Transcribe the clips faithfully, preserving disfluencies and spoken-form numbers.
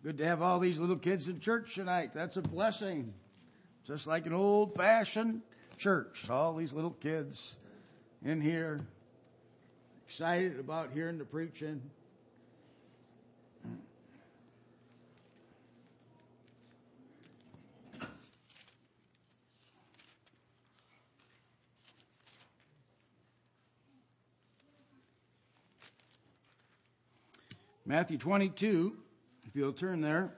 Good to have all these little kids in church tonight. That's a blessing. Just like an old-fashioned church. All these little kids in here, excited about hearing the preaching. Matthew twenty-two, if you'll turn there.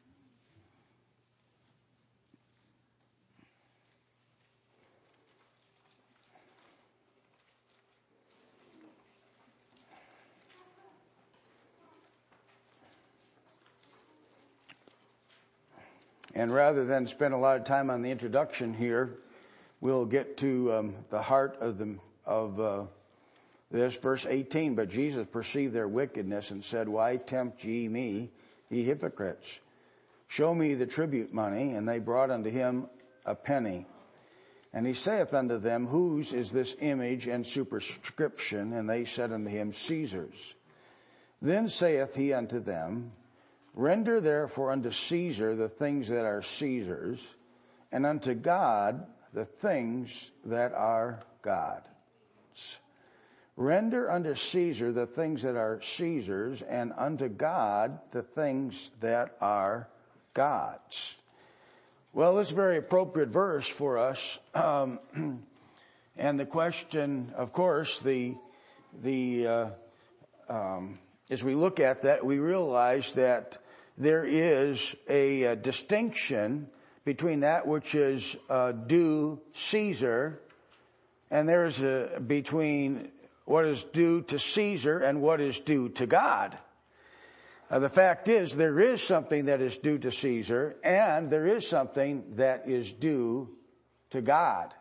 And rather than spend a lot of time on the introduction here, we'll get to um, the heart of the of uh, this, verse eighteen. But Jesus perceived their wickedness and said, "Why tempt ye me, ye hypocrites? Show me the tribute money." And they brought unto him a penny. And he saith unto them, "Whose is this image and superscription?" And they said unto him, "Caesar's." Then saith he unto them, "Render therefore unto Caesar the things that are Caesar's, and unto God the things that are God's." Render unto Caesar the things that are Caesar's, and unto God the things that are God's. Well, this is a very appropriate verse for us. Um, and the question, of course, the the uh, um, as we look at that, we realize that there is a, a distinction between that which is uh, due Caesar, and there is a between what is due to Caesar and what is due to God. Uh, the fact is, there is something that is due to Caesar, and there is something that is due to God.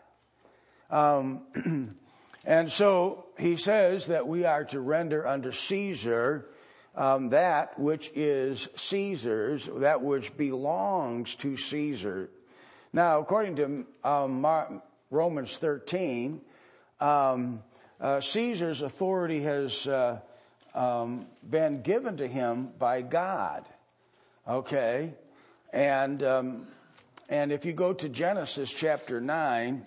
Um, and so he says that we are to render unto Caesar um, that which is Caesar's, that which belongs to Caesar. Now, according to um, Romans thirteen, um, Uh, Caesar's authority has uh, um, been given to him by God. Okay, and um, and if you go to Genesis chapter nine,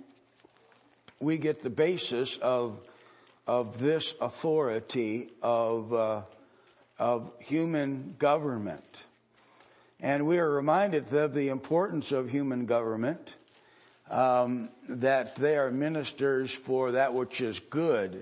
we get the basis of of this authority of uh, of human government, and we are reminded of the importance of human government. Um, that they are ministers for that which is good.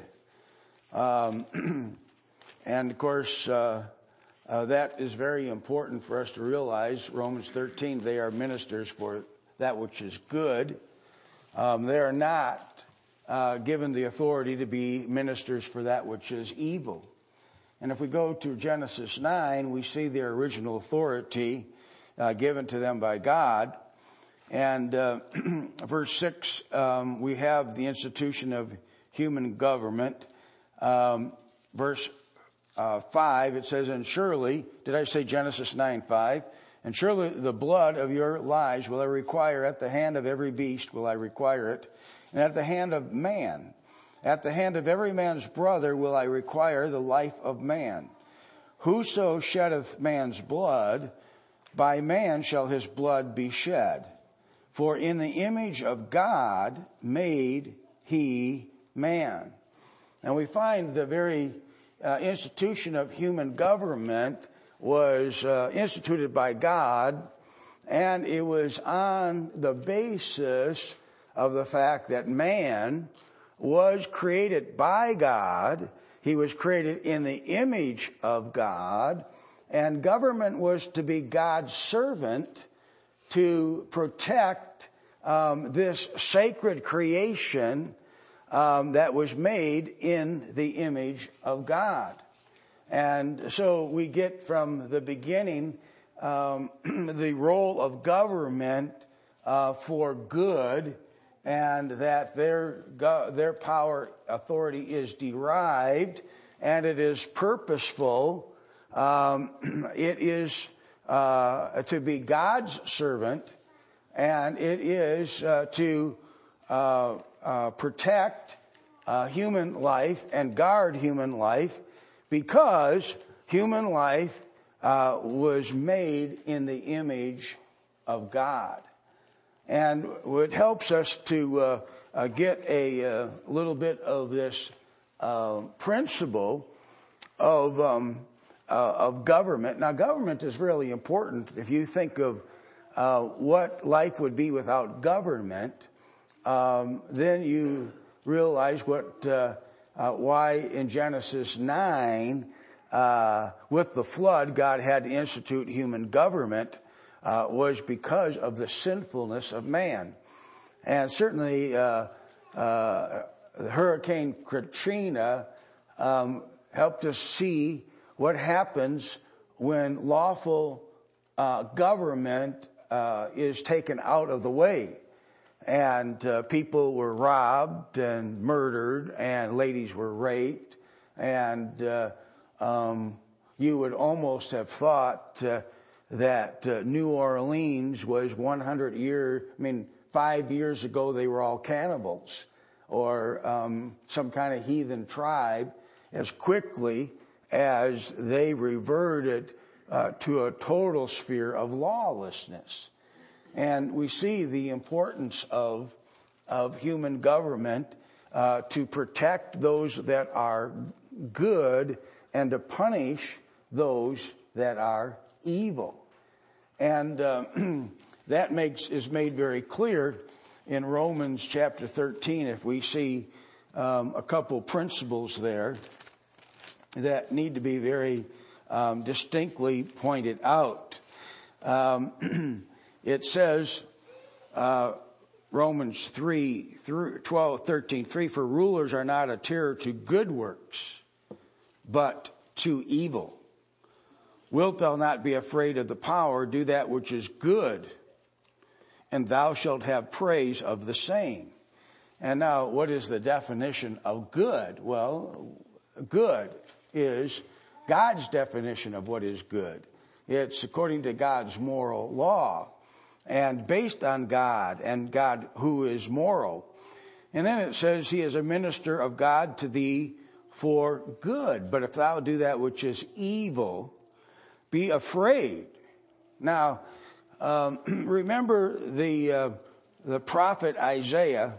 Um, and of course, uh, uh, that is very important for us to realize. Romans thirteen, they are ministers for that which is good. Um, they are not uh, given the authority to be ministers for that which is evil. And if we go to Genesis nine, we see their original authority uh, given to them by God. And uh, verse six, um, we have the institution of human government. Um, verse uh, five, it says, "And surely," did I say Genesis nine five? "And surely the blood of your lives will I require at the hand of every beast will I require it, and at the hand of man. At the hand of every man's brother will I require the life of man. Whoso sheddeth man's blood, by man shall his blood be shed. For in the image of God made he man." And we find the very uh, institution of human government was uh, instituted by God, and it was on the basis of the fact that man was created by God. He was created in the image of God, and government was to be God's servant to protect um, this sacred creation um, that was made in the image of God. And so we get from the beginning um, the role of government uh, for good, and that their their power authority is derived, and it is purposeful. Um, it is Uh, to be God's servant, and it is uh, to uh, uh, protect uh, human life and guard human life, because human life uh, was made in the image of God. And it helps us to uh, uh, get a uh, little bit of this uh, principle of um, uh, of government. Now, government is really important. If you think of uh, what life would be without government, um, then you realize what uh, uh, why in Genesis nine, uh, with the flood, God had to institute human government. Uh, was because of the sinfulness of man. And certainly uh, uh, Hurricane Katrina um, helped us see what happens when lawful uh, government uh, is taken out of the way. And uh, people were robbed and murdered, and ladies were raped. And uh, um, you would almost have thought uh, that uh, New Orleans was one hundred years, I mean, five years ago they were all cannibals or um, some kind of heathen tribe, as quickly as they reverted uh, to a total sphere of lawlessness. And we see the importance of, of human government uh, to protect those that are good and to punish those that are evil. And uh, that makes is made very clear in Romans chapter thirteen. If we see um, a couple principles there that need to be very um, distinctly pointed out. Um, it says, uh, Romans three, twelve, thirteen, three, for rulers are not a terror to good works, but to evil. Wilt thou not be afraid of the power? Do that which is good, and thou shalt have praise of the same. And now, what is the definition of good? Well, good is God's definition of what is good. It's according to God's moral law, and based on God, and God who is moral. And then it says, he is a minister of God to thee for good. But if thou do that which is evil, be afraid. Now, um, remember the uh, the prophet Isaiah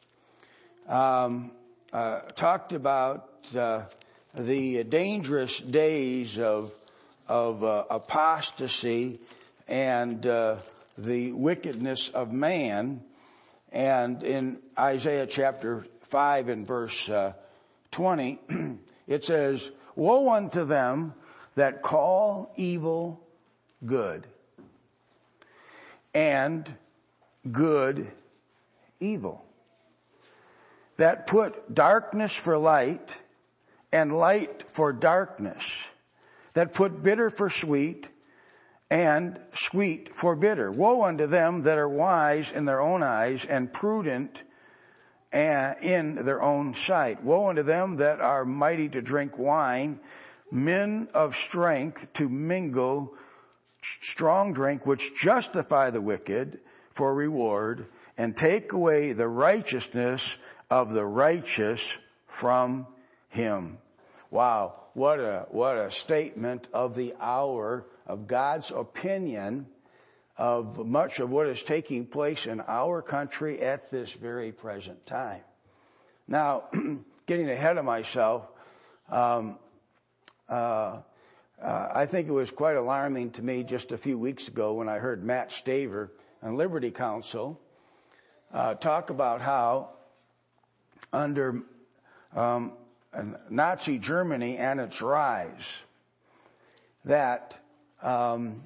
um, uh, talked about uh, the dangerous days of of uh, apostasy and uh, the wickedness of man. And in Isaiah chapter five and verse uh, twenty, it says, woe unto them that call evil good, and good evil, that put darkness for light and light for darkness, that put bitter for sweet and sweet for bitter. Woe unto them that are wise in their own eyes and prudent in their own sight. Woe unto them that are mighty to drink wine, men of strength to mingle strong drink, which justify the wicked for reward, and take away the righteousness of the righteous from him. Wow, what a what a statement of the hour, of God's opinion of much of what is taking place in our country at this very present time. Now, getting ahead of myself, um, Uh, uh, I think it was quite alarming to me just a few weeks ago when I heard Matt Staver on Liberty Counsel uh, talk about how under um, Nazi Germany and its rise, that um,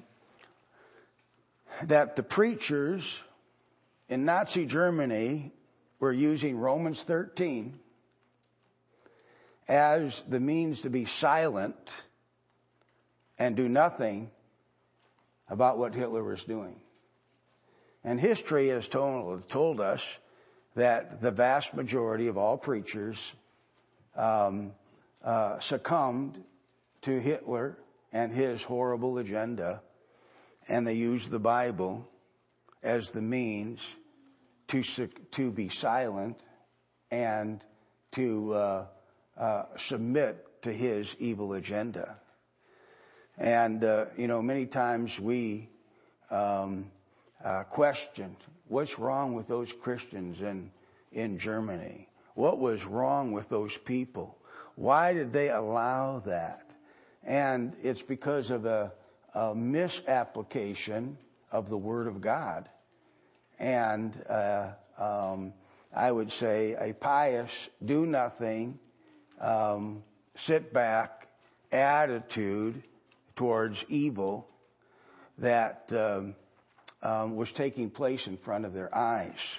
that the preachers in Nazi Germany were using Romans thirteen as the means to be silent and do nothing about what Hitler was doing. And history has told, told us that the vast majority of all preachers um, uh, succumbed to Hitler and his horrible agenda, and they used the Bible as the means to to be silent and to uh, Uh, submit to his evil agenda. And, uh, you know, many times we um, uh, question, what's wrong with those Christians in, in Germany? What was wrong with those people? Why did they allow that? And it's because of a, a misapplication of the Word of God. And uh, um, I would say a pious, do nothing, um, sit back attitude towards evil that um, um, was taking place in front of their eyes.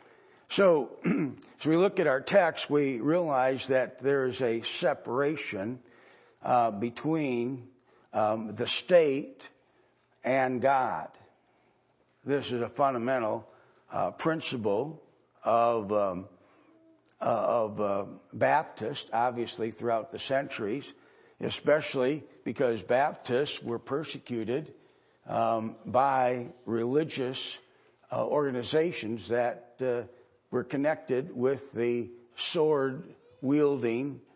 So, as we look at our text, we realize that there is a separation uh, between um, the state and God. This is a fundamental uh, principle of um, uh, of uh, Baptists, obviously throughout the centuries, especially because Baptists were persecuted um, by religious uh, organizations that uh, were connected with the sword-wielding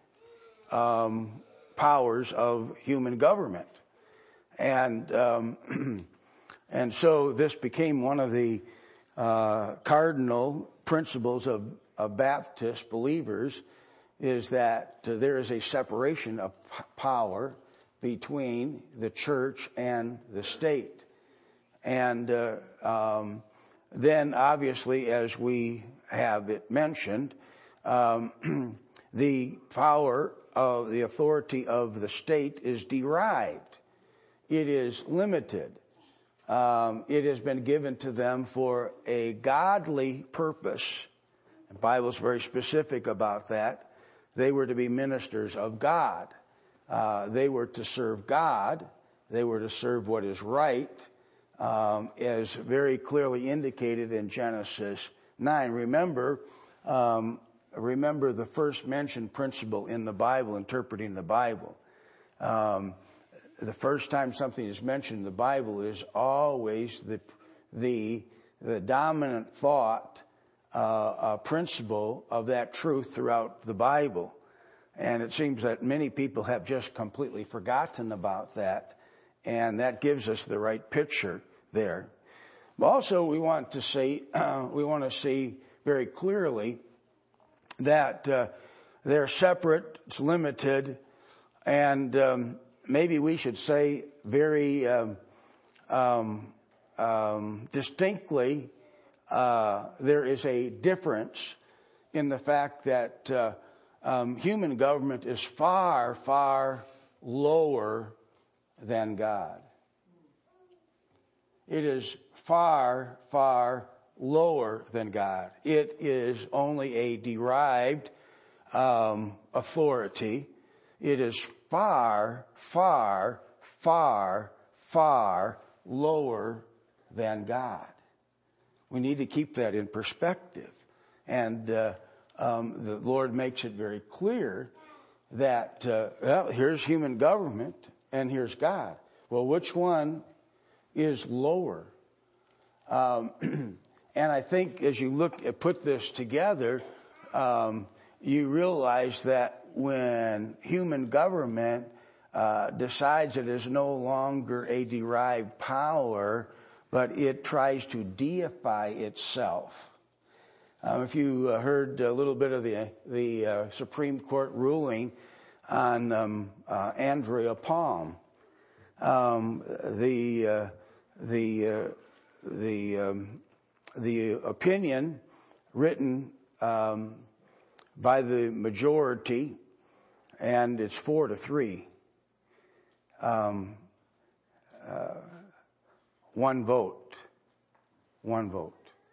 um, powers of human government. And um, and so this became one of the uh, cardinal principles of, of Baptist believers, is that uh, there is a separation of p- power between the church and the state. And uh, um, then obviously, as we have it mentioned, um, the power of the authority of the state is derived. It is limited. Um, it has been given to them for a godly purpose. The Bible is very specific about that. They were to be ministers of God. Uh, they were to serve God. They were to serve what is right, um, as very clearly indicated in Genesis nine. Remember, um, remember the first mentioned principle in the Bible, interpreting the Bible. Um, the first time something is mentioned in the Bible is always the the the dominant thought, uh, uh, principle of that truth throughout the Bible. And it seems that many people have just completely forgotten about that, and that gives us the right picture there. Also, we want to see uh, we want to see very clearly that uh, they're separate, it's limited, and um, maybe we should say very um, um, um, distinctly, uh, there is a difference in the fact that uh, um, human government is far, far lower than God. It is far, far lower than God. It is only a derived um, authority. It is far, far, far, far lower than God. We need to keep that in perspective. And uh, um, the Lord makes it very clear that, uh, well, here's human government and here's God. Well, which one is lower? Um, and I think as you look at, put this together, um, you realize that when human government uh, decides it is no longer a derived power, but it tries to deify itself. Um, if you uh, heard a little bit of the the uh, Supreme Court ruling on um, uh, Andrea Palm, um, the uh, the uh, the um, the opinion written um, by the majority, and it's four to three. Um, uh, one vote, one vote.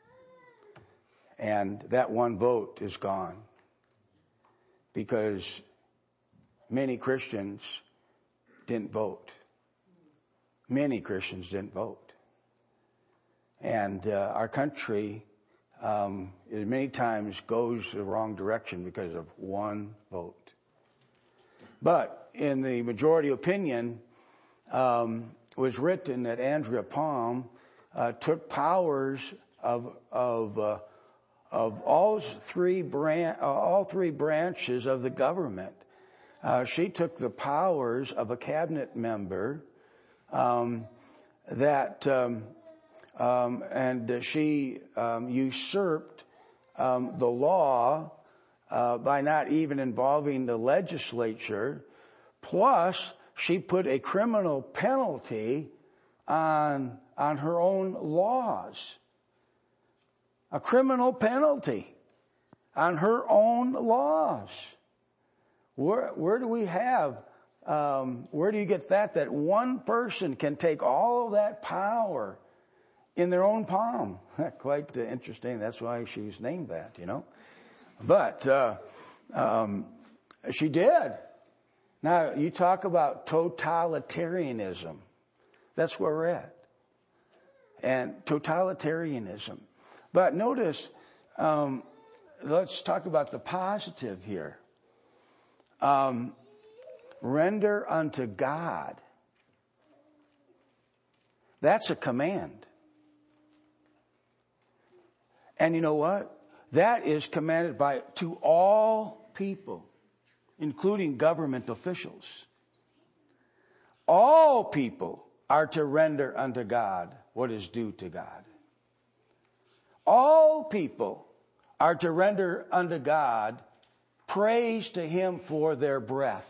And that one vote is gone because many Christians didn't vote. Many Christians didn't vote. And uh, our country um, many times goes the wrong direction because of one vote. But in the majority opinion, um, it was written that Andrea Palm uh, took powers of of uh, of all three bran- uh, all three branches of the government. Uh, she took the powers of a cabinet member um, that um, um, and she um, usurped um, the law uh, by not even involving the legislature. Plus, she put a criminal penalty on on her own laws. A criminal penalty on her own laws. Where, where do we have, um, where do you get that, that one person can take all of that power in their own palm? Quite uh, interesting. That's why she was named that, you know. But uh, um, she did. Now, you talk about totalitarianism. That's where we're at. And totalitarianism. But notice, um, let's talk about the positive here. Um, render unto God. That's a command. And you know what? That is commanded by to all people, including government officials. All people are to render unto God what is due to God. All people are to render unto God praise to Him for their breath.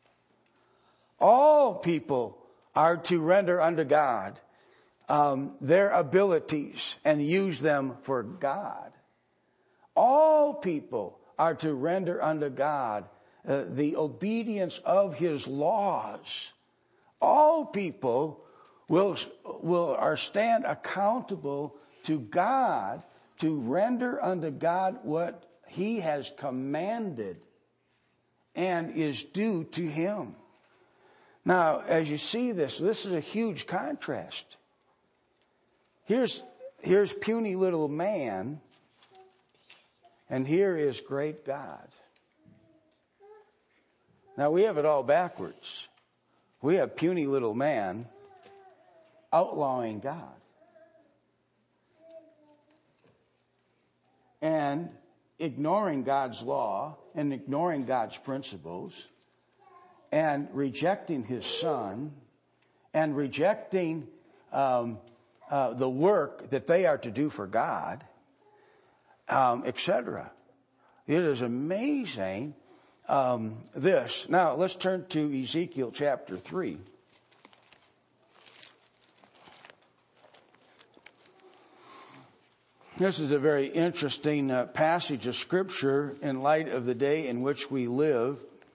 All people are to render unto God um, their abilities and use them for God. All people are to render unto God uh, the obedience of His laws. All people will will are stand accountable to God to render unto God what He has commanded and is due to Him. Now, as you see this, this is a huge contrast. Here's, here's puny little man, and here is great God. Now, we have it all backwards. We have puny little man outlawing God. And ignoring God's law and ignoring God's principles and rejecting His Son and rejecting um, uh, the work that they are to do for God, um, et cetera. It is amazing, um, this. Now, let's turn to Ezekiel chapter three. This is a very interesting uh, passage of Scripture in light of the day in which we live.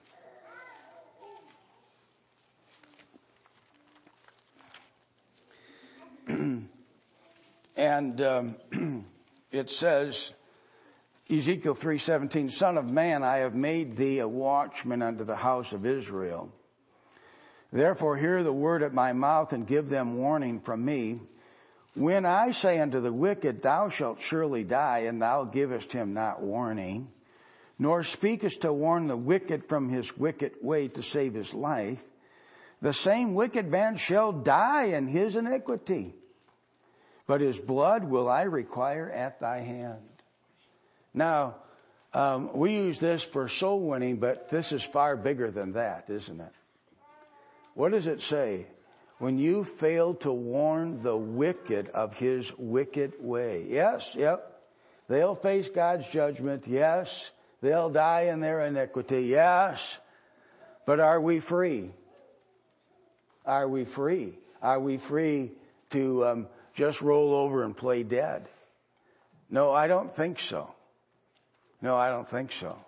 And um, it says, Ezekiel three seventeen, Son of man, I have made thee a watchman unto the house of Israel. Therefore hear the word at my mouth and give them warning from me. When I say unto the wicked, thou shalt surely die, and thou givest him not warning, nor speakest to warn the wicked from his wicked way to save his life, the same wicked man shall die in his iniquity, but his blood will I require at thy hand. Now, um, we use this for soul winning, but this is far bigger than that, isn't it? What does it say? When you fail to warn the wicked of his wicked way. Yes, yep. They'll face God's judgment. Yes. They'll die in their iniquity. Yes. But are we free? Are we free? Are we free to um, just roll over and play dead? No, I don't think so. No, I don't think so.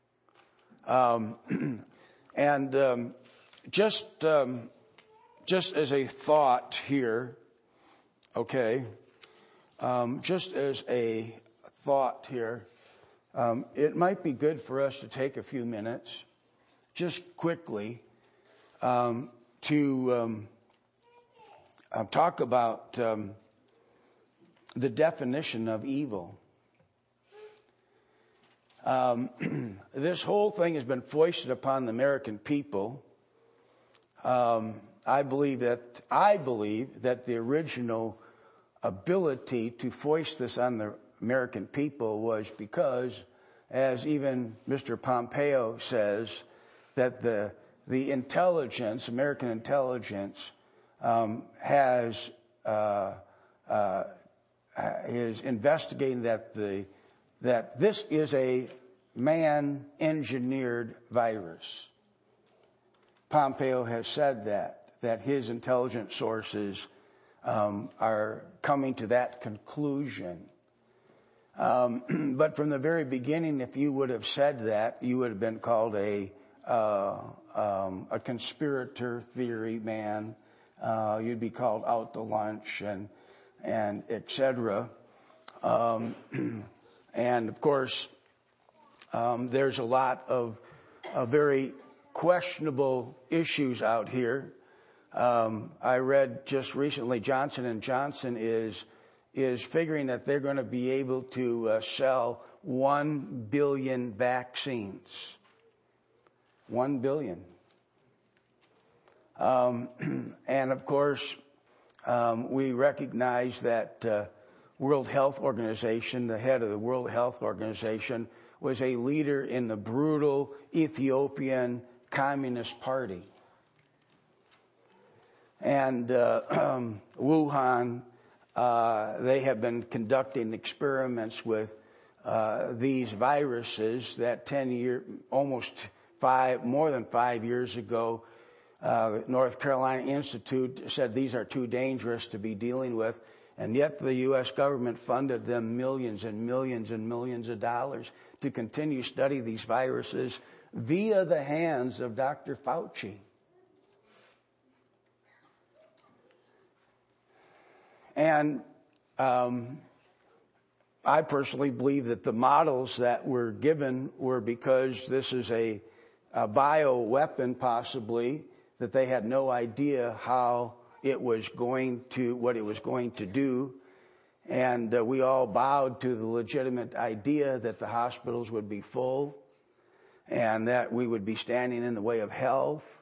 Um, and um, just... Um, Just as a thought here, okay, um, just as a thought here, um, it might be good for us to take a few minutes, just quickly, um, to um, uh, talk about um, the definition of evil. Um, this whole thing has been foisted upon the American people. Um, I believe that I believe that the original ability to foist this on the American people was because, as even Mister Pompeo says, that the the intelligence, American intelligence, um, has uh, uh, is investigating that the that this is a man-engineered virus. Pompeo has said that that his intelligence sources um, are coming to that conclusion. Um, but from the very beginning, if you would have said that, you would have been called a uh, um, a conspirator theory man. Uh, you'd be called out to lunch and and et cetera. Um, and of course, um, there's a lot of uh, very questionable issues out here. Um, I read just recently Johnson and Johnson is is figuring that they're going to be able to uh, sell one billion vaccines. One billion. Um, and of course, um, we recognize that uh, World Health Organization, the head of the World Health Organization, was a leader in the brutal Ethiopian Communist Party. And uh, um, Wuhan, uh, they have been conducting experiments with uh, these viruses that ten year, almost five, more than five years ago, uh, North Carolina Institute said these are too dangerous to be dealing with. And yet the U S government funded them millions and millions and millions of dollars to continue study these viruses via the hands of Doctor Fauci. And um, I personally believe that the models that were given were because this is a, a bioweapon, possibly, that they had no idea how it was going to, what it was going to do. And uh, we all bowed to the legitimate idea that the hospitals would be full and that we would be standing in the way of health.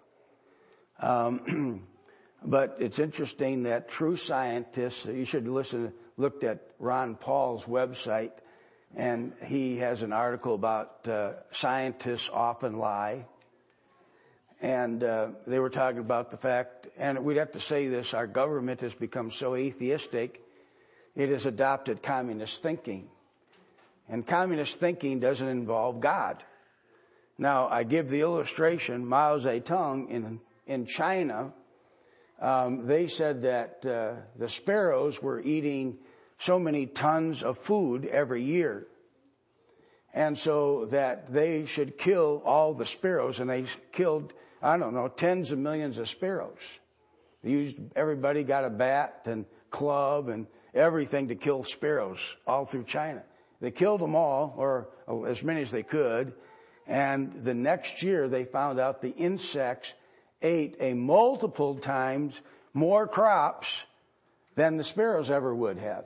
Um, but it's interesting that true scientists, you should listen, looked at Ron Paul's website, and he has an article about uh, scientists often lie. And uh, they were talking about the fact, and we'd have to say this, our government has become so atheistic, it has adopted communist thinking. And communist thinking doesn't involve God. Now, I give the illustration, Mao Zedong in, in China, um, they said that uh, the sparrows were eating so many tons of food every year. And so that they should kill all the sparrows, and they killed, I don't know, tens of millions of sparrows. They used, everybody got a bat and club and everything to kill sparrows all through China. They killed them all, or as many as they could, and the next year they found out the insects ate a multiple times more crops than the sparrows ever would have.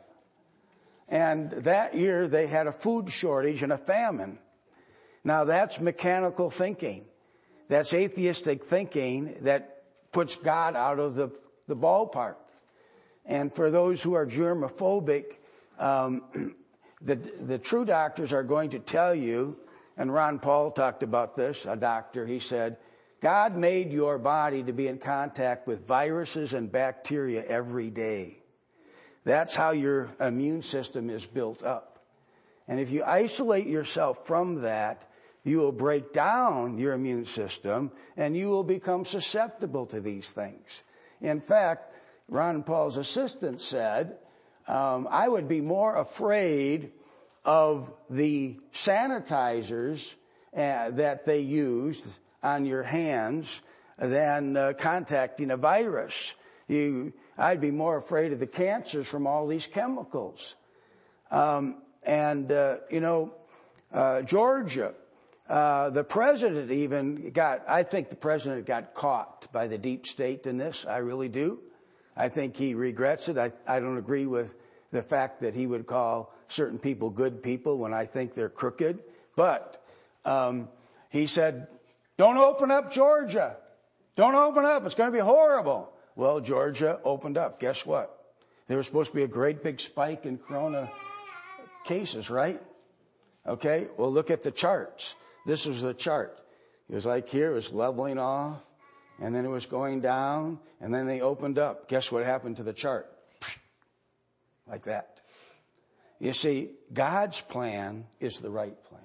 And that year they had a food shortage and a famine. Now that's mechanical thinking. That's atheistic thinking that puts God out of the, the ballpark. And for those who are germophobic, um, the, the true doctors are going to tell you, and Ron Paul talked about this, a doctor, he said, God made your body to be in contact with viruses and bacteria every day. That's how your immune system is built up. And if you isolate yourself from that, you will break down your immune system and you will become susceptible to these things. In fact, Ron Paul's assistant said, um, I would be more afraid of the sanitizers uh, that they used on your hands than uh, contacting a virus. You, I'd be more afraid of the cancers from all these chemicals. Um, and, uh, you know, uh, Georgia, uh, the president even got, I think the president got caught by the deep state in this. I really do. I think he regrets it. I, I don't agree with the fact that he would call certain people good people when I think they're crooked. But um, he said, don't open up Georgia. Don't open up. It's going to be horrible. Well, Georgia opened up. Guess what? There was supposed to be a great big spike in corona cases, right? Okay. Well, look at the charts. This was the chart. It was like here, it was leveling off. and then it was going down, and then they opened up. Guess what happened to the chart? Like that. You see, God's plan is the right plan.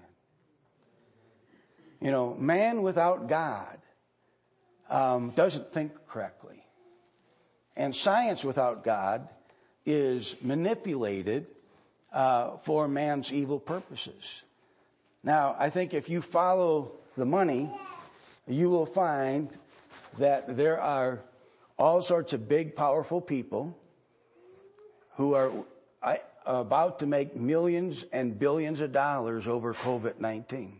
You know, man without God um, doesn't think correctly. And science without God is manipulated uh, for man's evil purposes. Now, I think if you follow the money, you will find that there are all sorts of big, powerful people who are about to make millions and billions of dollars over covid nineteen.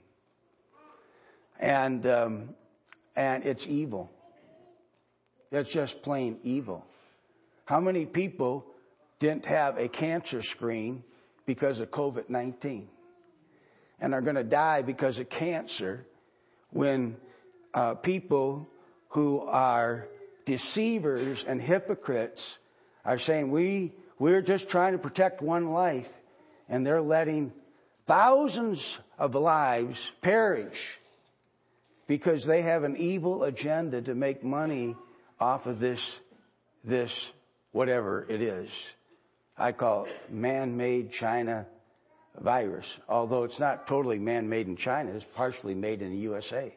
And, um, and it's evil. It's just plain evil. How many people didn't have a cancer screen because of covid nineteen and are going to die because of cancer when uh, people who are deceivers and hypocrites are saying we we're just trying to protect one life, and they're letting thousands of lives perish because they have an evil agenda to make money off of this this whatever it is. I call it man-made China virus, although it's not totally man-made in China. It's partially made in the U S A.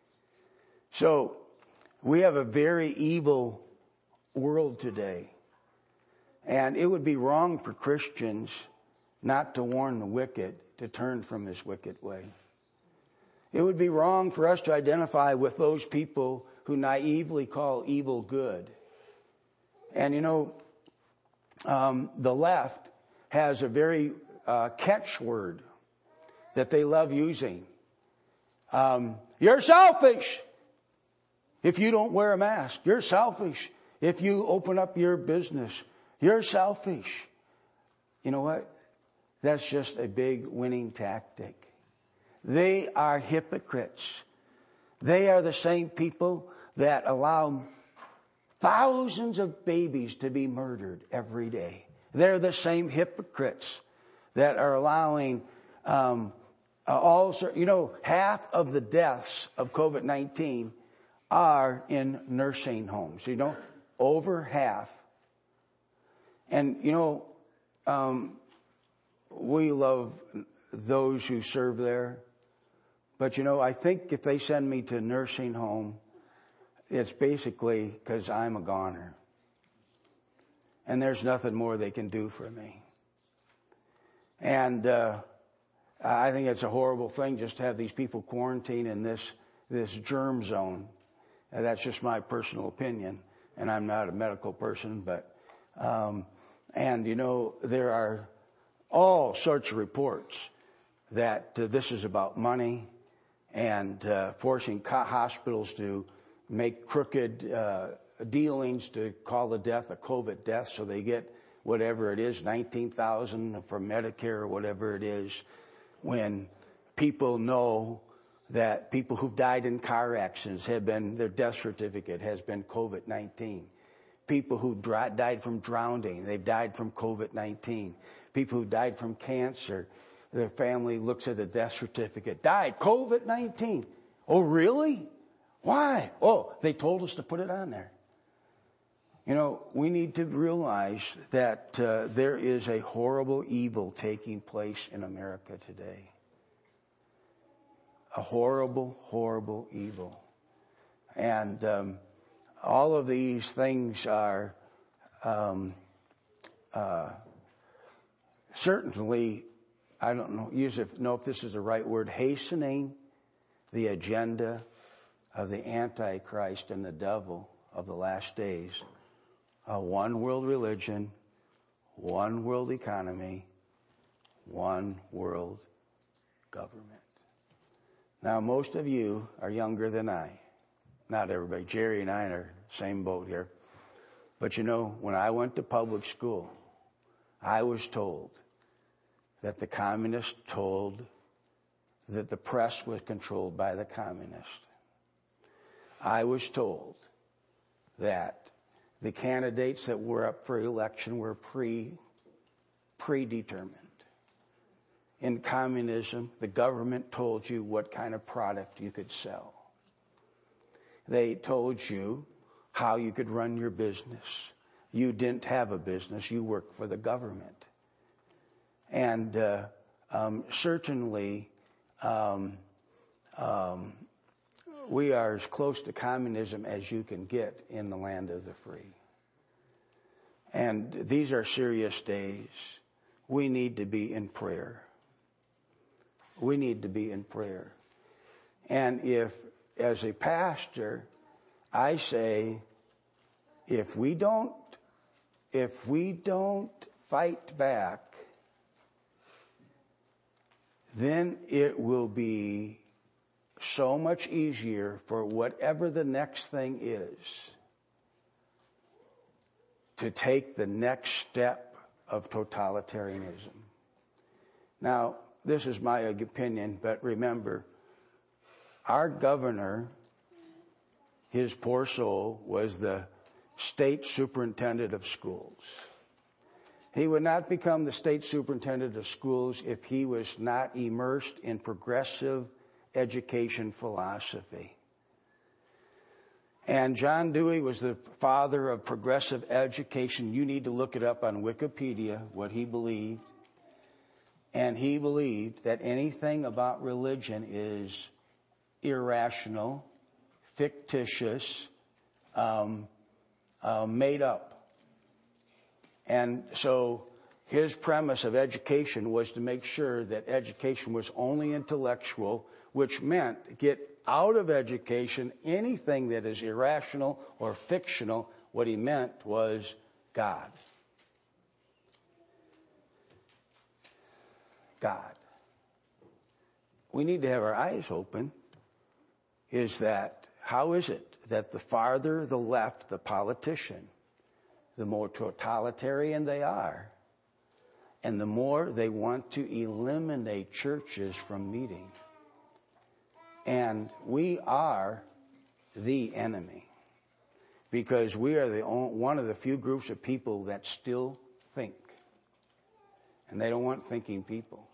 So we have a very evil world today. And it would be wrong for Christians not to warn the wicked to turn from this wicked way. It would be wrong for us to identify with those people who naively call evil good. And you know, um, the left has a very uh, catchword that they love using. Um, you're selfish if you don't wear a mask. You're selfish if you open up your business. You're selfish. You know what? That's just a big winning tactic. They are hypocrites. They are the same people that allow thousands of babies to be murdered every day. They're the same hypocrites that are allowing um, all, you know, half of the deaths of covid nineteen are in nursing homes. You know, over half. And, you know, um, we love those who serve there. But, you know, I think if they send me to a nursing home, it's basically because I'm a goner. And there's nothing more they can do for me. And uh, I think it's a horrible thing just to have these people quarantined in this, this germ zone. And that's just my personal opinion. And I'm not a medical person, but... Um, And, you know, there are all sorts of reports that uh, this is about money and uh, forcing co- hospitals to make crooked uh, dealings to call the death a COVID death so they get whatever it is, nineteen thousand dollars for Medicare or whatever it is, when people know that people who've died in car accidents have been, their death certificate has been COVID nineteen. People who dry, died from drowning, they've died from COVID nineteen. People who died from cancer, their family looks at the death certificate, died COVID nineteen. Oh, really? Why? Oh, they told us to put it on there. You know, we need to realize that uh, there is a horrible evil taking place in America today. A horrible, horrible evil. And... Um, All of these things are um, uh, certainly, I don't know, use if, know if this is the right word, hastening the agenda of the Antichrist and the devil of the last days. A one world religion, one world economy, one world government. Now, most of you are younger than I. Not everybody. Jerry and I are same boat here. But you know, when I went to public school, I was told that the communists told that the press was controlled by the communists. I was told that the candidates that were up for election were pre, predetermined. In communism, the government told you what kind of product you could sell. They told you how you could run your business. You didn't have a business. You worked for the government. And uh, um, certainly um, um, we are as close to communism as you can get in the land of the free. And these are serious days. We need to be in prayer. We need to be in prayer. And if, as a pastor, I say, if we don't, if we don't fight back, then it will be so much easier for whatever the next thing is to take the next step of totalitarianism. Now, this is my opinion, but remember, our governor, his poor soul, was the state superintendent of schools. He would not become the state superintendent of schools if he was not immersed in progressive education philosophy. And John Dewey was the father of progressive education. You need to look it up on Wikipedia, what he believed. And he believed that anything about religion is irrational, fictitious, um, uh, made up. And so his premise of education was to make sure that education was only intellectual, which meant get out of education anything that is irrational or fictional. What he meant was God. God. We need to have our eyes open. Is that, how is it that the farther the left, the politician, the more totalitarian they are, and the more they want to eliminate churches from meeting. And we are the enemy, because we are the only, one of the few groups of people that still think, and they don't want thinking people.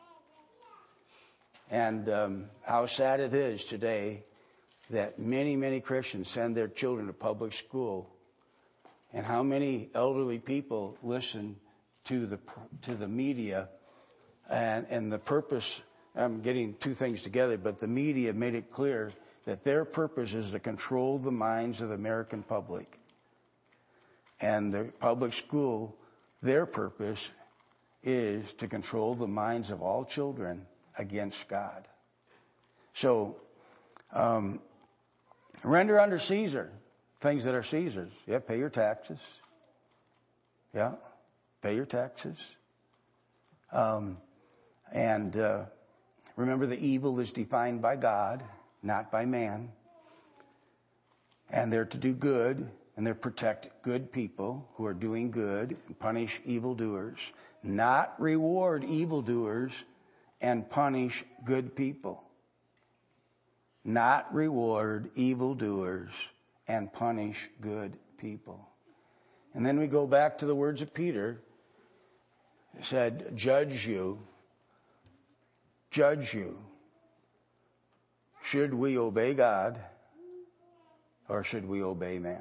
And um, how sad it is today that many, many Christians send their children to public school, and how many elderly people listen to the to the media, and, and the purpose, I'm getting two things together, but the media made it clear that their purpose is to control the minds of the American public. And the public school, their purpose is to control the minds of all children against God. So, um, render unto Caesar things that are Caesar's. Yeah, pay your taxes. Yeah, pay your taxes. Um, and uh, remember, the evil is defined by God, not by man. And they're to do good, and they're protect good people who are doing good and punish evildoers, not reward evildoers and punish good people. Not reward evildoers and punish good people. And then we go back to the words of Peter. He said, judge you. Judge you. Should we obey God or should we obey man?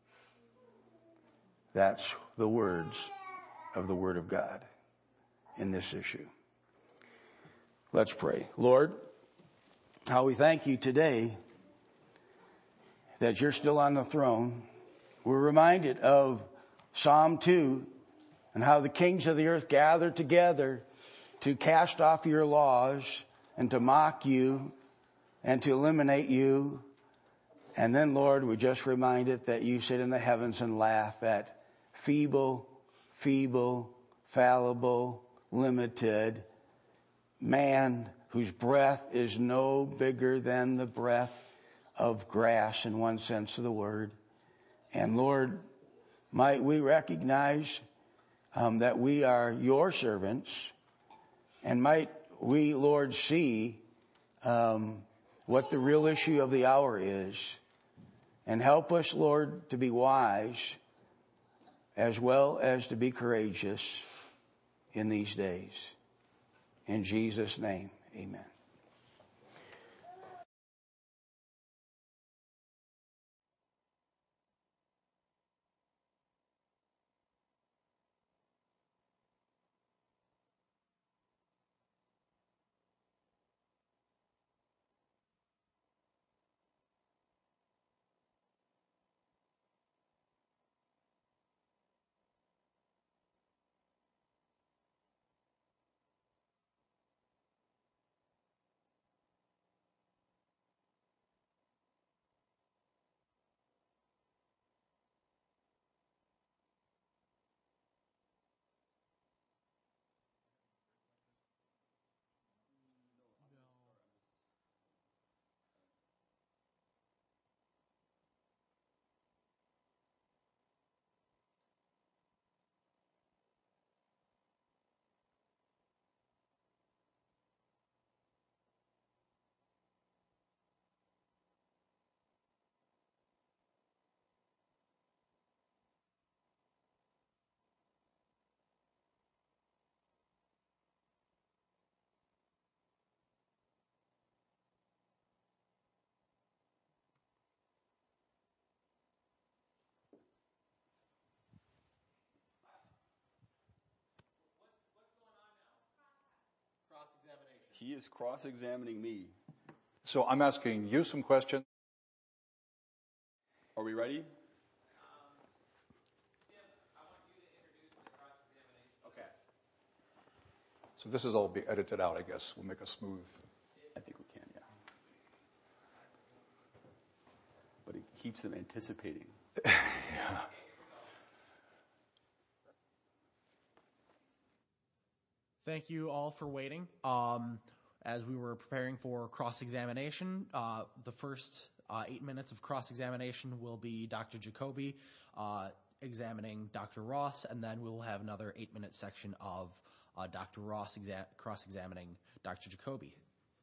That's the words of the Word of God in this issue. Let's pray. Lord, how we thank you today that you're still on the throne. We're reminded of Psalm two and how the kings of the earth gathered together to cast off your laws and to mock you and to eliminate you. And then, Lord, we're just reminded that you sit in the heavens and laugh at feeble, feeble, fallible, limited man whose breath is no bigger than the breath of grass in one sense of the word. And Lord, might we recognize um, that we are your servants, and might we, Lord, see um, what the real issue of the hour is, and help us, Lord, to be wise as well as to be courageous in these days. In Jesus' name, amen. He is cross-examining me. So I'm asking you some questions. Are we ready? Um, Jim, I want you to introduce the cross-examination. Okay. So this is all be edited out, I guess. We'll make a smooth. I think we can, yeah. But it keeps them anticipating. Yeah. Thank you all for waiting. Um, as we were preparing for cross-examination, uh, the first uh, eight minutes of cross-examination will be Doctor Jacoby uh, examining Doctor Ross, and then we will have another eight-minute section of uh, Doctor Ross exa- cross-examining Doctor Jacoby.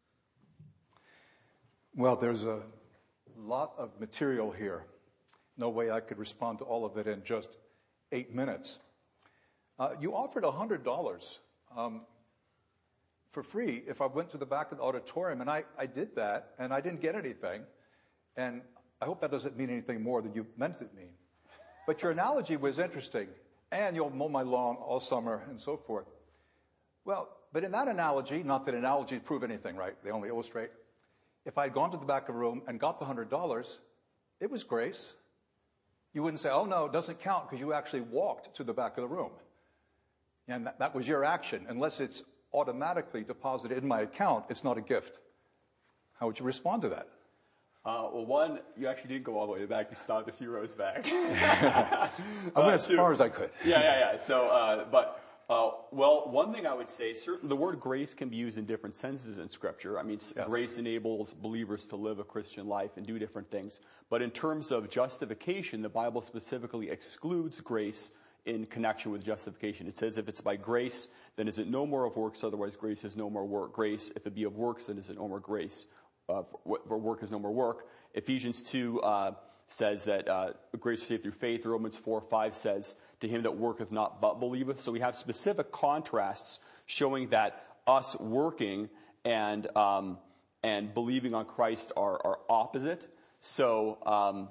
Well, there's a lot of material here. No way I could respond to all of it in just eight minutes. Uh, you offered one hundred dollars um, for free if I went to the back of the auditorium, and I, I did that, and I didn't get anything. And I hope that doesn't mean anything more than you meant it to mean. But your analogy was interesting, and you'll mow my lawn all summer and so forth. Well, but in that analogy, not that analogies prove anything, right? They only illustrate. If I had gone to the back of the room and got the one hundred dollars, it was grace. You wouldn't say, oh, no, it doesn't count because you actually walked to the back of the room. And that, that was your action. Unless it's automatically deposited in my account, it's not a gift. How would you respond to that? Uh, well, one, you actually didn't go all the way back. You stopped a few rows back. I went as far as I could. Yeah, yeah, yeah. So, uh, but, uh, well, one thing I would say, certain, the word grace can be used in different senses in Scripture. I mean, Yes. Grace enables believers to live a Christian life and do different things. But in terms of justification, the Bible specifically excludes grace in connection with justification. It says if it's by grace, then is it no more of works, otherwise grace is no more work. Grace, if it be of works, then is it no more grace. Uh, for, for work is no more work. Ephesians two uh, says that uh, grace is saved through faith. Romans four five says, to him that worketh not but believeth. So we have specific contrasts showing that us working and um, and believing on Christ are, are opposite. So, um,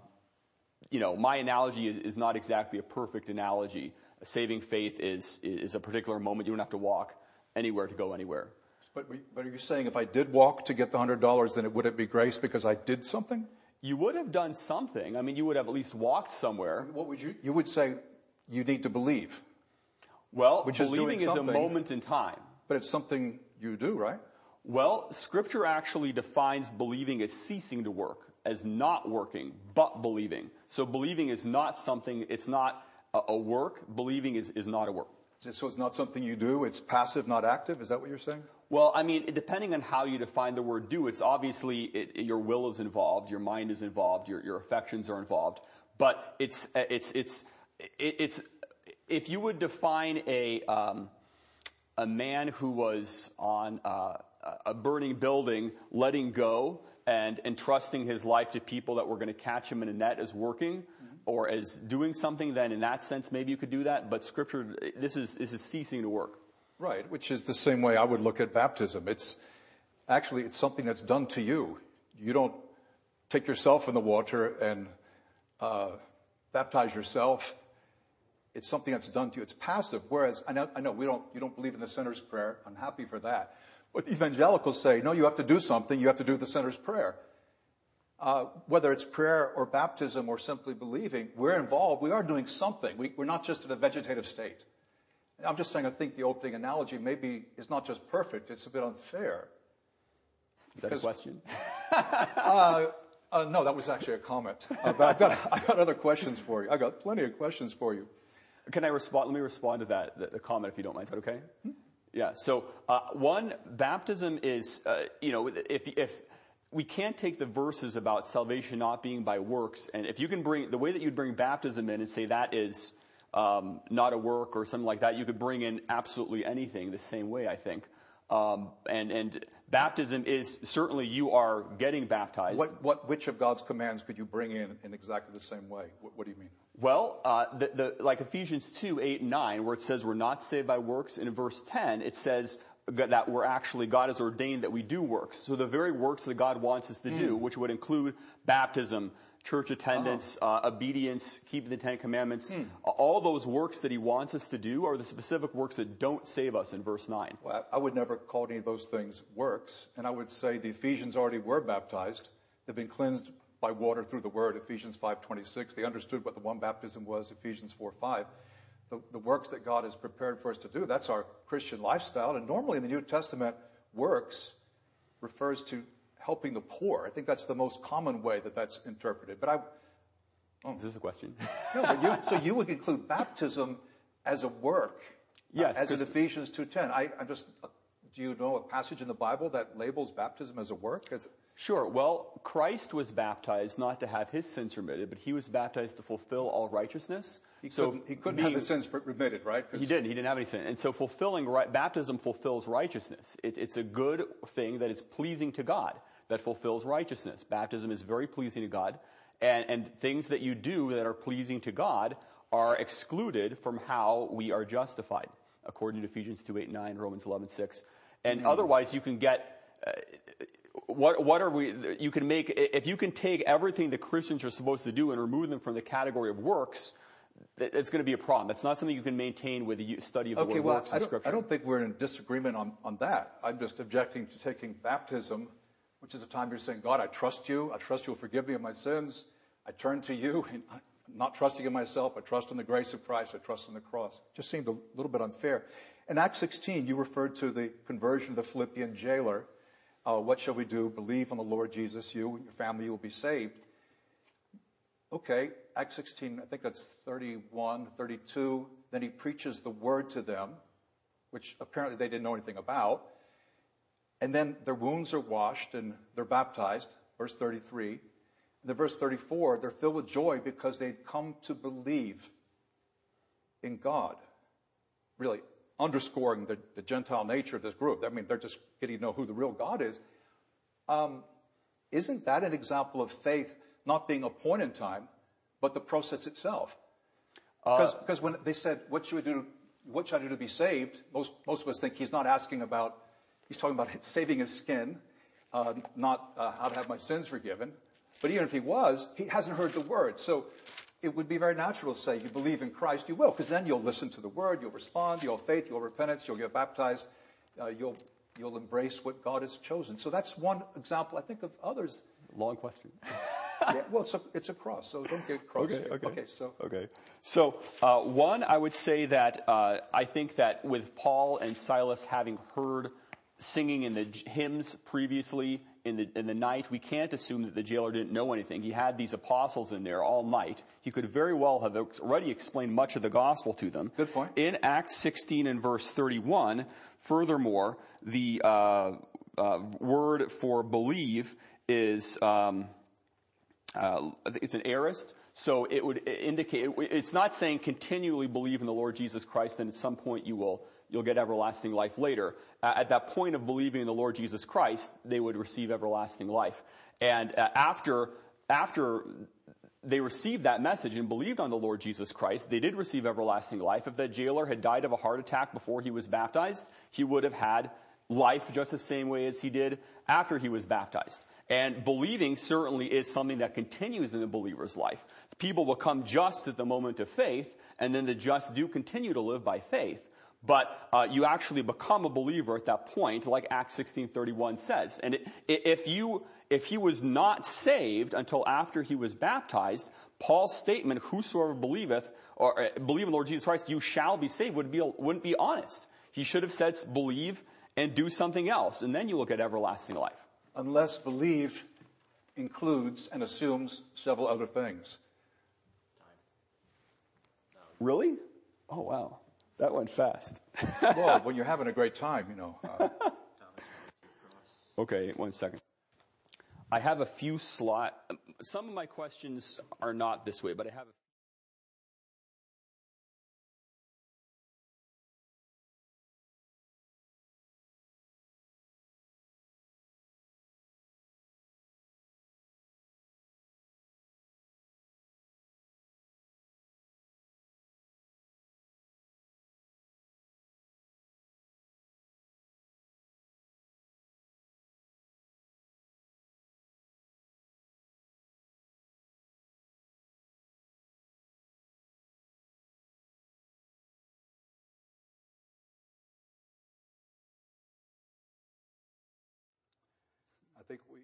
you know, my analogy is, is not exactly a perfect analogy. Saving faith is is a particular moment. You don't have to walk anywhere to go anywhere. But, but are you saying if I did walk to get the one hundred dollars, then it would it be grace because I did something? You would have done something. I mean, you would have at least walked somewhere. What would you? You would say you need to believe. Well, Which is believing doing is a something. moment in time. But it's something you do, right? Well, Scripture actually defines believing as ceasing to work, as not working, but believing. So believing is not something, it's not a, a work. Believing is, is not a work. So it's not something you do. It's passive, not active. Is that what you're saying? Well, I mean, depending on how you define the word do, it's obviously it, your will is involved, your mind is involved, your, your affections are involved. But it's, it's, it's, it's, if you would define a, um, a man who was on uh, a burning building, letting go and entrusting his life to people that were going to catch him in a net as working, mm-hmm. or as doing something, then in that sense, maybe you could do that. But Scripture, this is, this is ceasing to work. Right, which is the same way I would look at baptism. It's actually, it's something that's done to you. You don't take yourself in the water and uh, baptize yourself. It's something that's done to you. It's passive. Whereas I know, I know we don't, you don't believe in the sinner's prayer. I'm happy for that. But evangelicals say, no, you have to do something. You have to do the sinner's prayer. Uh, whether it's prayer or baptism or simply believing, we're involved. We are doing something. We, we're not just in a vegetative state. I'm just saying I think the opening analogy maybe is not just perfect, it's a bit unfair. Is that a question? uh, uh, no, that was actually a comment. Uh, but I've got, I've got other questions for you. I've got plenty of questions for you. Can I respond? Let me respond to that, the, the comment, if you don't mind. Is that okay? Hmm? Yeah. So, uh, one, baptism is, uh, you know, if, if we can't take the verses about salvation not being by works, and if you can bring, the way that you'd bring baptism in and say that is, Um, not a work or something like that, you could bring in absolutely anything the same way, I think. Um, and, and baptism is certainly you are getting baptized. What, what, which of God's commands could you bring in in exactly the same way? What, what do you mean? Well, uh, the, the, like Ephesians two, eight, and nine, where it says we're not saved by works. And in verse ten, it says that we're actually, God has ordained that we do works. So the very works that God wants us to do, which would include baptism, church attendance, Oh. uh, obedience, keeping the Ten Commandments, all those works that he wants us to do are the specific works that don't save us in verse nine. Well, I would never call any of those things works. And I would say the Ephesians already were baptized. They've been cleansed by water through the word, Ephesians five twenty-six. They understood what the one baptism was, Ephesians four five. The, the works that God has prepared for us to do, that's our Christian lifestyle. And normally in the New Testament, works refers to helping the poor. I think that's the most common way that that's interpreted. But I, Oh. Is this a question? no, but you, so you would include baptism as a work, Yes, uh, as in 'cause- Ephesians two ten. I, I just, uh, do you know a passage in the Bible that labels baptism as a work? As, Sure. Well, Christ was baptized not to have his sins remitted, but he was baptized to fulfill all righteousness. he so couldn't, he couldn't being- have his sins remitted, right? 'Cause He didn't. He didn't have any sin. And so fulfilling, right, baptism fulfills righteousness. It, it's a good thing that is pleasing to God, that fulfills righteousness. Baptism is very pleasing to God. And, and things that you do that are pleasing to God are excluded from how we are justified, according to Ephesians two, eight, nine, Romans eleven, six. And otherwise you can get, uh, what, what are we, you can make, if you can take everything that Christians are supposed to do and remove them from the category of works, that- it's going to be a problem. That's not something you can maintain with the study of the Okay, word well, works I in don't, Scripture. I don't think we're in disagreement on, on that. I'm just objecting to taking baptism, which is a time you're saying, God, I trust you. I trust you will forgive me of my sins. I turn to you. And I'm not trusting in myself. I trust in the grace of Christ. I trust in the cross. Just seemed a little bit unfair. In Acts sixteen, you referred to the conversion of the Philippian jailer. Uh, what shall we do? Believe on the Lord Jesus. You and your family will be saved. Okay, Acts sixteen, I think that's thirty-one, thirty-two. Then he preaches the word to them, which apparently they didn't know anything about. And then their wounds are washed and they're baptized, verse thirty-three. And then verse thirty-four, they're filled with joy because they'd come to believe in God. Really underscoring the, the Gentile nature of this group. I mean, they're just getting to know who the real God is. Um, isn't that an example of faith not being a point in time, but the process itself? Because Uh, because when they said, what should we do, what should I do to be saved? Most, most of us think he's not asking about, he's talking about saving his skin, uh, not uh, how to have my sins forgiven. But even if he was, he hasn't heard the word. So it would be very natural to say, you believe in Christ, you will, because then you'll listen to the word, you'll respond, you'll have faith, you'll have repentance, you'll get baptized, uh, you'll, you'll embrace what God has chosen. So that's one example. I think of others. Long question. Yeah, well, it's a, it's a cross, so don't get cross. Okay, here. okay. Okay, so. Okay. So, uh, one, I would say that uh, I think that with Paul and Silas having heard singing in the j- hymns previously in the in the night, we can't assume that the jailer didn't know anything. He had these apostles in there all night. He could very well have ex- already explained much of the gospel to them. Good point. In Acts sixteen and verse thirty-one, furthermore, the uh, uh, word for believe is... Um, Uh, it's an aorist, so it would indicate, it's not saying continually believe in the Lord Jesus Christ and at some point you will, you'll get everlasting life later. Uh, at that point of believing in the Lord Jesus Christ, they would receive everlasting life. And uh, after, after they received that message and believed on the Lord Jesus Christ, they did receive everlasting life. If that jailer had died of a heart attack before he was baptized, he would have had life just the same way as he did after he was baptized. And believing certainly is something that continues in the believer's life. People will come just at the moment of faith, and then the just do continue to live by faith. But uh, you actually become a believer at that point, like Acts sixteen thirty-one says. And it, if you if he was not saved until after he was baptized, Paul's statement, "Whosoever believeth or uh, believe in the Lord Jesus Christ, you shall be saved," would be wouldn't be honest. He should have said, "Believe and do something else, and then you will get everlasting life." Unless believe includes and assumes several other things. Really? Oh, wow. That went fast. Well, when you're having a great time, you know. Uh, Okay, one second. I have a few slot. Some of my questions are not this way, but I have a think we...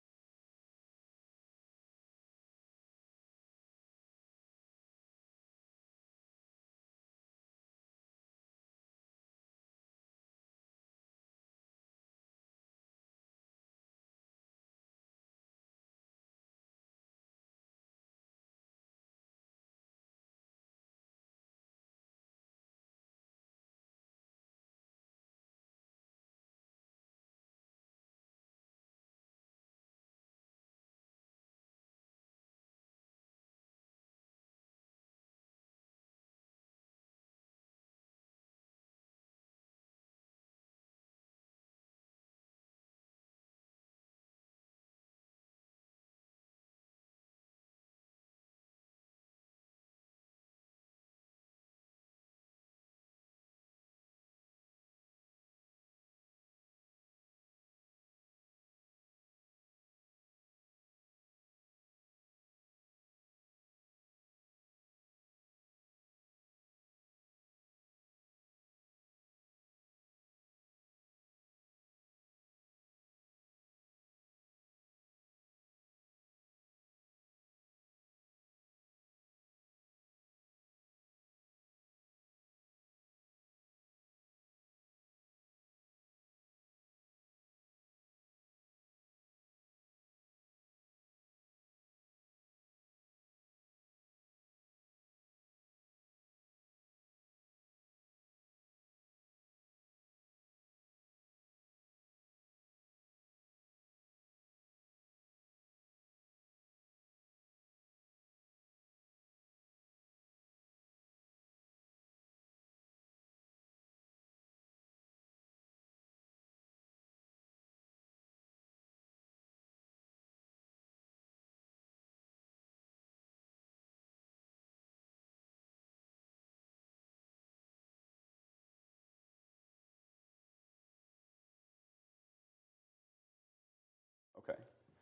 Okay.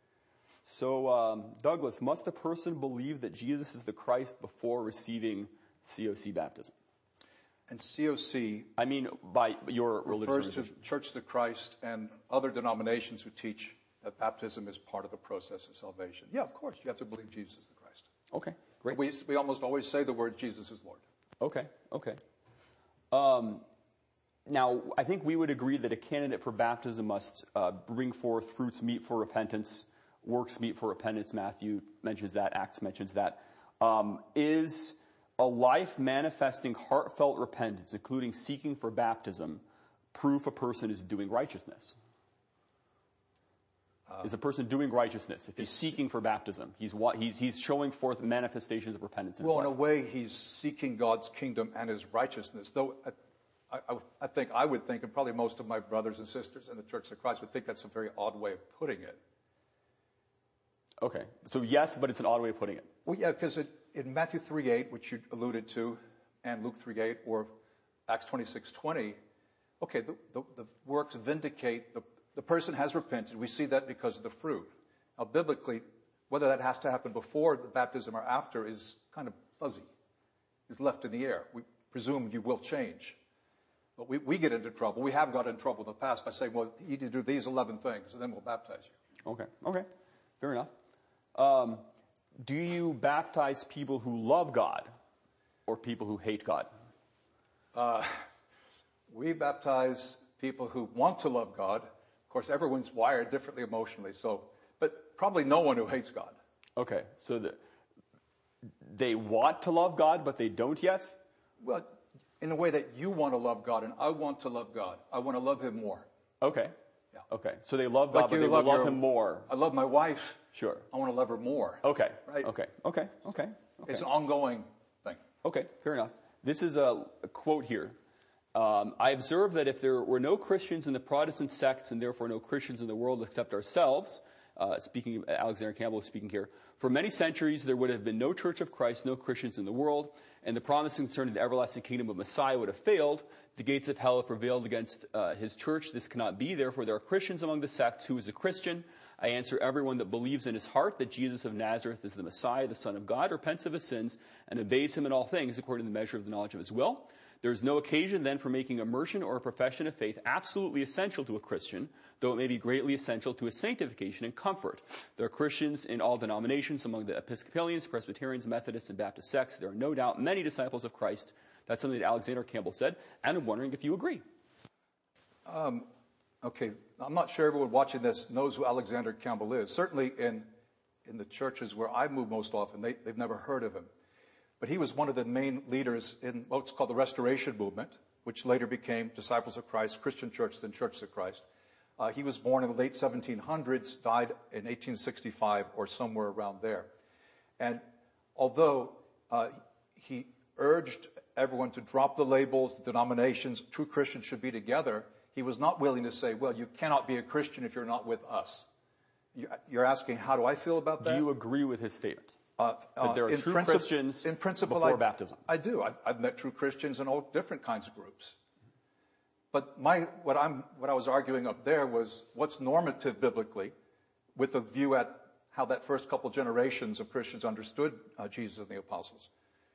So, um, Douglas, must a person believe that Jesus is the Christ before receiving C O C baptism? And C O C I mean, by your religious refers to organization. Church of Christ and other denominations who teach that baptism is part of the process of salvation. Yeah, of course, you have to believe Jesus is the Christ. Okay, great. We, we almost always say the word Jesus is Lord. Okay, okay. Um, now, I think we would agree that a candidate for baptism must uh, bring forth fruits meet for repentance, works meet for repentance. Matthew mentions that, Acts mentions that. Um, is a life manifesting heartfelt repentance, including seeking for baptism, proof a person is doing righteousness? Uh, is a person doing righteousness? If he's seeking for baptism, he's, he's, he's showing forth manifestations of repentance in Well, his in life. a way, he's seeking God's kingdom and his righteousness, though I, I, I think I would think, and probably most of my brothers and sisters in the Church of Christ would think that's a very odd way of putting it. Okay, so yes, but it's an odd way of putting it. Well, yeah, because in Matthew three eight, which you alluded to, and Luke three eight, or Acts twenty-six twenty, okay, the, the, the works vindicate, the, the person has repented. We see that because of the fruit. Now, biblically, whether that has to happen before the baptism or after is kind of fuzzy. It's left in the air. We presume you will change. But we, we get into trouble. We have got in trouble in the past by saying, well, you need to do these eleven things, and then we'll baptize you. Okay, okay, fair enough. Um, do you baptize people who love God or people who hate God? Uh, we baptize people who want to love God. Of course, everyone's wired differently emotionally, so, but probably no one who hates God. Okay, so the, they want to love God, but they don't yet? Well, in a way that you want to love God, and I want to love God. I want to love Him more. Okay. Yeah. Okay, so they love God, Like but you they love will love your- Him more. I love my wife. Sure. I want to love her more. Okay. Right? Okay. Okay. Okay. Okay. It's an ongoing thing. Okay. Fair enough. This is a, a quote here. Um, I observe that if there were no Christians in the Protestant sects and therefore no Christians in the world except ourselves, uh, speaking, Alexander Campbell is speaking here, for many centuries there would have been no Church of Christ, no Christians in the world, and the promise concerning the everlasting kingdom of Messiah would have failed. The gates of hell have prevailed against uh, his church. This cannot be. Therefore, there are Christians among the sects. Who is a Christian? I answer, everyone that believes in his heart that Jesus of Nazareth is the Messiah, the Son of God, repents of his sins, and obeys him in all things according to the measure of the knowledge of his will. There is no occasion then for making immersion or a profession of faith absolutely essential to a Christian, though it may be greatly essential to his sanctification and comfort. There are Christians in all denominations among the Episcopalians, Presbyterians, Methodists, and Baptist sects. There are no doubt many disciples of Christ. That's something that Alexander Campbell said, and I'm wondering if you agree. Um, okay, I'm not sure everyone watching this knows who Alexander Campbell is. Certainly in in the churches where I move most often, they, they've never heard of him. But he was one of the main leaders in what's called the Restoration Movement, which later became Disciples of Christ, Christian Church, then Church of Christ. Uh, he was born in the late seventeen hundreds, died in eighteen sixty-five or somewhere around there. And although uh, he urged everyone to drop the labels, the denominations, true Christians should be together, he was not willing to say, well, you cannot be a Christian if you're not with us. You're asking, how do I feel about that? Do you agree with his statement? Uh, uh, that there are in true princip- Christians in principle, before I, baptism? I do. I've, I've met true Christians in all different kinds of groups. But my, what I'm, what I was arguing up there was what's normative biblically with a view at how that first couple generations of Christians understood uh, Jesus and the apostles.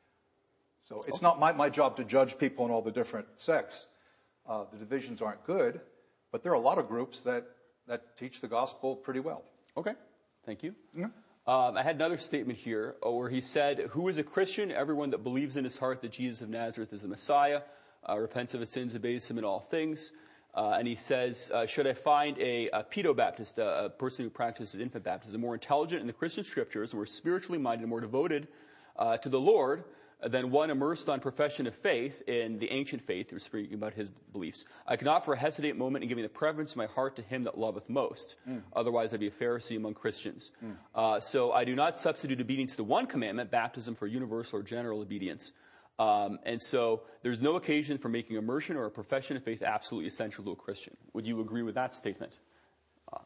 So it's not my, my job to judge people in all the different sects. Uh, the divisions aren't good, but there are a lot of groups that, that teach the gospel pretty well. Okay, thank you. Yeah. Um, I had another statement here where he said, who is a Christian? Everyone that believes in his heart that Jesus of Nazareth is the Messiah, uh, repents of his sins, obeys him in all things. Uh, and he says, uh, should I find a, a pedo-Baptist, a, a person who practices infant baptism, more intelligent in the Christian scriptures, more spiritually minded, more devoted uh, to the Lord, than one immersed on profession of faith in the ancient faith, who's speaking about his beliefs. I cannot for a hesitate moment in giving the preference of my heart to him that loveth most. Mm. Otherwise, I'd be a Pharisee among Christians. Mm. Uh, so I do not substitute obedience to the one commandment, baptism, for universal or general obedience. Um, and so there's no occasion for making immersion or a profession of faith absolutely essential to a Christian. Would you agree with that statement? Uh,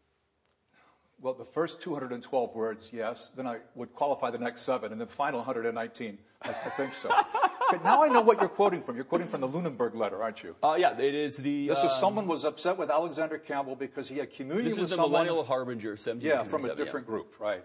Well, the first two hundred twelve words, yes. Then I would qualify the next seven. And the final one hundred nineteen, I, I think so. Okay, now I know what you're quoting from. You're quoting from the Lunenburg letter, aren't you? Uh, yeah, it is the... This um, is someone was upset with Alexander Campbell because he had communion This with is the someone. Millennial Harbinger, seventeen Yeah, from a seventy-seven, different yeah. group, right.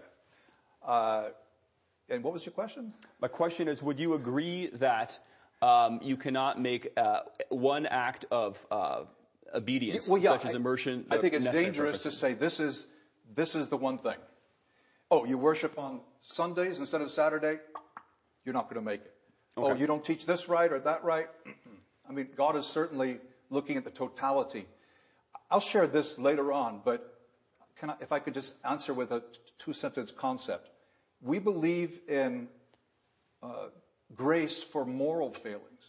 Uh, and what was your question? My question is, would you agree that um, you cannot make uh, one act of uh, obedience, well, yeah, such as I, immersion... I think it's necessary dangerous for a to say this is this is the one thing. Oh, you worship on Sundays instead of Saturday? You're not going to make it. Okay. Oh, you don't teach this right or that right? I mean, God is certainly looking at the totality. I'll share this later on, but can I, if I could just answer with a two-sentence concept. We believe in uh, grace for moral failings.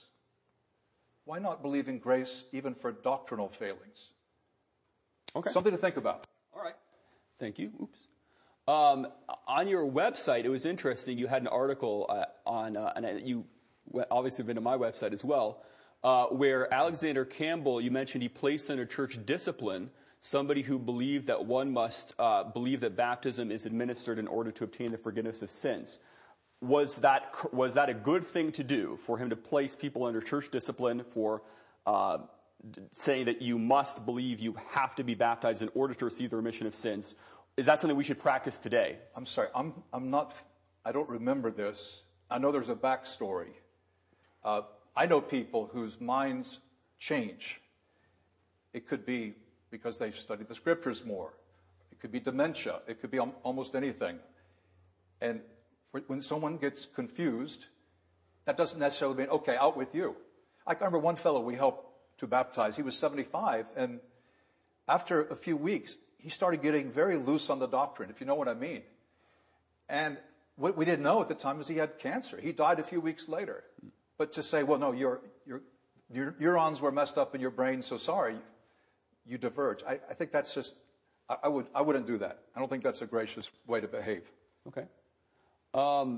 Why not believe in grace even for doctrinal failings? Okay. Something to think about. All right. Thank you. Oops. Um, on your website, it was interesting. You had an article uh, on, uh, and you obviously have been to my website as well, uh, where Alexander Campbell, you mentioned he placed under church discipline somebody who believed that one must uh, believe that baptism is administered in order to obtain the forgiveness of sins. Was that was that a good thing to do for him to place people under church discipline for uh, saying that you must believe you have to be baptized in order to receive the remission of sins? Is that something we should practice today? I'm sorry, I'm, I'm not, I don't remember this. I know there's a backstory. Uh, I know people whose minds change. It could be because they've studied the scriptures more. It could be dementia. It could be al- almost anything. And for, when someone gets confused, that doesn't necessarily mean, okay, out with you. I can remember one fellow we helped to baptize. He was seventy-five, and after a few weeks, he started getting very loose on the doctrine, if you know what I mean. And what we didn't know at the time is he had cancer. He died a few weeks later. But to say, well, no, your your your neurons were messed up in your brain, so sorry, you diverge. I, I think that's just, I, I would I wouldn't do that. I don't think that's a gracious way to behave. Okay. Um,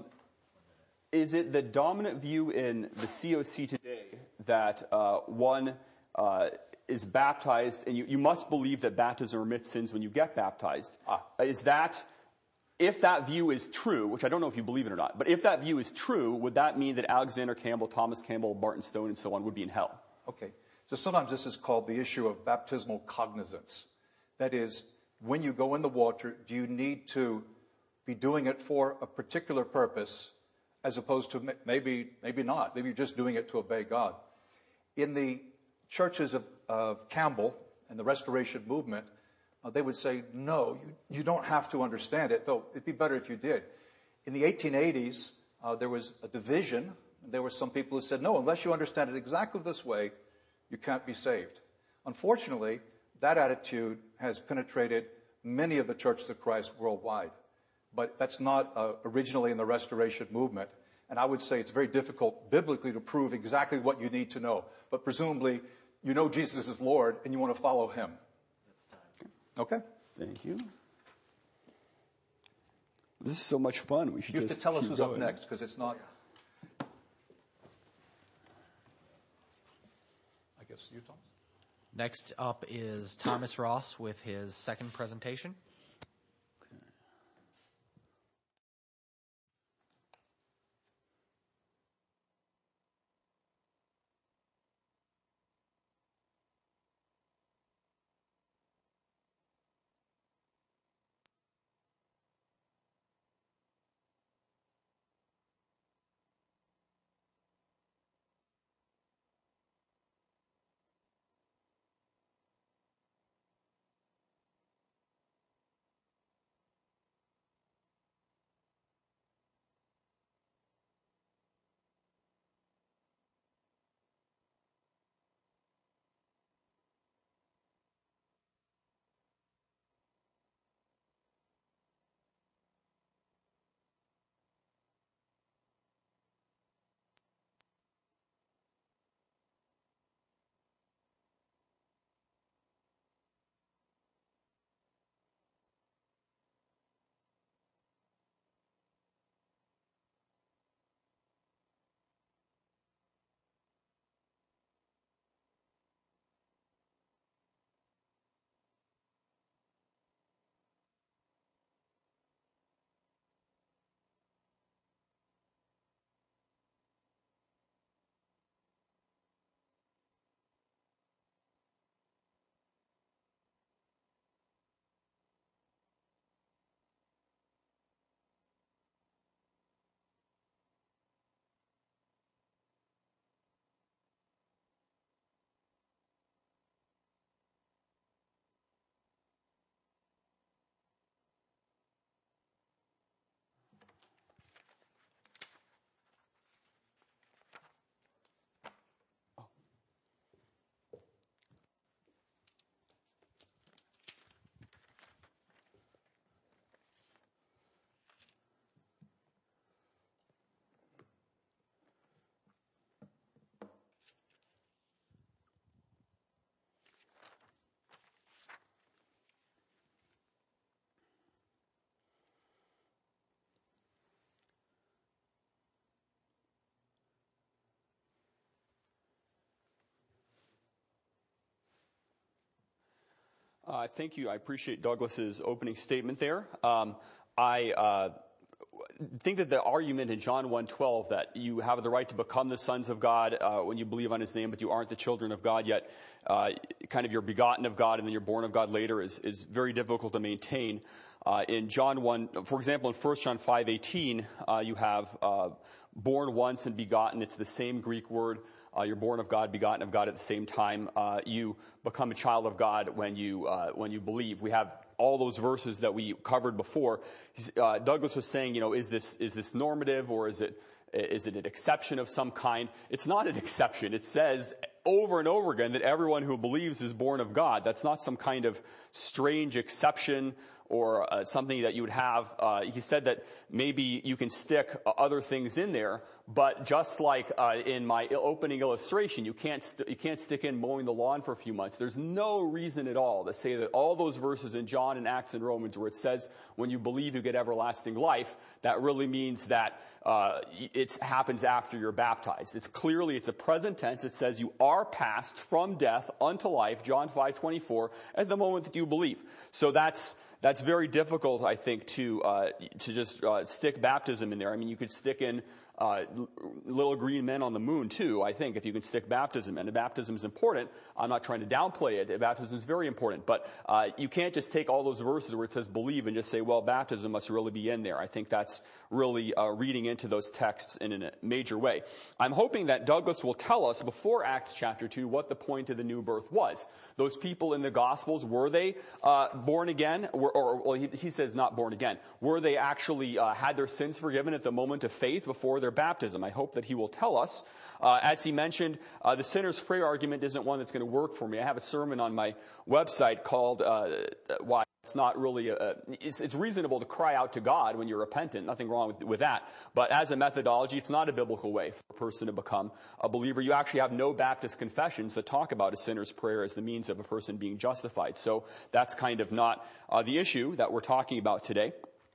is it the dominant view in the C O C today that uh, one uh, is baptized, and you, you must believe that baptism remits sins when you get baptized? Ah. Is that, if that view is true, which I don't know if you believe it or not, but if that view is true, would that mean that Alexander Campbell, Thomas Campbell, Barton Stone, and so on would be in hell? Okay. So sometimes this is called the issue of baptismal cognizance. That is, when you go in the water, do you need to be doing it for a particular purpose as opposed to maybe, maybe not. Maybe you're just doing it to obey God. In the churches of, of Campbell and the Restoration movement, uh, they would say, no, you, you don't have to understand it, though it'd be better if you did. In the eighteen eighties, uh, there was a division. There were some people who said, no, unless you understand it exactly this way, you can't be saved. Unfortunately, that attitude has penetrated many of the churches of Christ worldwide. But that's not uh, originally in the Restoration movement. And I would say it's very difficult biblically to prove exactly what you need to know. But presumably, you know Jesus is Lord and you want to follow him. Okay? Thank you. This is so much fun. We should You have just to tell us keep who's going. up next, because it's not... I guess you, Thomas? Next up is Thomas Ross with his second presentation. Uh, thank you. I appreciate Douglas's opening statement there. Um, I uh, think that the argument in John one twelve that you have the right to become the sons of God uh, when you believe on his name, but you aren't the children of God yet, uh, kind of you're begotten of God and then you're born of God later is, is very difficult to maintain. Uh, in John one, for example, in First John five eighteen, uh, you have uh, born once and begotten. It's the same Greek word. Uh, you're born of God, begotten of God at the same time. Uh, you become a child of God when you uh, when you believe. We have all those verses that we covered before. Uh, Douglas was saying, you know, is this is this normative or is it is it an exception of some kind? It's not an exception. It says over and over again that everyone who believes is born of God. That's not some kind of strange exception or uh, something that you would have. Uh, he said that maybe you can stick uh, other things in there, but just like uh, in my opening illustration, you can't st- you can't stick in mowing the lawn for a few months. There's no reason at all to say that all those verses in John and Acts and Romans where it says when you believe you get everlasting life, that really means that uh, it happens after you're baptized. It's clearly, it's a present tense. It says you are passed from death unto life, John five twenty-four, at the moment that you believe. So that's that's very difficult, I think, to uh, to just uh, stick baptism in there. I mean, you could stick in uh, little green men on the moon, too, I think, if you can stick baptism in. And baptism is important. I'm not trying to downplay it. Baptism is very important. But uh, you can't just take all those verses where it says believe and just say, well, baptism must really be in there. I think that's really uh, reading into those texts in a major way. I'm hoping that Douglas will tell us before Acts chapter two what the point of the new birth was. Those people in the Gospels, were they uh, born again? Or, or well, he, he says not born again. Were they actually uh, had their sins forgiven at the moment of faith before their baptism? I hope that he will tell us. Uh, as he mentioned, uh, the sinner's prayer argument isn't one that's going to work for me. I have a sermon on my website called uh, Why It's Not Really a, it's, it's reasonable to cry out to God when you're repentant. Nothing wrong with, with that. But as a methodology, it's not a biblical way for a person to become a believer. You actually have no Baptist confessions that talk about a sinner's prayer as the means of a person being justified. So that's kind of not uh, the issue that we're talking about today.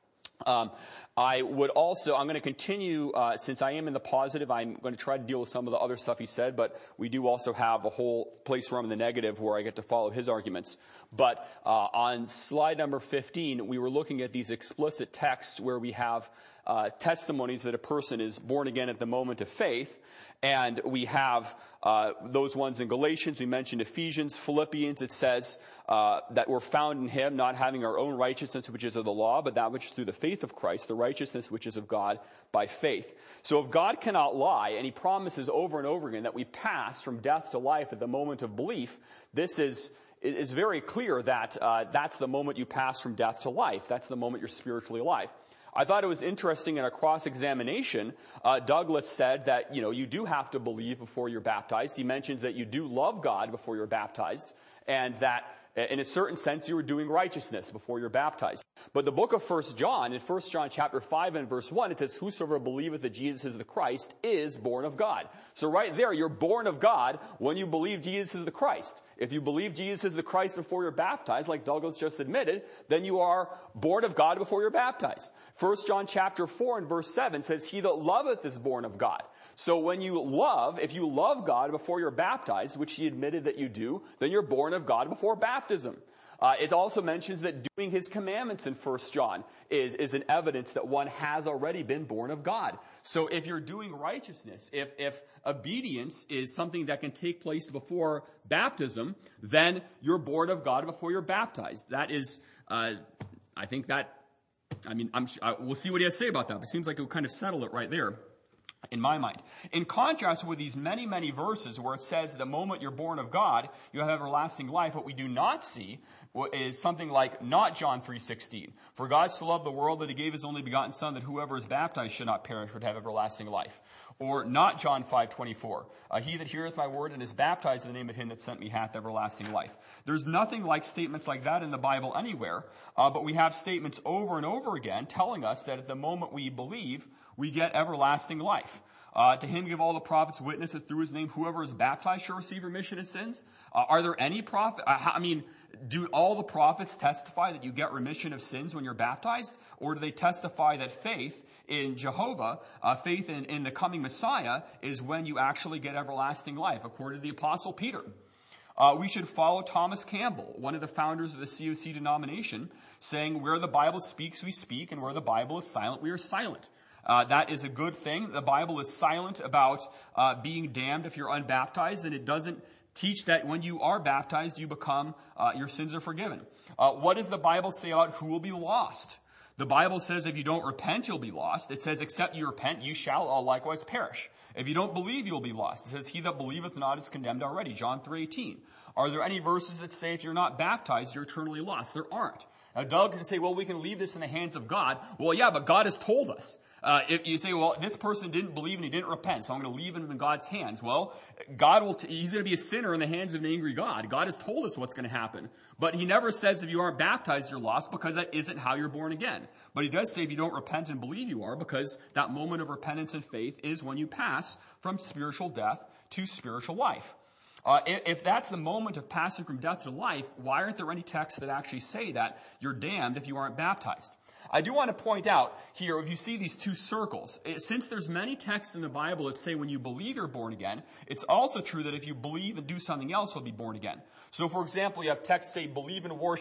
Um, I would also, I'm going to continue, uh, since I am in the positive, I'm going to try to deal with some of the other stuff he said, but we do also have a whole place where I'm in the negative where I get to follow his arguments. But uh, on slide number fifteen, we were looking at these explicit texts where we have uh, testimonies that a person is born again at the moment of faith. And we have uh, those ones in Galatians. We mentioned Ephesians, Philippians. It says uh, that we're found in him, not having our own righteousness, which is of the law, but that which is through the faith of Christ, the righteousness which is of God by faith. So if God cannot lie, and he promises over and over again that we pass from death to life at the moment of belief, this is is very clear that uh, that's the moment you pass from death to life. That's the moment you're spiritually alive. I thought it was interesting in a cross-examination, uh, Douglas said that, you know, you do have to believe before you're baptized. He mentions that you do love God before you're baptized, and that in a certain sense you are doing righteousness before you're baptized. But the book of First John, in First John chapter five and verse one, it says, whosoever believeth that Jesus is the Christ is born of God. So right there, you're born of God when you believe Jesus is the Christ. If you believe Jesus is the Christ before you're baptized, like Douglas just admitted, then you are born of God before you're baptized. First John chapter four and verse seven says, he that loveth is born of God. So when you love, if you love God before you're baptized, which he admitted that you do, then you're born of God before baptism. Uh, it also mentions that doing his commandments in First John is, is an evidence that one has already been born of God. So if you're doing righteousness, if, if obedience is something that can take place before baptism, then you're born of God before you're baptized. That is, uh, I think that, I mean, I'm, I, we'll see what he has to say about that, but it seems like it will kind of settle it right there. In my mind. In contrast with these many, many verses where it says the moment you're born of God, you have everlasting life, what we do not see is something like not John three sixteen. For God so loved the world that he gave his only begotten Son, that whoever is baptized should not perish but have everlasting life. Or not John five twenty-four. Uh, he that heareth my word and is baptized in the name of him that sent me hath everlasting life. There's nothing like statements like that in the Bible anywhere, uh, but we have statements over and over again telling us that at the moment we believe, we get everlasting life. Uh, to him give all the prophets witness that through his name whoever is baptized shall receive remission of sins. Uh, are there any prophet? Uh, I mean, do all the prophets testify that you get remission of sins when you're baptized? Or do they testify that faith in Jehovah, uh, faith in, in the coming Messiah, is when you actually get everlasting life, according to the Apostle Peter? Uh, we should follow Thomas Campbell, one of the founders of the C O C denomination, saying where the Bible speaks, we speak, and where the Bible is silent, we are silent. Uh, that is a good thing. The Bible is silent about uh, being damned if you're unbaptized, and it doesn't teach that when you are baptized, you become, uh, your sins are forgiven. Uh, what does the Bible say about who will be lost? The Bible says if you don't repent, you'll be lost. It says except you repent, you shall all likewise perish. If you don't believe, you'll be lost. It says he that believeth not is condemned already, John three eighteen. Are there any verses that say if you're not baptized, you're eternally lost? There aren't. Now, Doug can say, well, we can leave this in the hands of God. Well, yeah, but God has told us. Uh, if you say, well, this person didn't believe and he didn't repent, so I'm going to leave him in God's hands. Well, God will, t- he's going to be a sinner in the hands of an angry God. God has told us what's going to happen. But he never says if you aren't baptized, you're lost, because that isn't how you're born again. But he does say if you don't repent and believe you are, because that moment of repentance and faith is when you pass from spiritual death to spiritual life. Uh, if, if that's the moment of passing from death to life, why aren't there any texts that actually say that you're damned if you aren't baptized? I do want to point out here, if you see these two circles, it, since there's many texts in the Bible that say when you believe you're born again, it's also true that if you believe and do something else, you'll be born again. So, for example, you have texts say believe and worship.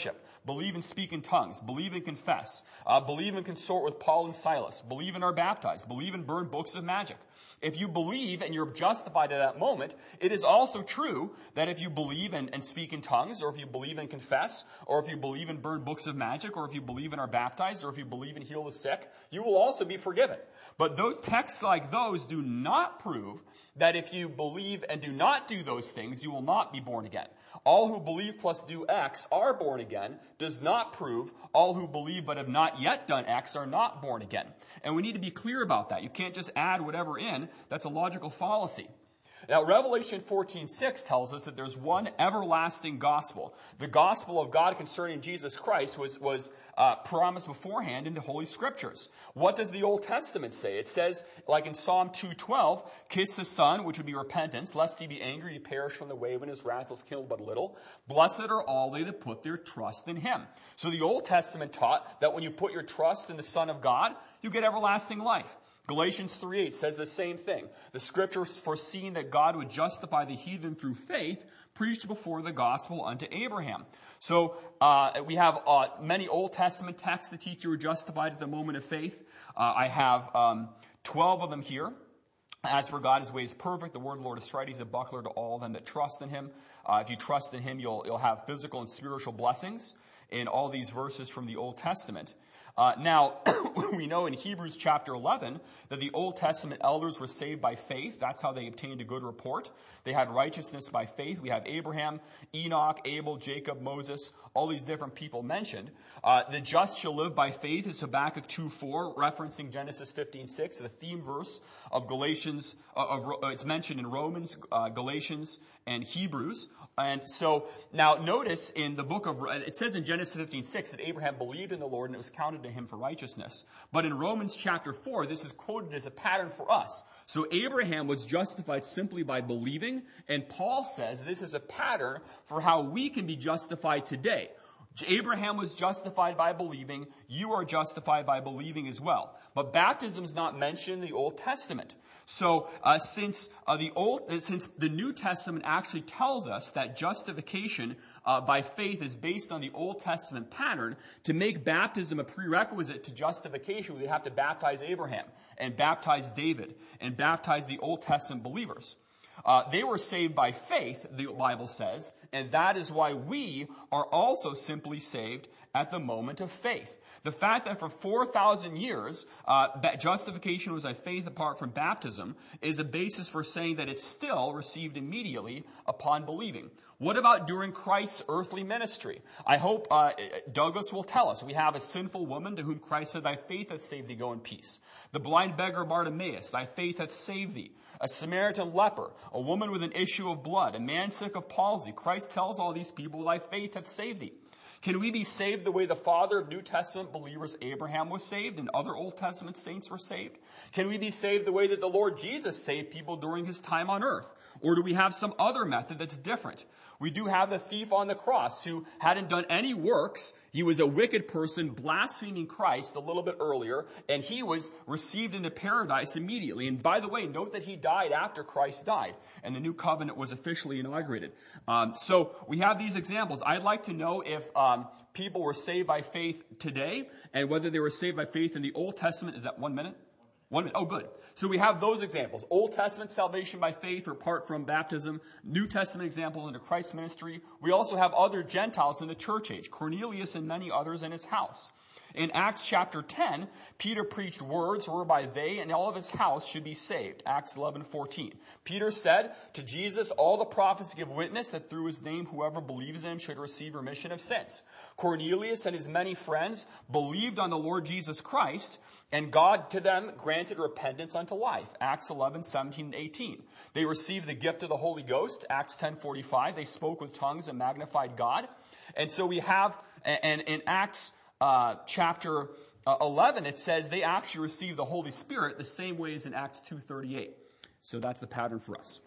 believe and speak in tongues, believe and confess, uh, believe and consort with Paul and Silas, believe and are baptized, believe and burn books of magic. If you believe and you're justified at that moment, it is also true that if you believe and, and speak in tongues, or if you believe and confess, or if you believe and burn books of magic, or if you believe and are baptized, or if you believe and heal the sick, you will also be forgiven. But those texts like those do not prove that if you believe and do not do those things, you will not be born again. All who believe plus do X are born again does not prove all who believe but have not yet done X are not born again. And we need to be clear about that. You can't just add whatever in. That's a logical fallacy. Now, Revelation fourteen six tells us that there's one everlasting gospel. The gospel of God concerning Jesus Christ was, was uh, promised beforehand in the Holy Scriptures. What does the Old Testament say? It says, like in Psalm two twelve, kiss the Son, which would be repentance, lest he be angry, he perish from the way when his wrath was kindled but little. Blessed are all they that put their trust in him. So the Old Testament taught that when you put your trust in the Son of God, you get everlasting life. Galatians three eight says the same thing. The scriptures foreseeing that God would justify the heathen through faith preached before the gospel unto Abraham. So uh, we have uh, many Old Testament texts that teach you were justified at the moment of faith. Uh, I have um, twelve of them here. As for God, his way is perfect. The word of the Lord is right. He's a buckler to all them that trust in him. Uh, if you trust in him, you'll, you'll have physical and spiritual blessings in all these verses from the Old Testament. Uh, now, we know in Hebrews chapter eleven that the Old Testament elders were saved by faith. That's how they obtained a good report. They had righteousness by faith. We have Abraham, Enoch, Abel, Jacob, Moses, all these different people mentioned. Uh, the just shall live by faith is Habakkuk two four, referencing Genesis fifteen six, the theme verse of Galatians. Uh, of, uh, it's mentioned in Romans, uh, Galatians, and Hebrews. And so now notice in the book of, it says in Genesis fifteen six that Abraham believed in the Lord and it was counted to him for righteousness. But in Romans chapter four, this is quoted as a pattern for us. So Abraham was justified simply by believing, and Paul says this is a pattern for how we can be justified today. Abraham was justified by believing. You are justified by believing as well. But baptism is not mentioned in the Old Testament. So uh, since uh, the Old, uh, since the New Testament actually tells us that justification uh, by faith is based on the Old Testament pattern, to make baptism a prerequisite to justification, we would have to baptize Abraham and baptize David and baptize the Old Testament believers. Uh, they were saved by faith, the Bible says, and that is why we are also simply saved at the moment of faith. The fact that for four thousand years, uh, that justification was by faith apart from baptism is a basis for saying that it's still received immediately upon believing. What about during Christ's earthly ministry? I hope uh, Douglas will tell us. We have a sinful woman to whom Christ said, thy faith hath saved thee, go in peace. The blind beggar Bartimaeus, thy faith hath saved thee. A Samaritan leper, a woman with an issue of blood, a man sick of palsy. Christ tells all these people, thy faith hath saved thee. Can we be saved the way the father of New Testament believers, Abraham, was saved and other Old Testament saints were saved? Can we be saved the way that the Lord Jesus saved people during his time on earth? Or do we have some other method that's different? We do have the thief on the cross who hadn't done any works. He was a wicked person blaspheming Christ a little bit earlier, and he was received into paradise immediately. And by the way, note that he died after Christ died, and the new covenant was officially inaugurated. Um, so we have these examples. I'd like to know if um, people were saved by faith today, and whether they were saved by faith in the Old Testament. Is that one minute? One minute. Oh, good. So we have those examples. Old Testament salvation by faith or apart from baptism. New Testament example into Christ's ministry. We also have other Gentiles in the church age. Cornelius and many others in his house. In Acts chapter ten, Peter preached words whereby they and all of his house should be saved. Acts eleven fourteen. Peter said to Jesus, all the prophets give witness that through his name whoever believes in him should receive remission of sins. Cornelius and his many friends believed on the Lord Jesus Christ, and God to them granted repentance unto life. Acts eleven seventeen and eighteen. They received the gift of the Holy Ghost. Acts ten forty-five. They spoke with tongues and magnified God. And so we have, and in Acts Uh, chapter uh, eleven, it says they actually received the Holy Spirit the same way as in Acts two thirty-eight. So that's the pattern for us.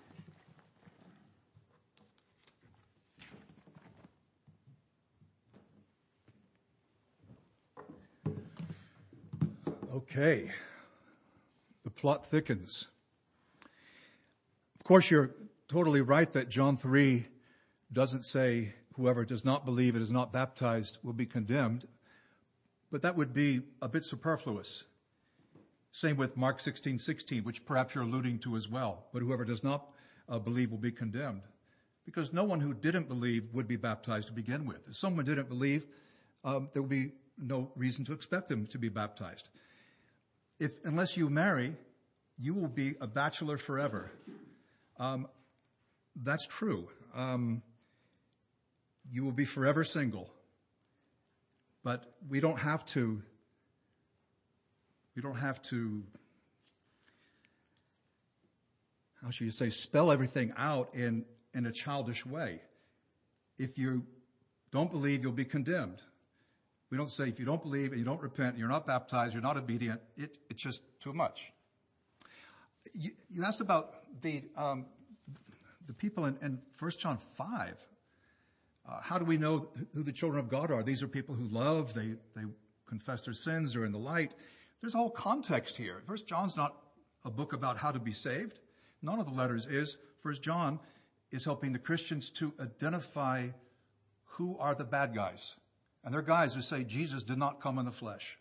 Okay. The plot thickens. Of course, you're totally right that John three doesn't say whoever does not believe and is not baptized will be condemned. But that would be a bit superfluous. Same with Mark sixteen sixteen, which perhaps you're alluding to as well. But whoever does not uh, believe will be condemned. Because no one who didn't believe would be baptized to begin with. If someone didn't believe, um, there would be no reason to expect them to be baptized. If, unless you marry, you will be a bachelor forever. Um, that's true. Um, you will be forever single. But we don't have to, we don't have to, how should you say, spell everything out in, in a childish way. If you don't believe, you'll be condemned. We don't say if you don't believe and you don't repent, you're not baptized, you're not obedient, it, it's just too much. You, you asked about the um, the people in, in First John five. Uh, how do we know who the children of God are? These are people who love, they, they confess their sins, they're in the light. There's a whole context here. First John's not a book about how to be saved. None of the letters is. First John is helping the Christians to identify who are the bad guys. And they're guys who say Jesus did not come in the flesh.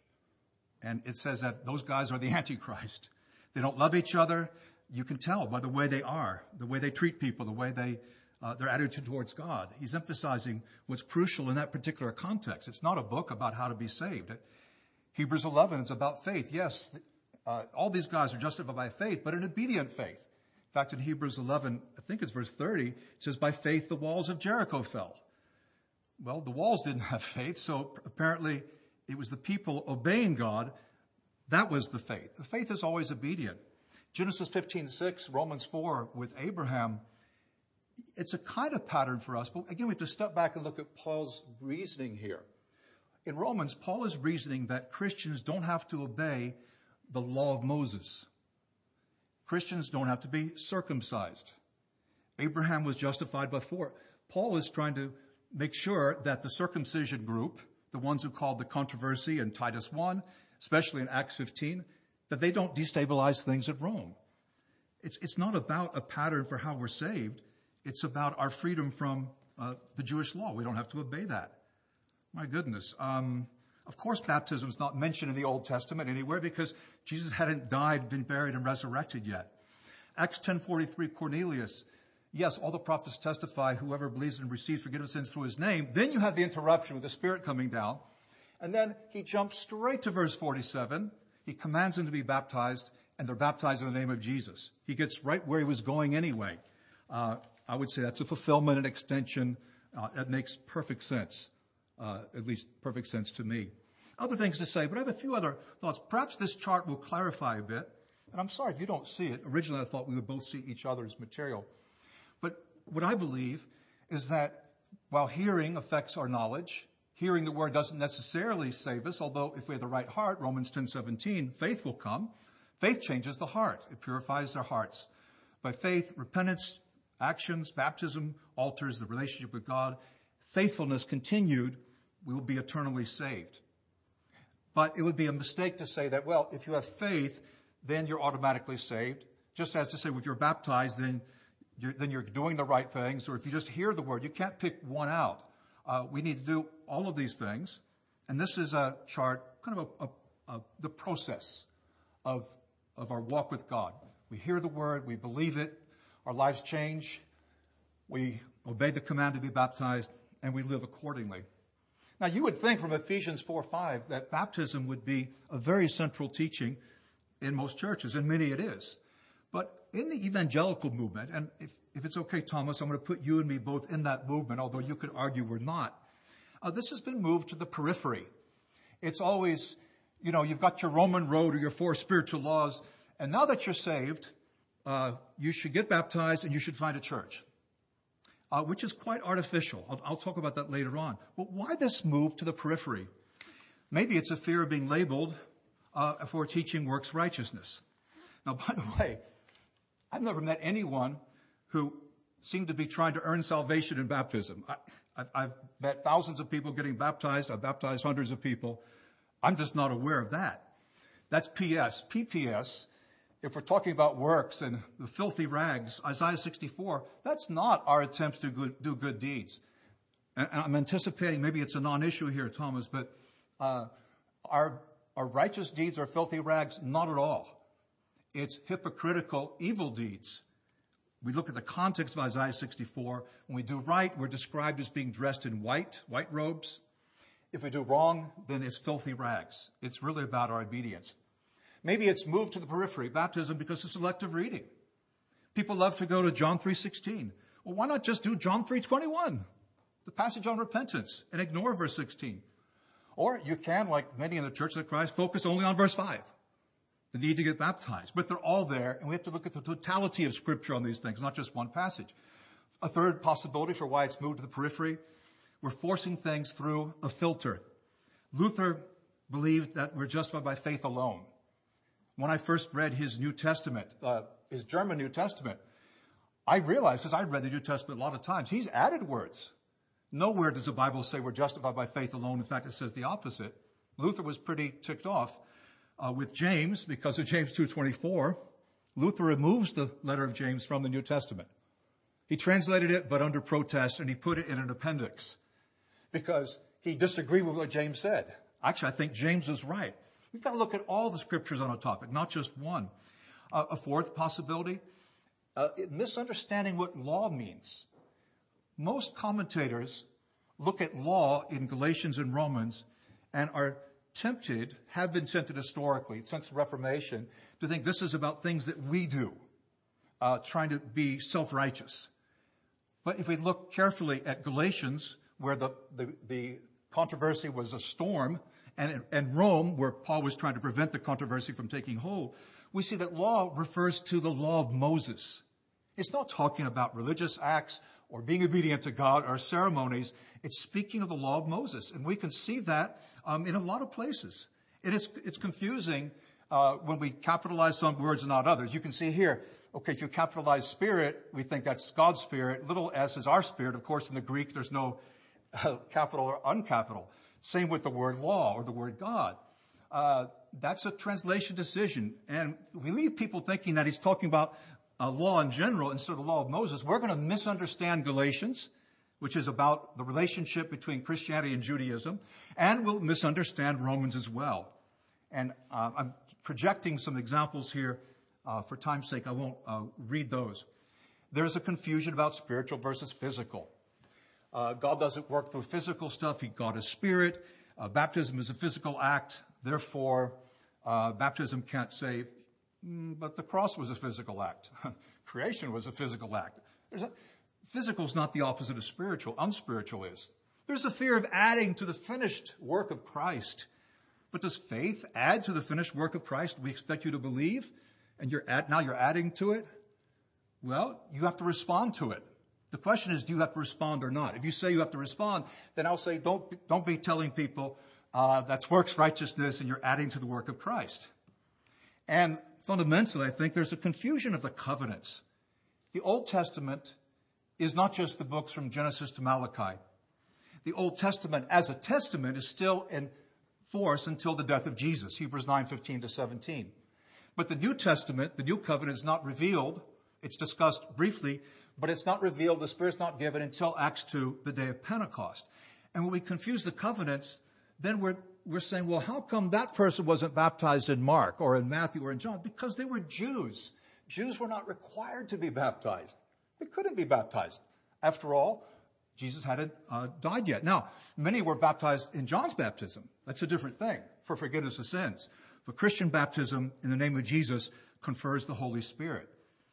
And it says that those guys are the Antichrist. They don't love each other. You can tell by the way they are, the way they treat people, the way they, uh, their attitude towards God. He's emphasizing what's crucial in that particular context. It's not a book about how to be saved. Hebrews eleven is about faith. Yes, uh, all these guys are justified by faith, but an obedient faith. In fact, in Hebrews eleven, I think it's verse thirty, it says, by faith the walls of Jericho fell. Well, the walls didn't have faith, so apparently it was the people obeying God. That was the faith. The faith is always obedient. Genesis fifteen six, Romans four with Abraham, it's a kind of pattern for us. But again, we have to step back and look at Paul's reasoning here. In Romans, Paul is reasoning that Christians don't have to obey the law of Moses. Christians don't have to be circumcised. Abraham was justified before. Paul is trying to make sure that the circumcision group, the ones who called the controversy in Titus one, especially in Acts fifteen, that they don't destabilize things at Rome. It's, it's not about a pattern for how we're saved. It's about our freedom from uh, the Jewish law. We don't have to obey that. My goodness. Um, of course, baptism is not mentioned in the Old Testament anywhere because Jesus hadn't died, been buried, and resurrected yet. Acts ten forty-three, Cornelius. Yes, all the prophets testify, whoever believes and receives forgiveness of sins through his name. Then you have the interruption with the Spirit coming down. And then he jumps straight to verse forty-seven. He commands them to be baptized, and they're baptized in the name of Jesus. He gets right where he was going anyway. Uh, I would say that's a fulfillment and extension. Uh, that makes perfect sense, uh, at least perfect sense to me. Other things to say, but I have a few other thoughts. Perhaps this chart will clarify a bit. And I'm sorry if you don't see it. Originally, I thought we would both see each other's material. But what I believe is that while hearing affects our knowledge, hearing the word doesn't necessarily save us, although if we have the right heart, Romans ten seventeen, faith will come. Faith changes the heart. It purifies our hearts. By faith, repentance, actions, baptism alters the relationship with God. Faithfulness continued, we will be eternally saved. But it would be a mistake to say that, well, if you have faith, then you're automatically saved. Just as to say, if you're baptized, then you're, then you're doing the right things. Or if you just hear the word, you can't pick one out. Uh, we need to do all of these things. And this is a chart, kind of a, a, a, the process of, of our walk with God. We hear the word, we believe it, our lives change, we obey the command to be baptized, and we live accordingly. Now, you would think from Ephesians four five that baptism would be a very central teaching in most churches, and many it is. But in the evangelical movement, and if, if it's okay, Thomas, I'm going to put you and me both in that movement, although you could argue we're not. Uh, this has been moved to the periphery. It's always, you know, you've got your Roman road or your four spiritual laws, and now that you're saved, uh, you should get baptized and you should find a church, uh, which is quite artificial. I'll, I'll talk about that later on. But why this move to the periphery? Maybe it's a fear of being labeled uh, for teaching works righteousness. Now, by the way, I've never met anyone who seemed to be trying to earn salvation in baptism. I, I've, I've met thousands of people getting baptized. I've baptized hundreds of people. I'm just not aware of that. That's P S. P P S, if we're talking about works and the filthy rags, Isaiah sixty-four, that's not our attempts to good, do good deeds. and I'm anticipating maybe it's a non-issue here, Thomas, but uh, our, our righteous deeds are filthy rags? Not at all. It's hypocritical evil deeds. We look at the context of Isaiah sixty-four. When we do right, we're described as being dressed in white, white robes. If we do wrong, then it's filthy rags. It's really about our obedience. Maybe it's moved to the periphery, baptism, because of selective reading. People love to go to John three sixteen. Well, why not just do John three twenty-one, the passage on repentance, and ignore verse sixteen? Or you can, like many in the Church of Christ, focus only on verse five, the need to get baptized. But they're all there, and we have to look at the totality of Scripture on these things, not just one passage. A third possibility for why it's moved to the periphery, we're forcing things through a filter. Luther believed that we're justified by faith alone. When I first read his New Testament, uh, his German New Testament, I realized, because I read the New Testament a lot of times, he's added words. Nowhere does the Bible say we're justified by faith alone. In fact, it says the opposite. Luther was pretty ticked off uh, with James because of James two twenty-four. Luther removes the letter of James from the New Testament. He translated it, but under protest, and he put it in an appendix because he disagreed with what James said. Actually, I think James was right. We've got to look at all the scriptures on a topic, not just one. Uh, a fourth possibility, uh, misunderstanding what law means. Most commentators look at law in Galatians and Romans and are tempted, have been tempted historically, since the Reformation, to think this is about things that we do, uh, trying to be self-righteous. But if we look carefully at Galatians, where the, the, the controversy was a storm, and, and Rome, where Paul was trying to prevent the controversy from taking hold, we see that law refers to the law of Moses. It's not talking about religious acts or being obedient to God or ceremonies. It's speaking of the law of Moses. And we can see that um, in a lot of places. It is, it's confusing uh, when we capitalize some words and not others. You can see here, okay, if you capitalize spirit, we think that's God's spirit. Little s is our spirit. Of course, in the Greek, there's no uh, capital or uncapital. Same with the word law or the word God. Uh, that's a translation decision. And we leave people thinking that he's talking about uh, law in general instead of the law of Moses. We're going to misunderstand Galatians, which is about the relationship between Christianity and Judaism, and we'll misunderstand Romans as well. And uh, I'm projecting some examples here. Uh, for time's sake, I won't uh, read those. There's a confusion about spiritual versus physical. Uh, God doesn't work through physical stuff. He, God is spirit. Uh, baptism is a physical act. Therefore, uh, baptism can't save. Mm, but the cross was a physical act. Creation was a physical act. There's a, physical is not the opposite of spiritual. Unspiritual is. There's a fear of adding to the finished work of Christ. But does faith add to the finished work of Christ? We expect you to believe, and you're add, now you're adding to it? Well, you have to respond to it. The question is, do you have to respond or not? If you say you have to respond, then I'll say don't, don't be telling people uh, that's works righteousness and you're adding to the work of Christ. And fundamentally, I think there's a confusion of the covenants. The Old Testament is not just the books from Genesis to Malachi. The Old Testament as a testament is still in force until the death of Jesus, Hebrews nine fifteen to seventeen. But the New Testament, the New Covenant, is not revealed. It's discussed briefly, but it's not revealed, the Spirit's not given until Acts two, the day of Pentecost. And when we confuse the covenants, then we're, we're saying, well, how come that person wasn't baptized in Mark or in Matthew or in John? Because they were Jews. Jews were not required to be baptized. They couldn't be baptized. After all, Jesus hadn't uh, died yet. Now, many were baptized in John's baptism. That's a different thing, for forgiveness of sins. But Christian baptism in the name of Jesus confers the Holy Spirit.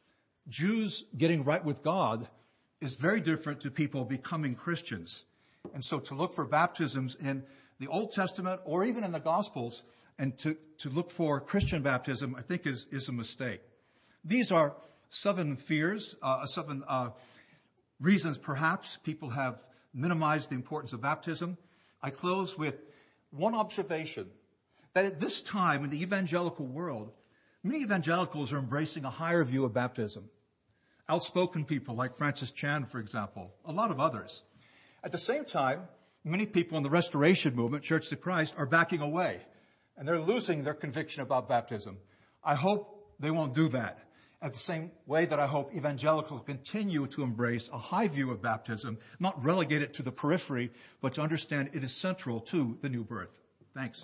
Jews getting right with God is very different to people becoming Christians. And so to look for baptisms in the Old Testament or even in the Gospels and to, to look for Christian baptism, I think is, is a mistake. These are seven fears, uh, seven uh, reasons perhaps people have minimized the importance of baptism. I close with one observation, that at this time in the evangelical world, many evangelicals are embracing a higher view of baptism. Outspoken people like Francis Chan, for example, a lot of others. At the same time, many people in the Restoration Movement, Church of Christ, are backing away, and they're losing their conviction about baptism. I hope they won't do that. At the same way that I hope evangelicals continue to embrace a high view of baptism, not relegate it to the periphery, but to understand it is central to the new birth. Thanks.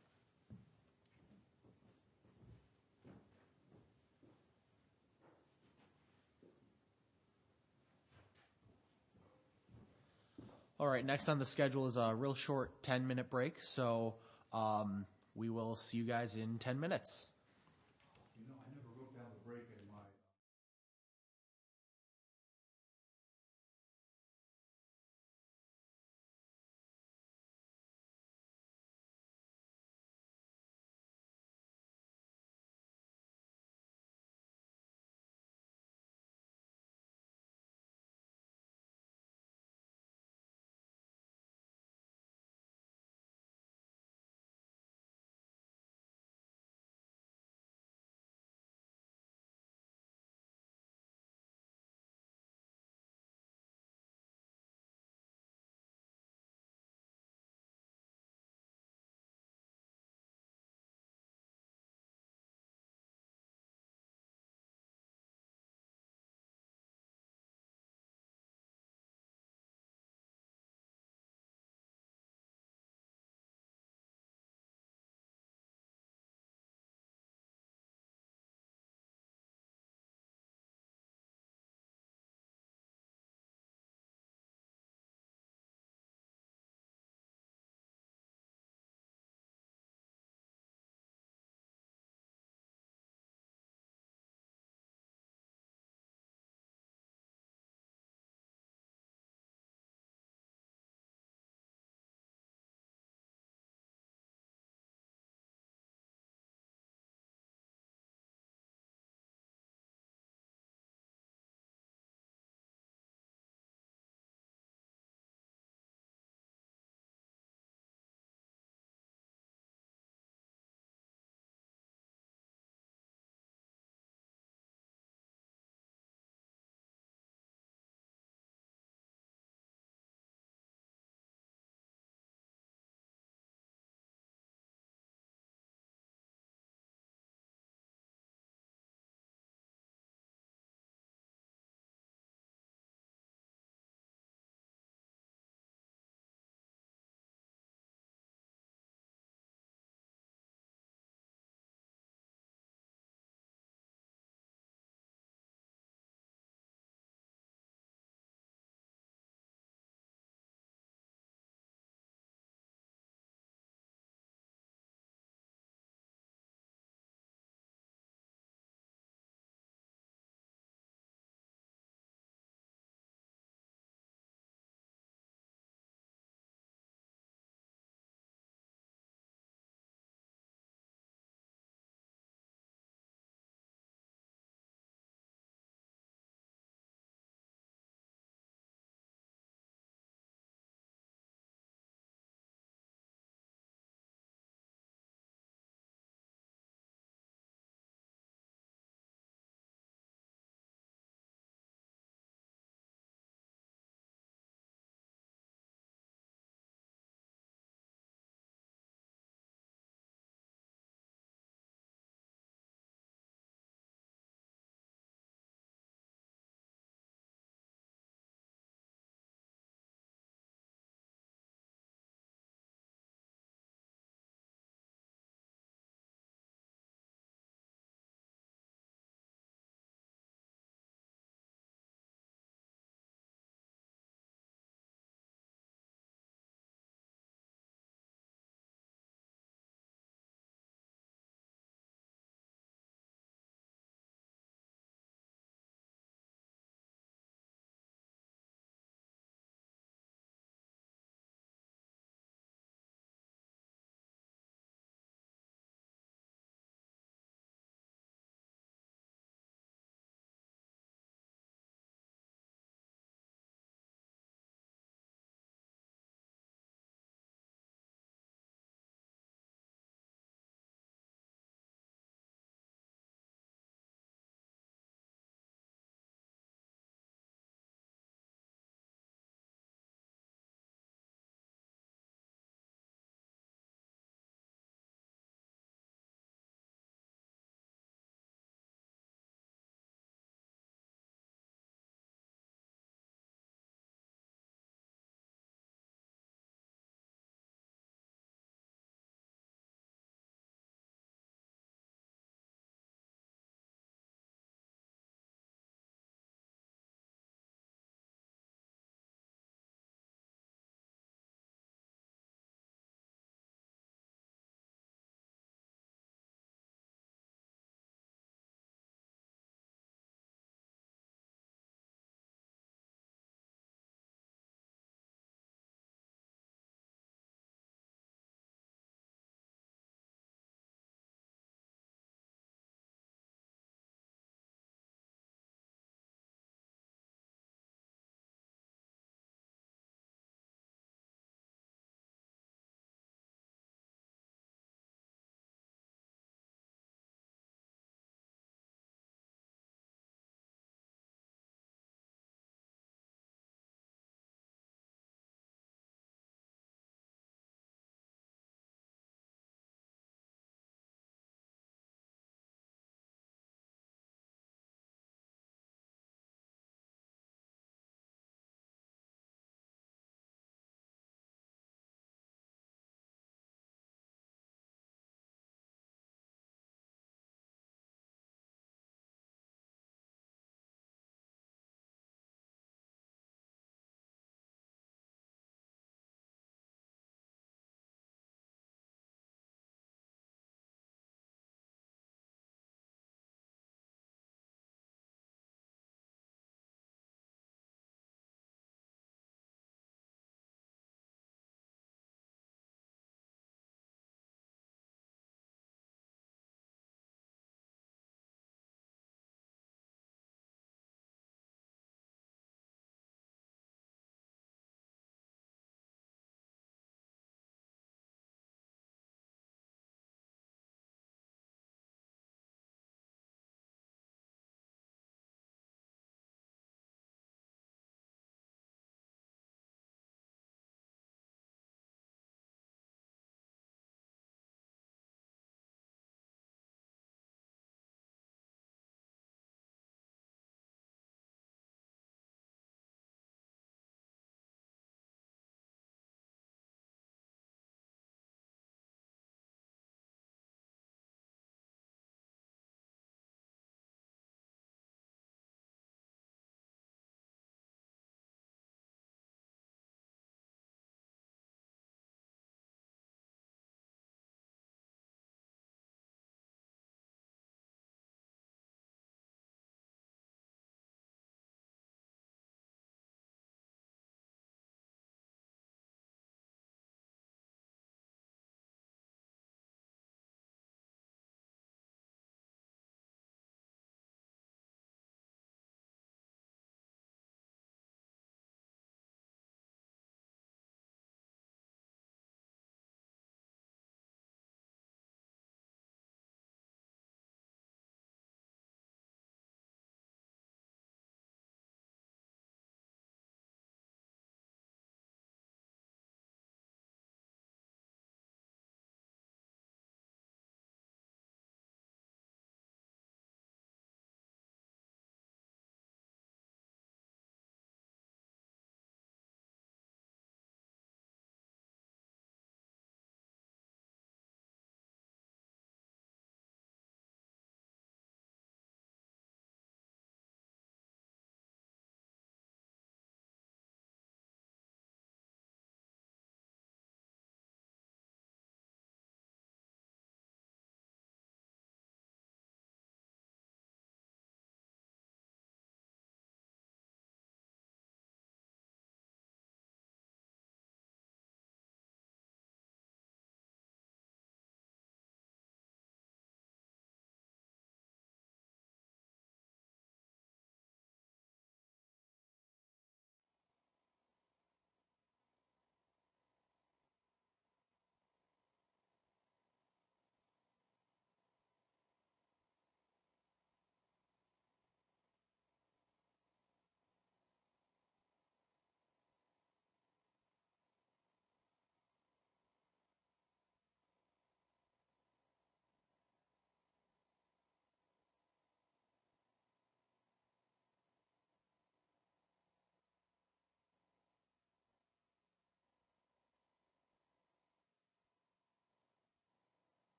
All right, next on the schedule is a real short ten-minute break, so um, we will see you guys in ten minutes.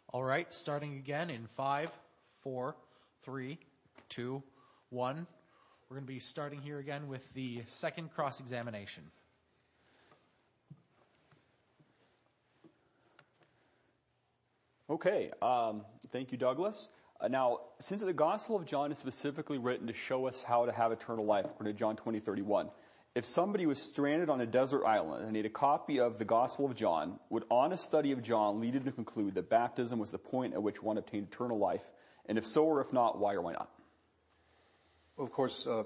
All right, starting again in five, four, three, two, one. We're going to be starting here again with the second cross-examination. Okay, um, thank you, Douglas. Uh, now, since the Gospel of John is specifically written to show us how to have eternal life, according to John twenty thirty-one, if somebody was stranded on a desert island and needed a copy of the Gospel of John, would honest study of John lead him to conclude that baptism was the point at which one obtained eternal life? And if so or if not, why or why not? Well, of course, uh,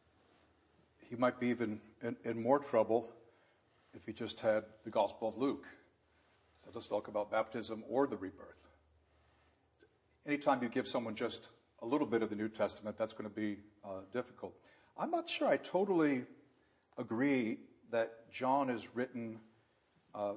he might be even in, in more trouble if he just had the Gospel of Luke. So let's talk about baptism or the rebirth. Anytime you give someone just a little bit of the New Testament, that's going to be uh, difficult. I'm not sure I totally agree that John is written uh,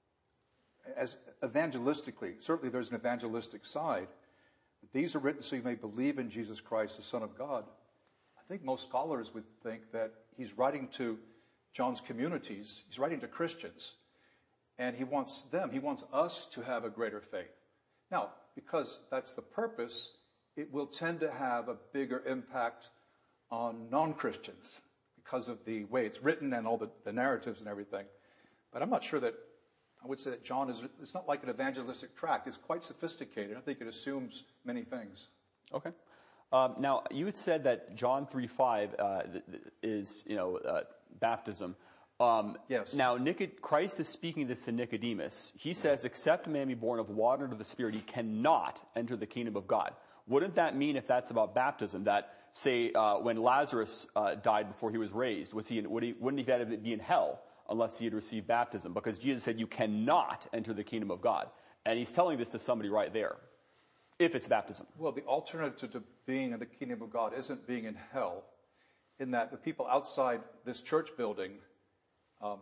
as evangelistically. Certainly there's an evangelistic side. But these are written so you may believe in Jesus Christ, the Son of God. I think most scholars would think that he's writing to John's communities. He's writing to Christians. And he wants them, he wants us to have a greater faith. Now, because that's the purpose, it will tend to have a bigger impact on non-Christians because of the way it's written and all the, the narratives and everything. But I'm not sure that, I would say that John is, it's not like an evangelistic tract. It's quite sophisticated. I think it assumes many things. Okay. Um, now, you had said that John three five uh, is, you know, uh, baptism. Um, yes. Now, Nicod- Christ is speaking this to Nicodemus. He says, except a man be born of water and of the Spirit, he cannot enter the kingdom of God. Wouldn't that mean, if that's about baptism, that, say, uh, when Lazarus uh, died before he was raised, was he, in, would he, wouldn't he have to be in hell unless he had received baptism? Because Jesus said, you cannot enter the kingdom of God. And he's telling this to somebody right there, if it's baptism. Well, the alternative to being in the kingdom of God isn't being in hell, in that the people outside this church building, Um,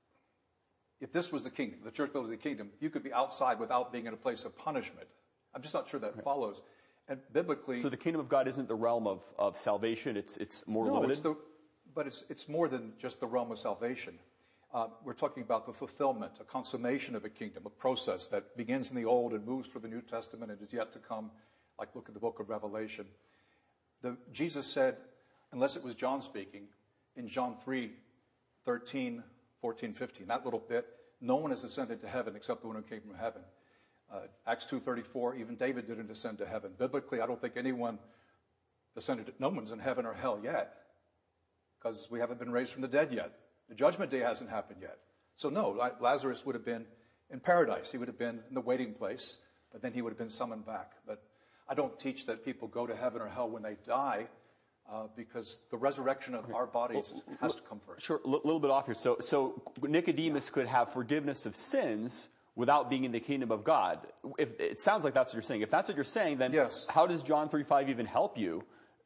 if this was the kingdom, the church building was the kingdom, you could be outside without being in a place of punishment. I'm just not sure that right. follows. And biblically, so the kingdom of God isn't the realm of, of salvation. It's it's more no, limited. It's the, but it's it's more than just the realm of salvation. Uh, we're talking about the fulfillment, a consummation of a kingdom, a process that begins in the Old and moves through the New Testament and is yet to come. Like look at the book of Revelation. The, Jesus said, unless it was John speaking, in John three. thirteen, fourteen, fifteen, that little bit, no one has ascended to heaven except the one who came from heaven. Uh, Acts two thirty-four, even David didn't ascend to heaven. Biblically, I don't think anyone ascended to, no one's in heaven or hell yet, because we haven't been raised from the dead yet. The judgment day hasn't happened yet. So no, Lazarus would have been in paradise. He would have been in the waiting place, but then he would have been summoned back. But I don't teach that people go to heaven or hell when they die, Uh, because the resurrection of our bodies well, has to come first. Sure, a l- little bit off here. So, so Nicodemus could have forgiveness of sins without being in the kingdom of God. If it sounds like that's what you're saying. If that's what you're saying, then yes. How does John three five even help you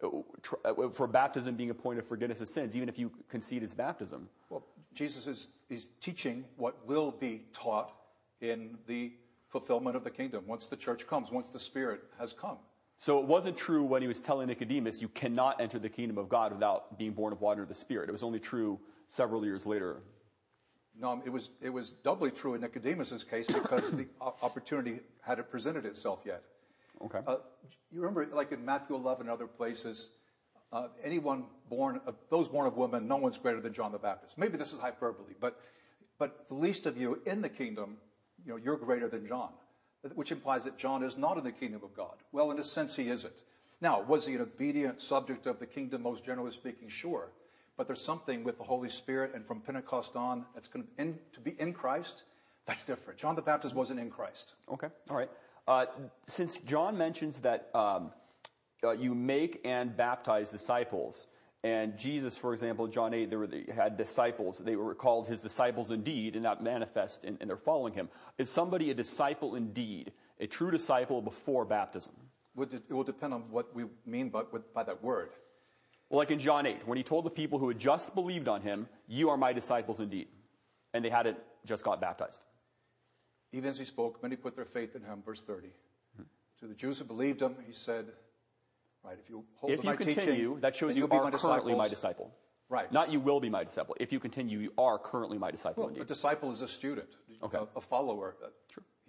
uh, for baptism being a point of forgiveness of sins, even if you concede it's baptism? Well, Jesus is, is teaching what will be taught in the fulfillment of the kingdom once the church comes, once the Spirit has come. So it wasn't true when he was telling Nicodemus, you cannot enter the kingdom of God without being born of water and the Spirit. It was only true several years later. No, it was it was doubly true in Nicodemus's case because the opportunity hadn't presented itself yet. Okay. Uh, you remember, like in Matthew eleven and other places, uh, anyone born of those born of women, no one's greater than John the Baptist. Maybe this is hyperbole, but but the least of you in the kingdom, you know, you're greater than John. Which implies that John is not in the kingdom of God. Well, in a sense, he isn't. Now, was he an obedient subject of the kingdom, most generally speaking? Sure. But there's something with the Holy Spirit and from Pentecost on that's going to, in, to be in Christ, that's different. John the Baptist wasn't in Christ. Okay, all right. Uh, since John mentions that um, uh, you make and baptize disciples, and Jesus, for example, John eight, they, were, they had disciples. They were called his disciples indeed, and that manifest, and, and they're following him. Is somebody a disciple indeed, a true disciple before baptism? It will depend on what we mean by, by that word. Well, like in John eight, when he told the people who had just believed on him, you are my disciples indeed. And they hadn't just got baptized. Even as he spoke, many put their faith in him, verse thirty. Mm-hmm. To the Jews who believed him, he said, right, if you hold if to you my continue, teaching, that shows you be are my currently disciples. my disciple. Right. Not you will be my disciple. If you continue, you are currently my disciple Well, indeed. a disciple is a student, Okay. a, a follower. Sure.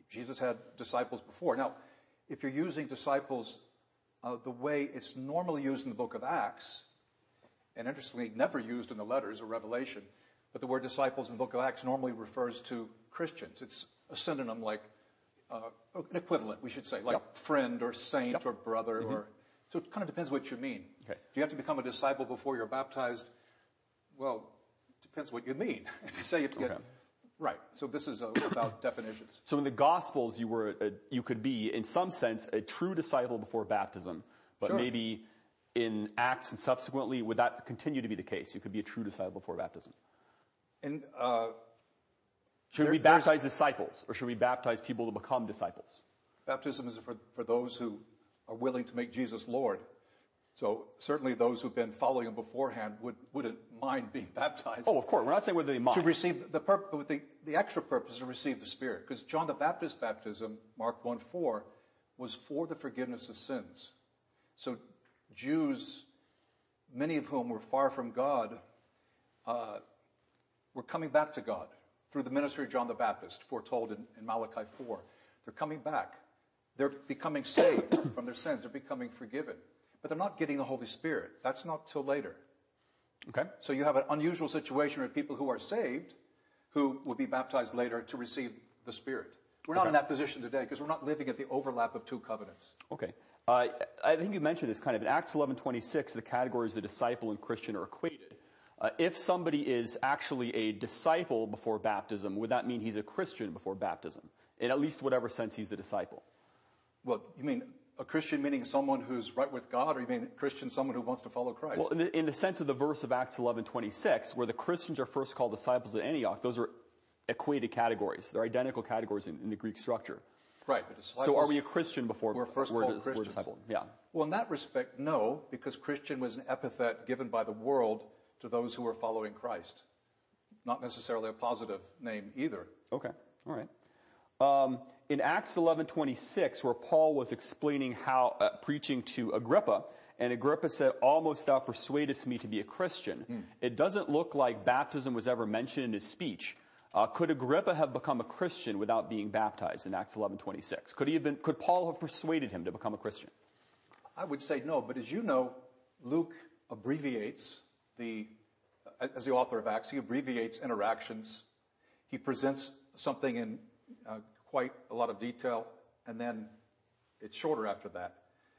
Jesus had disciples before. Now, if you're using disciples uh, the way it's normally used in the book of Acts, and interestingly, never used in the letters or Revelation, but the word disciples in the book of Acts normally refers to Christians. It's a synonym like, uh, an equivalent, we should say, like Yep. friend or saint Yep. or brother. Mm-hmm. or So it kind of depends what you mean. Okay. Do you have to become a disciple before you're baptized? Well, it depends what you mean. If you say you have to get... Okay. Right. So this is uh, about definitions. So in the Gospels, you were a, you could be, in some sense, a true disciple before baptism, but Sure. maybe in Acts and subsequently, would that continue to be the case? You could be a true disciple before baptism. And uh, Should there- we there's- baptize disciples, or should we baptize people to become disciples? baptism is for, for those who are willing to make Jesus Lord. So certainly those who've been following him beforehand would, wouldn't mind being baptized. Oh, of course. We're not saying whether they mind. To receive the purpose, with the, the extra purpose to receive the Spirit. Because John the Baptist's baptism, Mark one four, was for the forgiveness of sins. So Jews, many of whom were far from God, uh, were coming back to God through the ministry of John the Baptist, foretold in, in Malachi four. They're coming back. They're becoming saved from their sins. They're becoming forgiven. But they're not getting the Holy Spirit. That's not till later. Okay. So you have an unusual situation where people who are saved, who will be baptized later to receive the Spirit. We're not Okay. in that position today because we're not living at the overlap of two covenants. Okay. Uh, I think you mentioned this kind of in Acts eleven twenty-six, the categories of disciple and Christian are equated. Uh, if somebody is actually a disciple before baptism, would that mean he's a Christian before baptism? In at least whatever sense he's a disciple. Well, you mean a Christian meaning someone who's right with God, or you mean a Christian someone who wants to follow Christ? Well, in the, in the sense of the verse of Acts eleven twenty-six, where the Christians are first called disciples at Antioch, those are equated categories. They're identical categories in, in the Greek structure. Right. The disciples, So are we a Christian before we're first we're, called dis- we're Christians. disciple? Yeah. Well, in that respect, no, because Christian was an epithet given by the world to those who were following Christ. Not necessarily a positive name either. Okay. All right. Um, in Acts eleven twenty-six, where Paul was explaining how, uh, preaching to Agrippa, and Agrippa said, almost thou persuadest me to be a Christian. Hmm. It doesn't look like baptism was ever mentioned in his speech. Uh, could Agrippa have become a Christian without being baptized in Acts eleven twenty-six? Could he have been, could Paul have persuaded him to become a Christian? I would say no, but as you know, Luke abbreviates the, as the author of Acts, he abbreviates interactions. He presents something in uh, quite a lot of detail, and then it's shorter after that.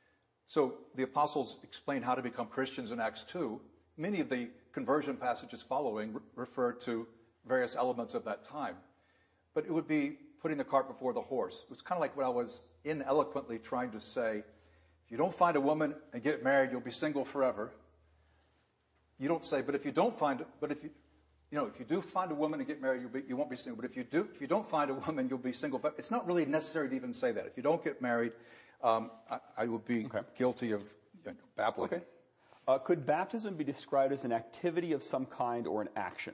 So the apostles explain how to become Christians in Acts two. Many of the conversion passages following re- refer to various elements of that time. But it would be putting the cart before the horse. It was kind of like what I was ineloquently trying to say. If you don't find a woman and get married, you'll be single forever. You don't say, but if you don't find, but if you, you know, if you do find a woman and get married, you'll be, you won't be single. But if you do, if you don't find a woman, you'll be single forever. It's not really necessary to even say that. If you don't get married, um, I, I would be Okay. guilty of you know, babbling. Okay. Uh, could baptism be described as an activity of some kind or an action?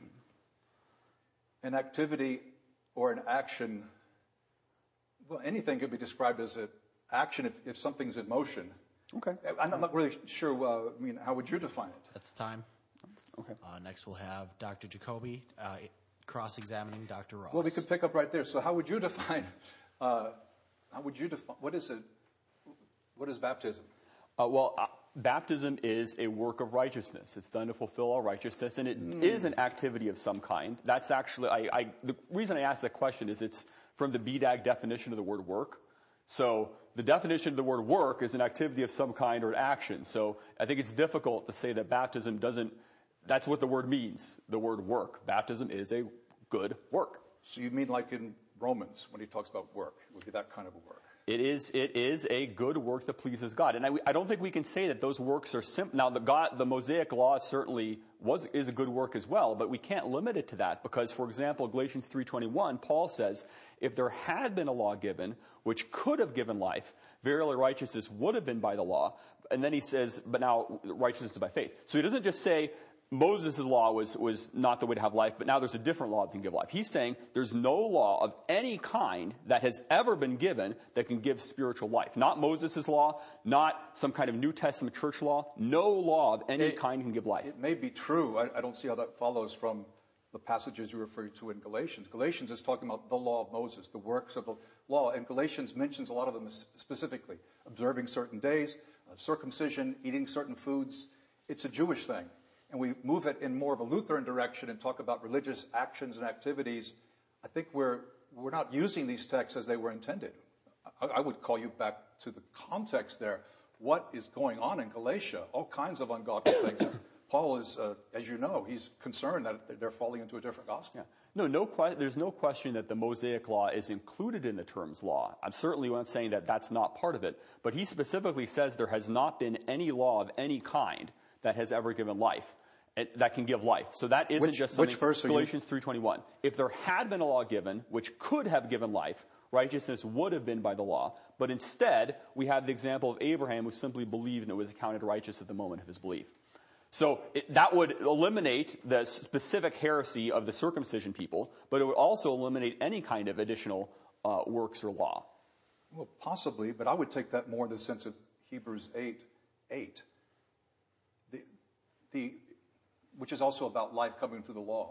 An activity or an action, well, anything could be described as an action if, if something's in motion. Okay. I'm not really sure, uh, I mean, how would you define it? That's time. Okay. Uh, next, we'll have Doctor Jacoby uh, cross-examining Doctor Ross. Well, we could pick up right there. So how would you define, uh, how would you define, what is it, what is baptism? Uh, well, uh, baptism is a work of righteousness. It's done to fulfill all righteousness, and it mm. is an activity of some kind. That's actually, I, I, the reason I asked that question is it's from the B D A G definition of the word work. So the definition of the word work is an activity of some kind or an action. So I think it's difficult to say that baptism doesn't, that's what the word means, the word work. Baptism is a good work. So you mean like in Romans when he talks about work, it would be that kind of a work? It is, it is a good work that pleases God. And I, I don't think we can say that those works are simple. Now, the God, the Mosaic law certainly was, is a good work as well, but we can't limit it to that because, for example, Galatians three twenty-one, Paul says, if there had been a law given, which could have given life, verily righteousness would have been by the law. And then he says, but now righteousness is by faith. So he doesn't just say, Moses' law was, was not the way to have life, but now there's a different law that can give life. He's saying there's no law of any kind that has ever been given that can give spiritual life. Not Moses' law, not some kind of New Testament church law. No law of any It- kind can give life. It may be true. I, I don't see how that follows from the passages you referred to in Galatians. Galatians is talking about the law of Moses, the works of the law, and Galatians mentions a lot of them specifically. Observing certain days, uh, circumcision, eating certain foods. It's a Jewish thing. And we move it in more of a Lutheran direction and talk about religious actions and activities. I think we're, we're not using these texts as they were intended. I, I would call you back to the context there. What is going on in Galatia? All kinds of ungodly things. Paul is, uh, as you know, he's concerned that they're falling into a different gospel. Yeah. No, no. Que- there's no question that the Mosaic law is included in the terms law. I'm certainly not saying that that's not part of it. But he specifically says there has not been any law of any kind that has ever given life, that can give life. So that isn't which, just something, which verse are Galatians three twenty-one. If there had been a law given which could have given life, righteousness would have been by the law. But instead, we have the example of Abraham who simply believed and it was accounted righteous at the moment of his belief. So it, that would eliminate the specific heresy of the circumcision people, but it would also eliminate any kind of additional uh, works or law. Well, possibly, but I would take that more in the sense of Hebrews eight, eight, the, the, which is also about life coming through the law.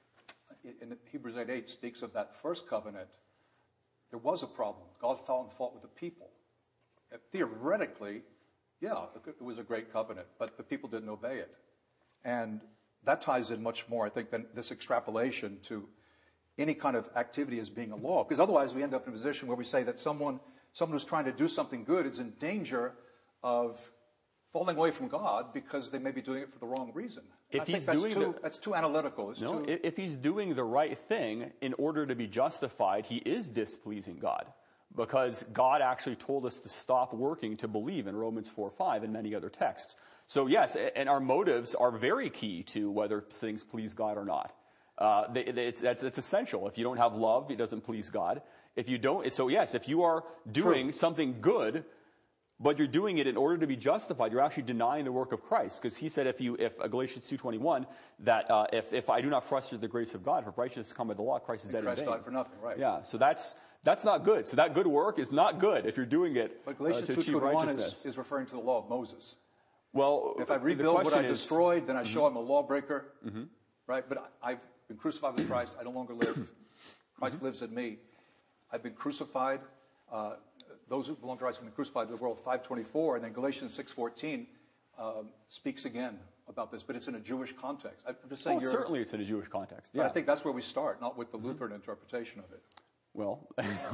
In Hebrews eight, eight speaks of that first covenant. There was a problem. God found fault with the people. And theoretically, yeah, it was a great covenant, but the people didn't obey it. And that ties in much more, I think, than this extrapolation to any kind of activity as being a law. Because otherwise we end up in a position where we say that someone, someone who's trying to do something good is in danger of falling away from God because they may be doing it for the wrong reason. If I think he's that's doing too, the, that's too analytical. It's no, too, if he's doing the right thing in order to be justified, he is displeasing God. Because God actually told us to stop working to believe in Romans four five and many other texts. So yes, and our motives are very key to whether things please God or not. Uh, they, they, it's, that's, it's essential. If you don't have love, it doesn't please God. If you don't, so yes, if you are doing True. something good, but you're doing it in order to be justified, you're actually denying the work of Christ. Because he said, if you, if uh, Galatians two twenty-one, that uh, if if I do not frustrate the grace of God, for righteousness come by the law, Christ is dead in vain. Christ died for nothing, right? Yeah, so that's. That's not good. So that good work is not good if you're doing it But Galatians uh, to two achieve twenty-one righteousness. is, is referring to the law of Moses. Well, if I rebuild what I is, destroyed, then I mm-hmm. show I'm a lawbreaker, mm-hmm. right? But I, I've been crucified with Christ. I no longer live. Christ mm-hmm. lives in me. I've been crucified. Uh, those who belong to Christ have been crucified to the world. five twenty-four, and then Galatians six fourteen um, speaks again about this, but it's in a Jewish context. I'm just saying. Oh, you're, certainly, it's in a Jewish context. Yeah. Yeah. I think that's where we start, not with the Lutheran mm-hmm. interpretation of it. Well,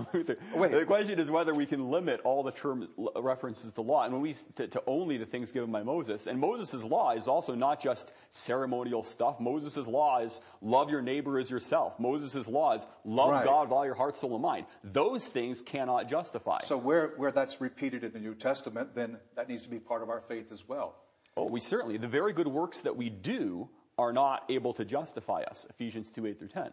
the question is whether we can limit all the term references to law, and when we to, to only the things given by Moses. And Moses' law is also not just ceremonial stuff. Moses' law is love your neighbor as yourself. Moses' law is love right. God with all your heart, soul, and mind. Those things cannot justify. So where where that's repeated in the New Testament, then that needs to be part of our faith as well. Oh, we certainly. The very good works that we do are not able to justify us. Ephesians two eight through ten.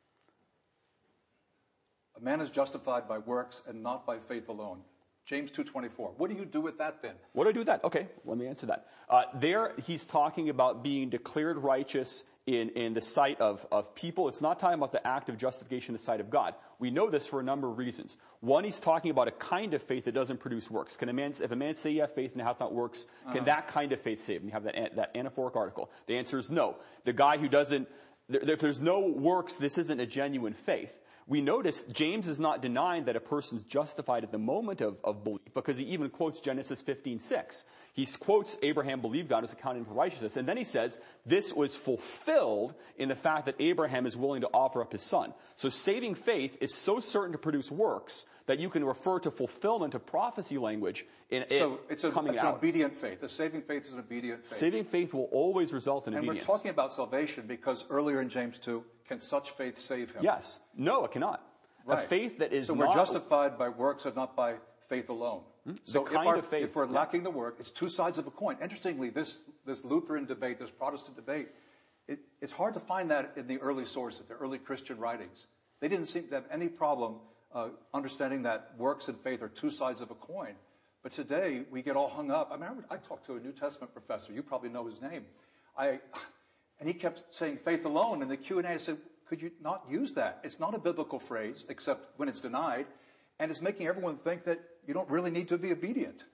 A man is justified by works and not by faith alone. James two twenty-four. What do you do with that then? What do I do with that? Okay, let me answer that. Uh, there, he's talking about being declared righteous in, in the sight of, of people. It's not talking about the act of justification in the sight of God. We know this for a number of reasons. One, he's talking about a kind of faith that doesn't produce works. Can a man, if a man say you have faith and hath not works, can uh-huh. that kind of faith save him? You have that, that anaphoric article. The answer is no. The guy who doesn't, if there's no works, this isn't a genuine faith. We notice James is not denying that a person's justified at the moment of, of belief, because he even quotes Genesis fifteen six. He quotes Abraham believed God as accounted for righteousness, and then he says this was fulfilled in the fact that Abraham is willing to offer up his son. So saving faith is so certain to produce works that you can refer to fulfillment of prophecy language in so it it's, a, coming it's out. an obedient faith. A saving faith is an obedient faith. Saving faith will always result in and obedience. And we're talking about salvation because earlier in James two, can such faith save him? Yes. No, it cannot. Right. A faith that is so not... we're justified by works and not by faith alone. Hmm? So kind if, our, of faith, if we're yeah. lacking the work, it's two sides of a coin. Interestingly, this, this Lutheran debate, this Protestant debate, it, it's hard to find that in the early sources, the early Christian writings. They didn't seem to have any problem uh, understanding that works and faith are two sides of a coin. But today, we get all hung up. I remember I talked to a New Testament professor. You probably know his name. I, and he kept saying faith alone. In the Q and A, I said, could you not use that? It's not a biblical phrase, except when it's denied. And it's making everyone think that you don't really need to be obedient.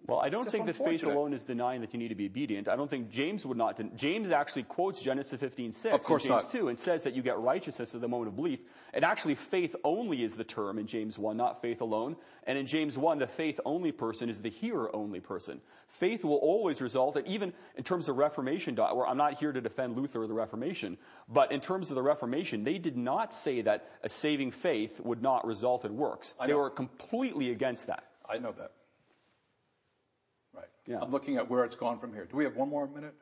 Well, I don't just think that faith unfortunate. alone is denying that you need to be obedient. I don't think James would not. Den- James actually quotes Genesis fifteen six Of course in James not. two and says that you get righteousness at the moment of belief. And actually, faith only is the term in James one, not faith alone. And in James one, the faith only person is the hearer only person. Faith will always result, and even in terms of Reformation, where I'm not here to defend Luther or the Reformation, but in terms of the Reformation, they did not say that a saving faith would not result in works. I They know. were completely against that. I know that. Right. Yeah. I'm looking at where it's gone from here. Do we have one more minute?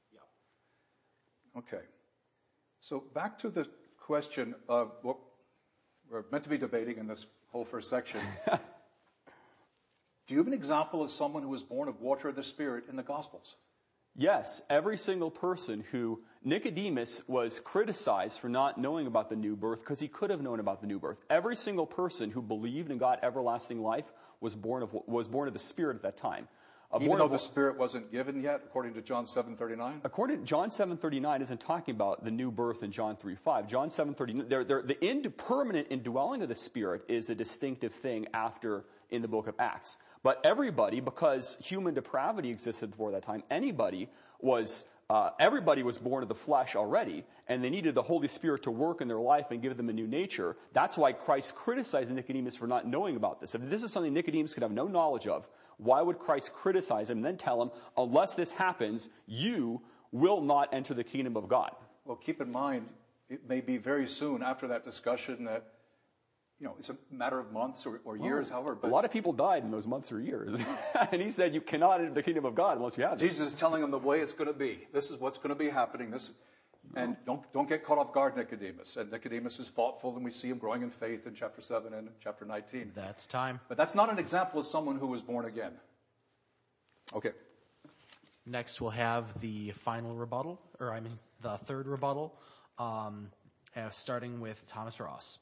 Yeah. Okay. So back to the question of what we're meant to be debating in this whole first section. Do you have an example of someone who was born of water of the Spirit in the Gospels? Yes, every single person who Nicodemus was criticized for not knowing about the new birth because he could have known about the new birth. Every single person who believed and got everlasting life was born of was born of the Spirit at that time. Uh, Even born though of- the Spirit wasn't given yet, according to John seven thirty-nine? According to John seven thirty-nine isn't talking about the new birth in John three five. John seven thirty-nine, they're, they're, the ind- permanent indwelling of the Spirit is a distinctive thing after in the book of Acts. But everybody, because human depravity existed before that time, anybody was, uh, everybody was born of the flesh already, and they needed the Holy Spirit to work in their life and give them a new nature. That's why Christ criticized Nicodemus for not knowing about this. If this is something Nicodemus could have no knowledge of, why would Christ criticize him and then tell him, unless this happens, you will not enter the kingdom of God? Well, keep in mind, it may be very soon after that discussion that, you know, it's a matter of months or, or years, however. A But lot of people died in those months or years. And he said, you cannot enter the kingdom of God unless you have it. Jesus is telling them the way it's going to be. This is what's going to be happening. This, and don't don't get caught off guard, Nicodemus. And Nicodemus is thoughtful, and we see him growing in faith in chapter seven and chapter nineteen. That's time. But that's not an example of someone who was born again. Okay. Next, we'll have the final rebuttal, or I mean the third rebuttal, um, uh, starting with Thomas Ross.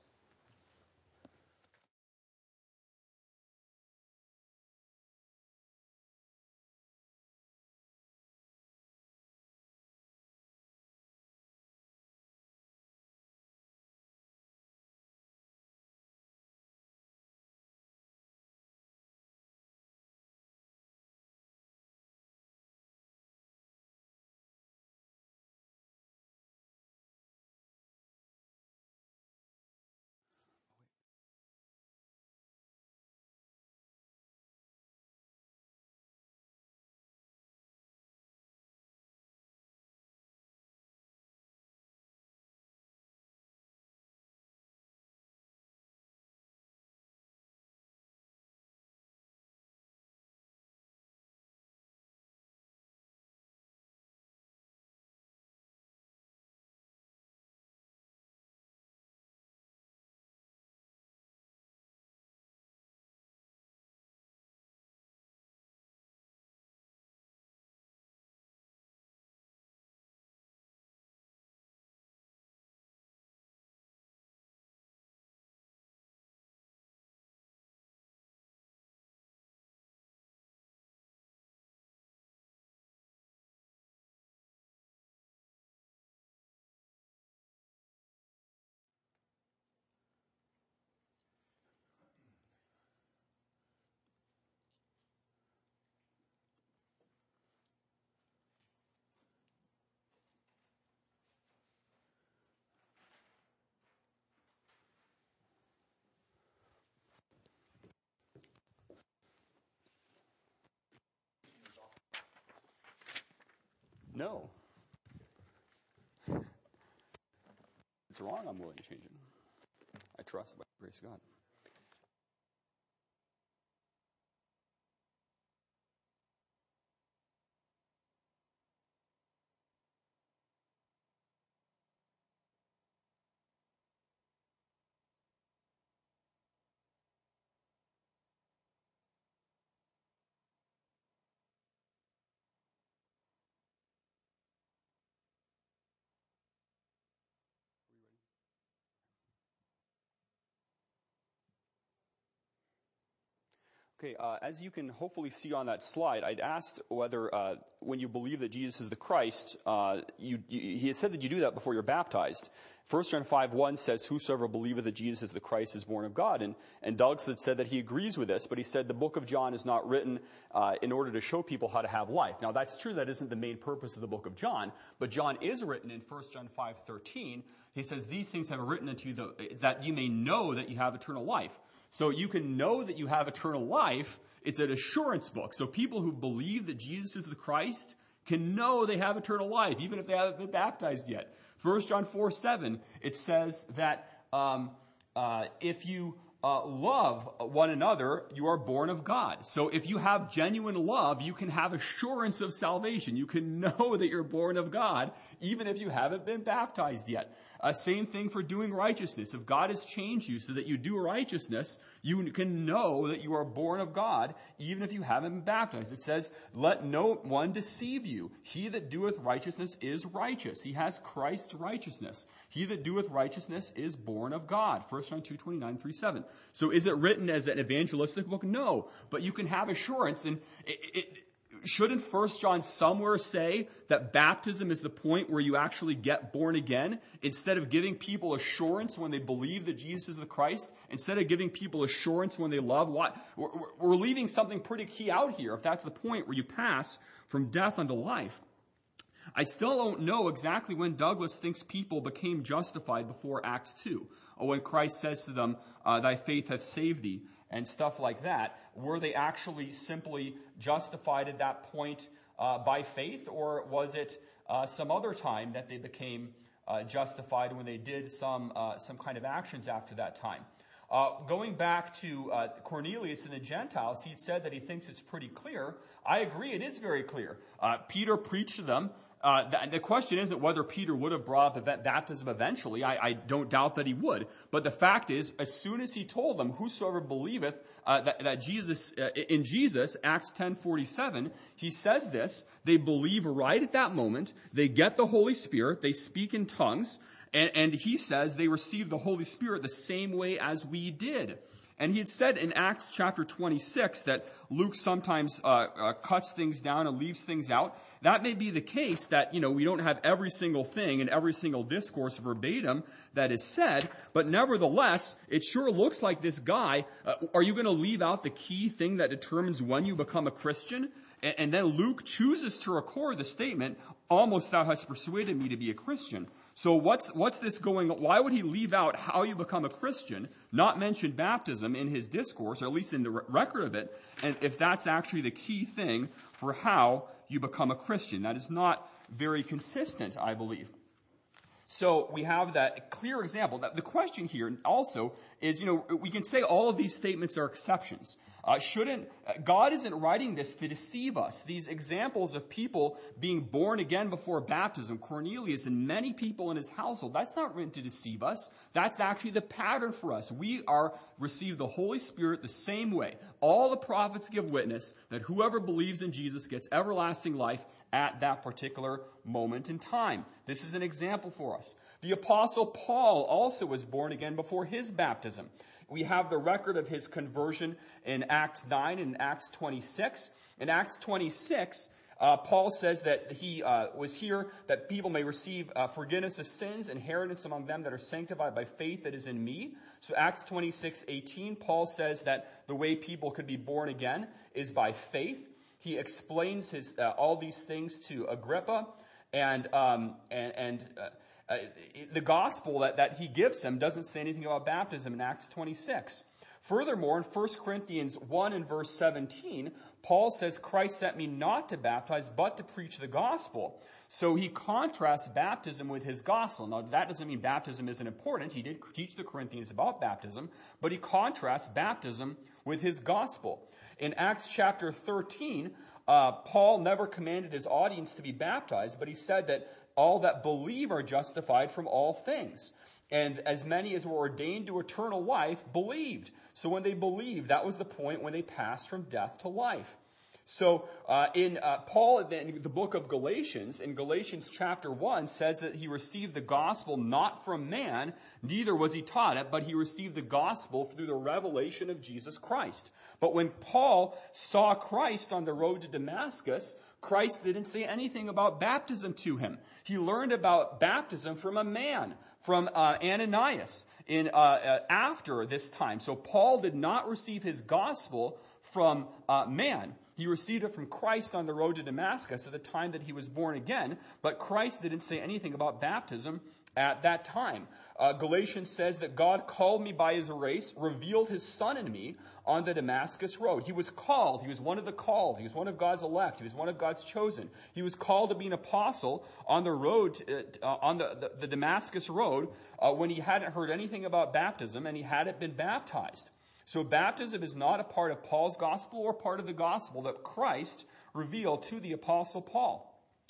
No. It's wrong, I'm willing to change it. I trust by the grace of God. Okay, uh, as you can hopefully see on that slide, I'd asked whether uh, when you believe that Jesus is the Christ, uh, you, you, he has said that you do that before you're baptized. First John five one says, whosoever believeth that Jesus is the Christ is born of God. And, and Doug said that he agrees with this, but he said the book of John is not written uh, in order to show people how to have life. Now, that's true. That isn't the main purpose of the book of John. But John is written in First John five thirteen. He says, these things have I written unto you the, that you may know that you have eternal life. So you can know that you have eternal life. It's an assurance book. So people who believe that Jesus is the Christ can know they have eternal life, even if they haven't been baptized yet. First John four seven, it says that um, uh, if you uh, love one another, you are born of God. So if you have genuine love, you can have assurance of salvation. You can know that you're born of God, even if you haven't been baptized yet. Uh, same thing for doing righteousness. If God has changed you so that you do righteousness, you can know that you are born of God, even if you haven't been baptized. It says, let no one deceive you. He that doeth righteousness is righteous. He has Christ's righteousness. He that doeth righteousness is born of God. First John two twenty-nine through seven. So is it written as an evangelistic book? No. But you can have assurance, and it, it shouldn't First John somewhere say that baptism is the point where you actually get born again? Instead of giving people assurance when they believe that Jesus is the Christ, instead of giving people assurance when they love, what we're, we're leaving something pretty key out here if that's the point where you pass from death unto life. I still don't know exactly when Douglas thinks people became justified before Acts two, or when Christ says to them, uh, thy faith hath saved thee, and stuff like that. Were they actually simply justified at that point uh, by faith, or was it uh, some other time that they became uh, justified when they did some uh, some kind of actions after that time? Uh, going back to uh, Cornelius and the Gentiles, he said that he thinks it's pretty clear. I agree, it is very clear. Uh, Peter preached to them. Uh, the, the question isn't whether Peter would have brought the baptism eventually. I, I don't doubt that he would. But the fact is, as soon as he told them, whosoever believeth uh, that, that Jesus, uh, in Jesus, Acts ten forty-seven, he says this, they believe right at that moment, they get the Holy Spirit, they speak in tongues, and, and he says they receive the Holy Spirit the same way as we did. And he had said in Acts chapter twenty-six that Luke sometimes uh, uh, cuts things down and leaves things out. That may be the case that, you know, we don't have every single thing and every single discourse verbatim that is said, but nevertheless, it sure looks like this guy, uh, are you going to leave out the key thing that determines when you become a Christian? And, and then Luke chooses to record the statement, almost thou hast persuaded me to be a Christian. So what's, what's this going on? Why would he leave out how you become a Christian, not mention baptism in his discourse, or at least in the record of it, and if that's actually the key thing for how you become a Christian? That is not very consistent, I believe. So we have that clear example. The question here also is, you know, we can say all of these statements are exceptions. Uh, shouldn't, God isn't writing this to deceive us. These examples of people being born again before baptism, Cornelius and many people in his household, that's not written to deceive us. That's actually the pattern for us. We are receive the Holy Spirit the same way. All the prophets give witness that whoever believes in Jesus gets everlasting life at that particular moment in time. This is an example for us. The Apostle Paul also was born again before his baptism. We have the record of his conversion in Acts nine and Acts twenty-six. In Acts twenty-six, uh, Paul says that he uh, was here that people may receive uh, forgiveness of sins, inheritance among them that are sanctified by faith that is in me. So Acts twenty-six eighteen, Paul says that the way people could be born again is by faith. He explains his uh, all these things to Agrippa, and um, and and. Uh, Uh, the gospel that, that he gives them doesn't say anything about baptism in Acts twenty-six. Furthermore, in First Corinthians one and verse seventeen, Paul says, Christ sent me not to baptize, but to preach the gospel. So he contrasts baptism with his gospel. Now, that doesn't mean baptism isn't important. He did teach the Corinthians about baptism, but he contrasts baptism with his gospel. In Acts chapter thirteen, uh, Paul never commanded his audience to be baptized, but he said that all that believe are justified from all things. And as many as were ordained to eternal life believed. So when they believed, that was the point when they passed from death to life. So uh, in uh, Paul, in the book of Galatians, in Galatians chapter one, says that he received the gospel not from man, neither was he taught it, but he received the gospel through the revelation of Jesus Christ. But when Paul saw Christ on the road to Damascus, Christ didn't say anything about baptism to him. He learned about baptism from a man, from uh, Ananias, in uh, uh, after this time. So Paul did not receive his gospel from uh, man. He received it from Christ on the road to Damascus at the time that he was born again, but Christ didn't say anything about baptism at that time. Uh, Galatians says that God called me by his grace, revealed his son in me on the Damascus road. He was called. He was one of the called. He was one of God's elect. He was one of God's chosen. He was called to be an apostle on the road, to, uh, on the, the, the Damascus road, uh, when he hadn't heard anything about baptism and he hadn't been baptized. So baptism is not a part of Paul's gospel or part of the gospel that Christ revealed to the apostle Paul.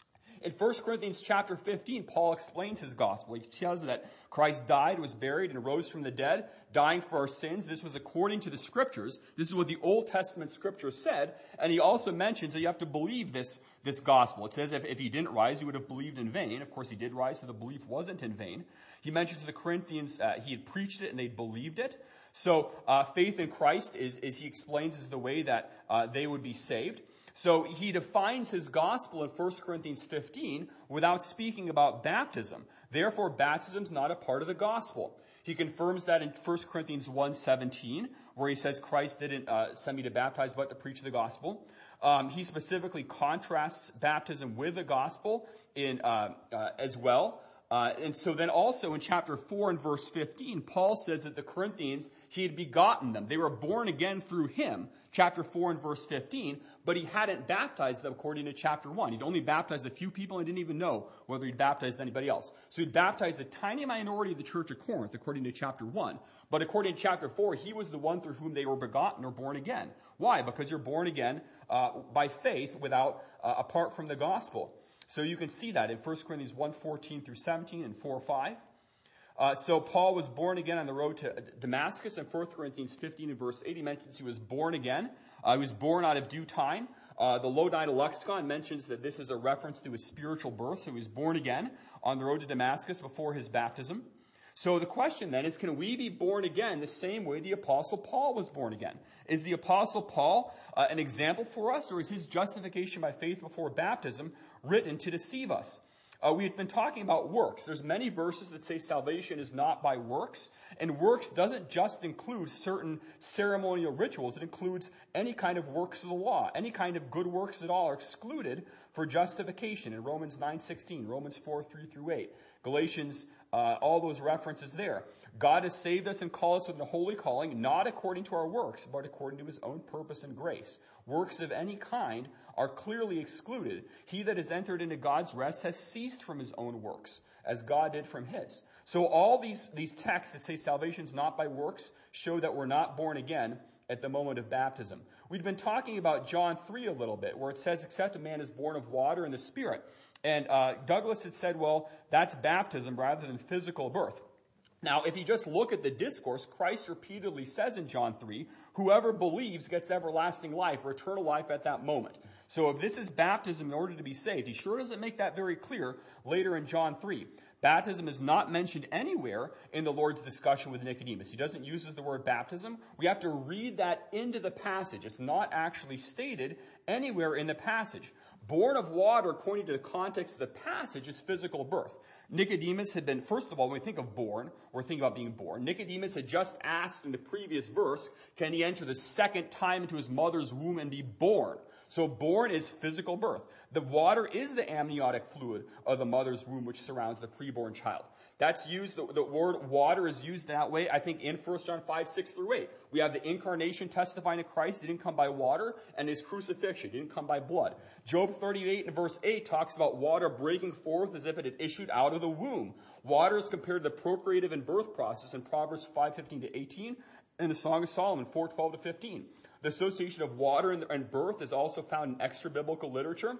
In First Corinthians chapter fifteen, Paul explains his gospel. He tells us that Christ died, was buried, and rose from the dead, dying for our sins. This was according to the scriptures. This is what the Old Testament scripture said. And he also mentions that you have to believe this, this gospel. It says if, if he didn't rise, he would have believed in vain. Of course, he did rise, so the belief wasn't in vain. He mentions to the Corinthians uh, he had preached it and they believed it. So uh, faith in Christ, is, is he explains, is the way that uh, they would be saved. So he defines his gospel in First Corinthians fifteen without speaking about baptism. Therefore, baptism is not a part of the gospel. He confirms that in First Corinthians one seventeen, where he says Christ didn't uh, send me to baptize but to preach the gospel. Um, he specifically contrasts baptism with the gospel in uh, uh, as well. Uh, and so then also in chapter four and verse fifteen, Paul says that the Corinthians, he had begotten them. They were born again through him, chapter four and verse fifteen, but he hadn't baptized them according to chapter one. He'd only baptized a few people and didn't even know whether he'd baptized anybody else. So he'd baptized a tiny minority of the church of Corinth according to chapter one. But according to chapter four, he was the one through whom they were begotten or born again. Why? Because you're born again uh, by faith without, uh, apart from the gospel. So you can see that in First Corinthians one fourteen through seventeen and four five. Uh, so Paul was born again on the road to Damascus. In First Corinthians fifteen and verse eight, he mentions he was born again. Uh, he was born out of due time. Uh, the Lodina Lexicon mentions that this is a reference to his spiritual birth. So he was born again on the road to Damascus before his baptism. So the question then is, can we be born again the same way the Apostle Paul was born again? Is the Apostle Paul uh, an example for us, or is his justification by faith before baptism written to deceive us? Uh, we've been talking about works. There's many verses that say salvation is not by works, and works doesn't just include certain ceremonial rituals. It includes any kind of works of the law. Any kind of good works at all are excluded for justification in Romans nine sixteen, Romans four three through eight, Galatians, uh, all those references there. God has saved us and called us with the holy calling, not according to our works, but according to his own purpose and grace. Works of any kind are clearly excluded. He that has entered into God's rest has ceased from his own works, as God did from his. So all these, these texts that say salvation is not by works show that we're not born again at the moment of baptism. We've been talking about John three a little bit, where it says, except a man is born of water and the Spirit. And uh, Douglas had said, well, that's baptism rather than physical birth. Now, if you just look at the discourse, Christ repeatedly says in John three, whoever believes gets everlasting life or eternal life at that moment. So if this is baptism in order to be saved, he sure doesn't make that very clear later in John three. Baptism is not mentioned anywhere in the Lord's discussion with Nicodemus. He doesn't use the word baptism. We have to read that into the passage. It's not actually stated anywhere in the passage. Born of water, according to the context of the passage, is physical birth. Nicodemus had been, first of all, when we think of born, we're thinking about being born. Nicodemus had just asked in the previous verse, can he enter the second time into his mother's womb and be born? So born is physical birth. The water is the amniotic fluid of the mother's womb which surrounds the preborn child. That's used, the, the word water is used that way, I think, in First John five, six through eight. We have the incarnation testifying to Christ. He didn't come by water, and his crucifixion. He didn't come by blood. Job thirty-eight and verse eight talks about water breaking forth as if it had issued out of the womb. Water is compared to the procreative and birth process in Proverbs five, fifteen to eighteen, and the Song of Solomon four, twelve to fifteen. The association of water and birth is also found in extra-biblical literature,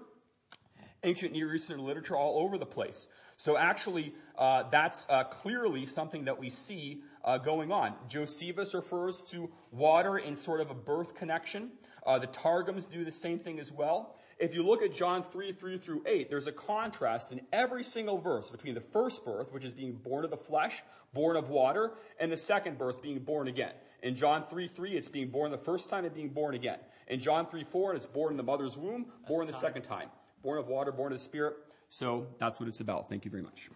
ancient Near Eastern literature all over the place. So actually, uh, that's uh, clearly something that we see uh, uh, going on. Josephus refers to water in sort of a birth connection. Uh, the Targums do the same thing as well. If you look at John three, three through eight, there's a contrast in every single verse between the first birth, which is being born of the flesh, born of water, and the second birth, being born again. In John three, three, it's being born the first time and being born again. In John three, four, it's born in the mother's womb, born the second time. Born of water, born of the Spirit. So that's what it's about. Thank you very much.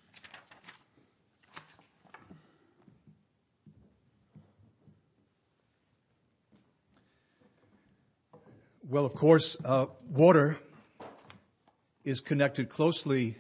Well, of course, uh, water is connected closely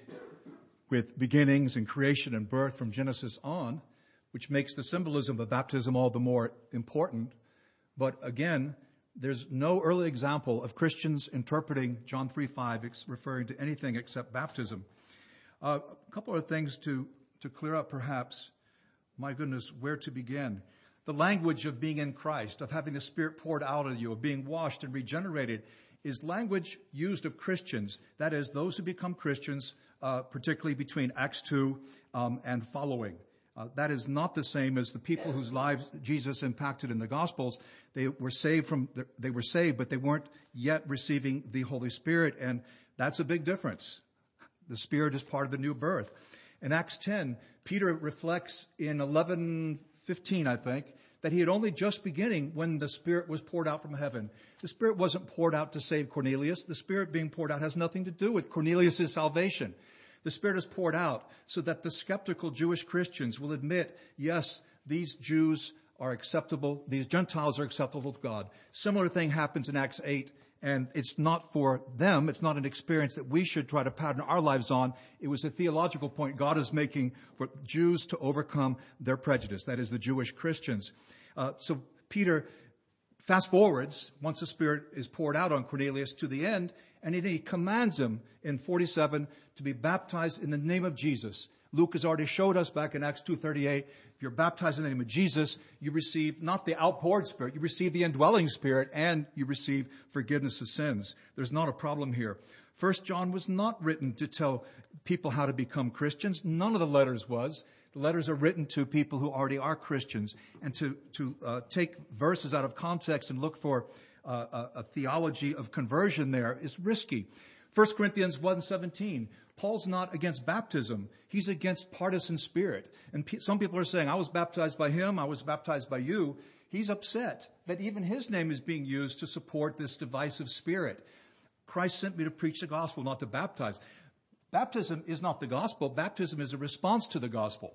with beginnings and creation and birth from Genesis on, which makes the symbolism of baptism all the more important. But again, there's no early example of Christians interpreting John three five referring to anything except baptism. Uh, a couple of things to, to clear up, perhaps. My goodness, where to begin? The language of being in Christ, of having the Spirit poured out of you, of being washed and regenerated, is language used of Christians. That is, those who become Christians, uh, particularly between Acts two um, and following. Uh, that is not the same as the people whose lives Jesus impacted in the Gospels. They were saved from, they were saved, but they weren't yet receiving the Holy Spirit, and that's a big difference. The Spirit is part of the new birth. In Acts ten, Peter reflects in eleven fifteen, I think, that he had only just beginning when the Spirit was poured out from heaven. The Spirit wasn't poured out to save Cornelius. The Spirit being poured out has nothing to do with Cornelius' salvation. The Spirit is poured out so that the skeptical Jewish Christians will admit, yes, these Jews are acceptable, these Gentiles are acceptable to God. Similar thing happens in Acts eight, and it's not for them, it's not an experience that we should try to pattern our lives on. It was a theological point God is making for Jews to overcome their prejudice, that is the Jewish Christians. Uh, so Peter fast forwards, once the Spirit is poured out on Cornelius, to the end, and then he commands him in forty-seven to be baptized in the name of Jesus. Luke has already showed us back in Acts two thirty-eight, if you're baptized in the name of Jesus, you receive not the outpoured Spirit, you receive the indwelling Spirit, and you receive forgiveness of sins. There's not a problem here. First John was not written to tell people how to become Christians. None of the letters was. The letters are written to people who already are Christians, and to, to uh, take verses out of context and look for uh, a, a theology of conversion there is risky. First Corinthians one seventeen, Paul's not against baptism. He's against partisan spirit. And pe- some people are saying, I was baptized by him, I was baptized by you. He's upset that even his name is being used to support this divisive spirit. Christ sent me to preach the gospel, not to baptize. Baptism is not the gospel. Baptism is a response to the gospel.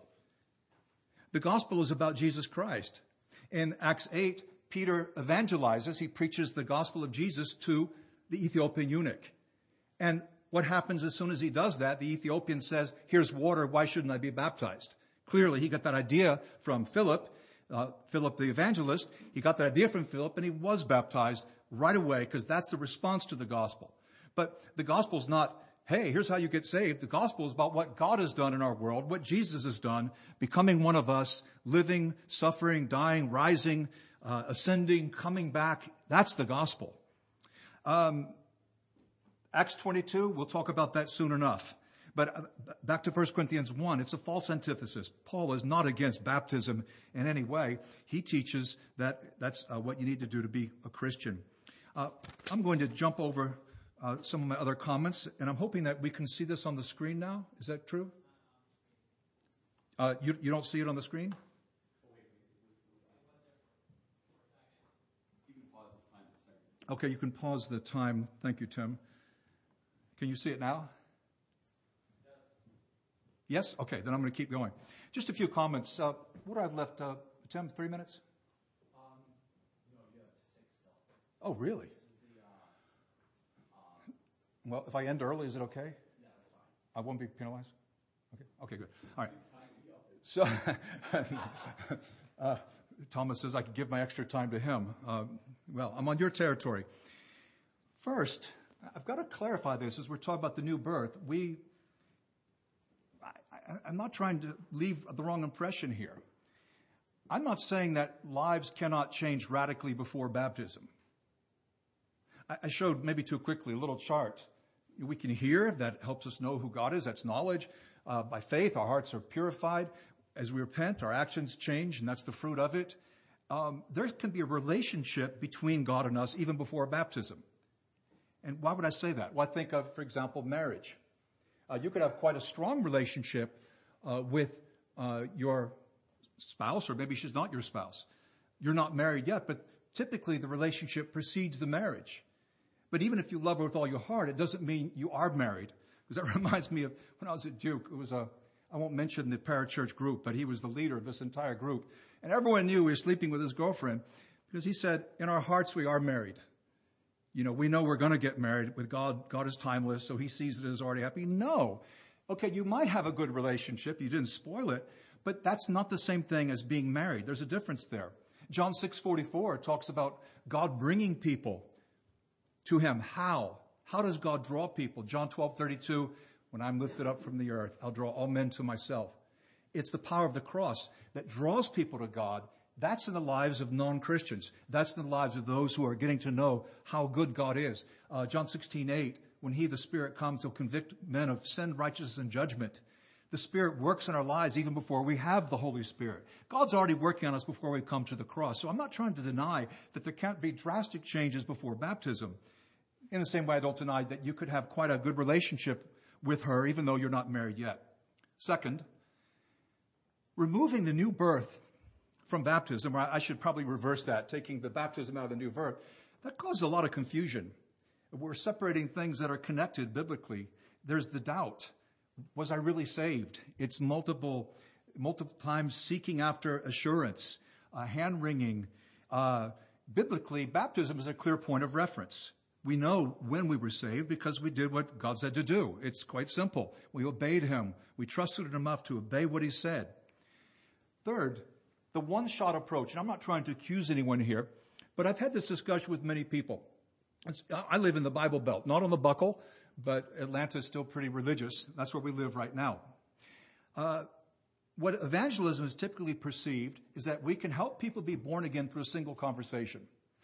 The gospel is about Jesus Christ. In Acts eight, Peter evangelizes. He preaches the gospel of Jesus to the Ethiopian eunuch. And what happens as soon as he does that? The Ethiopian says, here's water. Why shouldn't I be baptized? Clearly, he got that idea from Philip, uh, Philip the evangelist. He got that idea from Philip, and he was baptized right away because that's the response to the gospel. But the gospel is not, hey, here's how you get saved. The gospel is about what God has done in our world, what Jesus has done, becoming one of us, living, suffering, dying, rising, uh, ascending, coming back. That's the gospel. Um, Acts twenty-two, we'll talk about that soon enough. But uh, back to First Corinthians one, it's a false antithesis. Paul is not against baptism in any way. He teaches that that's uh, what you need to do to be a Christian. Uh, I'm going to jump over uh, some of my other comments, and I'm hoping that we can see this on the screen now. Is that true? Uh, you, you don't see it on the screen? Okay, you can pause the time. Thank you, Tim. Can you see it now? Yes? Okay, then I'm going to keep going. Just a few comments. Uh, what do I have left, uh, Tim? Three minutes? Um, no, you have six still. Oh, really? The, uh, um, well, if I end early, is it okay? Yeah, that's fine. I won't be penalized? Okay, okay, good. All right. So, uh, Thomas says I could give my extra time to him. Uh, well, I'm on your territory. First, I've got to clarify this as we're talking about the new birth. We, I, I, I'm not trying to leave the wrong impression here. I'm not saying that lives cannot change radically before baptism. I, I showed maybe too quickly a little chart. We can hear, that helps us know who God is. That's knowledge. Uh, by faith, our hearts are purified. as we repent, our actions change, and that's the fruit of it. Um, there can be a relationship between God and us even before baptism. And why would I say that? Well, I think of, for example, marriage. Uh, you could have quite a strong relationship uh, with uh, your spouse, or maybe she's not your spouse. You're not married yet, but typically the relationship precedes the marriage. But even if you love her with all your heart, it doesn't mean you are married. Because that reminds me of when I was at Duke, it was a, I won't mention the parachurch group, but he was the leader of this entire group. And everyone knew he was sleeping with his girlfriend because he said, in our hearts we are married. You know, we know we're going to get married with God. God is timeless, so he sees it as already happening. No. Okay, you might have a good relationship. You didn't spoil it. But that's not the same thing as being married. There's a difference there. John six forty-four talks about God bringing people to him. How? How does God draw people? John twelve thirty-two, when I'm lifted up from the earth, I'll draw all men to myself. It's the power of the cross that draws people to God. That's in the lives of non-Christians. That's in the lives of those who are getting to know how good God is. Uh, John sixteen eight, when he, the Spirit, comes, he'll convict men of sin, righteousness, and judgment. The Spirit works in our lives even before we have the Holy Spirit. God's already working on us before we come to the cross. So I'm not trying to deny that there can't be drastic changes before baptism. In the same way, I don't deny that you could have quite a good relationship with her even though you're not married yet. Second, removing the new birth from baptism, or I should probably reverse that, taking the baptism out of the new birth, that causes a lot of confusion. We're separating things that are connected biblically. There's the doubt. Was I really saved? It's multiple, multiple times seeking after assurance, uh, hand-wringing. Uh, biblically, baptism is a clear point of reference. We know when we were saved because we did what God said to do. It's quite simple. We obeyed him. We trusted him enough to obey what he said. Third, the one-shot approach. And I'm not trying to accuse anyone here, but I've had this discussion with many people. It's, I live in the Bible Belt, not on the buckle, but Atlanta is still pretty religious. That's where we live right now. Uh, what evangelism is typically perceived is that we can help people be born again through a single conversation.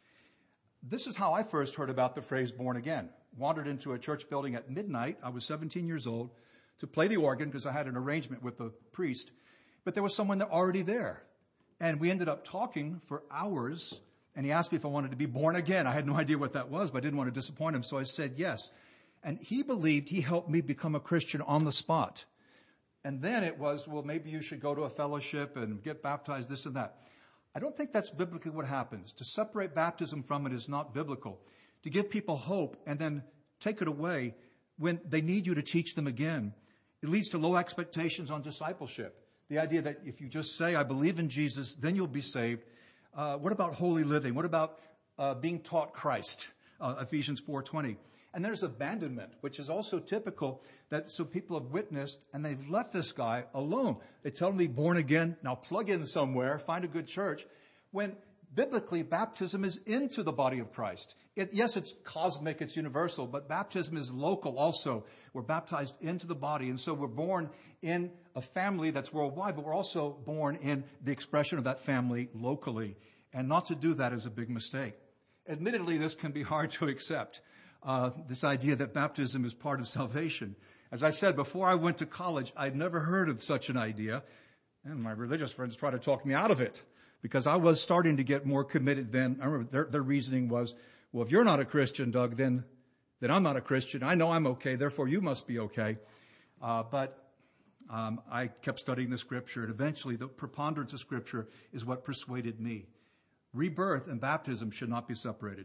This is how I first heard about the phrase born again. Wandered into a church building at midnight. I was seventeen years old to play the organ because I had an arrangement with the priest. But there was someone that already there. And we ended up talking for hours. And he asked me if I wanted to be born again. I had no idea what that was, but I didn't want to disappoint him. So I said yes. And he believed he helped me become a Christian on the spot. And then it was, well, maybe you should go to a fellowship and get baptized, this and that. I don't think that's biblically what happens. To separate baptism from it is not biblical. To give people hope and then take it away when they need you to teach them again, it leads to low expectations on discipleship. The idea that if you just say, I believe in Jesus, then you'll be saved. Uh, what about holy living? What about uh, being taught Christ? Uh, Ephesians four twenty. And there's abandonment, which is also typical that so people have witnessed and they've left this guy alone. They tell him to be born again. Now plug in somewhere, find a good church. When biblically baptism is into the body of Christ. It, yes, it's cosmic, it's universal, but baptism is local also. We're baptized into the body. And so we're born in a family that's worldwide, but we're also born in the expression of that family locally. And not to do that is a big mistake. Admittedly, this can be hard to accept. Uh, this idea that baptism is part of salvation. As I said, before I went to college, I'd never heard of such an idea. And my religious friends tried to talk me out of it because I was starting to get more committed then. I remember their, their reasoning was, well, if you're not a Christian, Doug, then, then I'm not a Christian. I know I'm okay, therefore you must be okay. Uh, but um, I kept studying the Scripture, and eventually the preponderance of Scripture is what persuaded me. Rebirth and baptism should not be separated.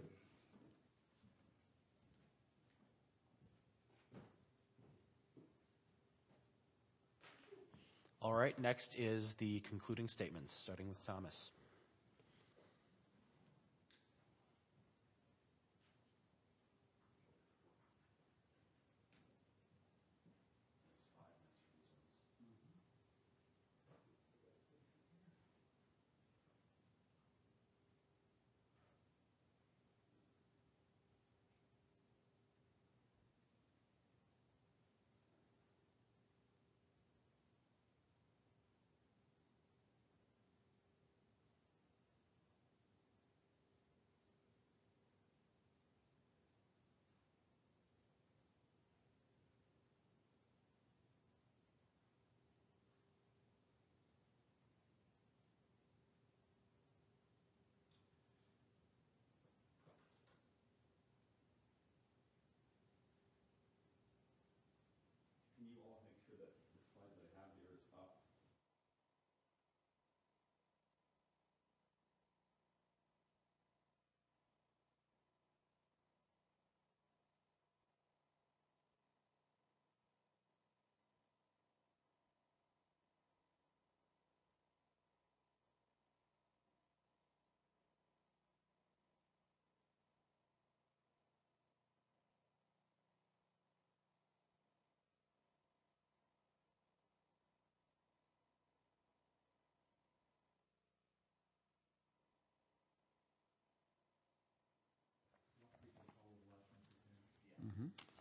All right, next is the concluding statements, starting with Thomas. Mm-hmm.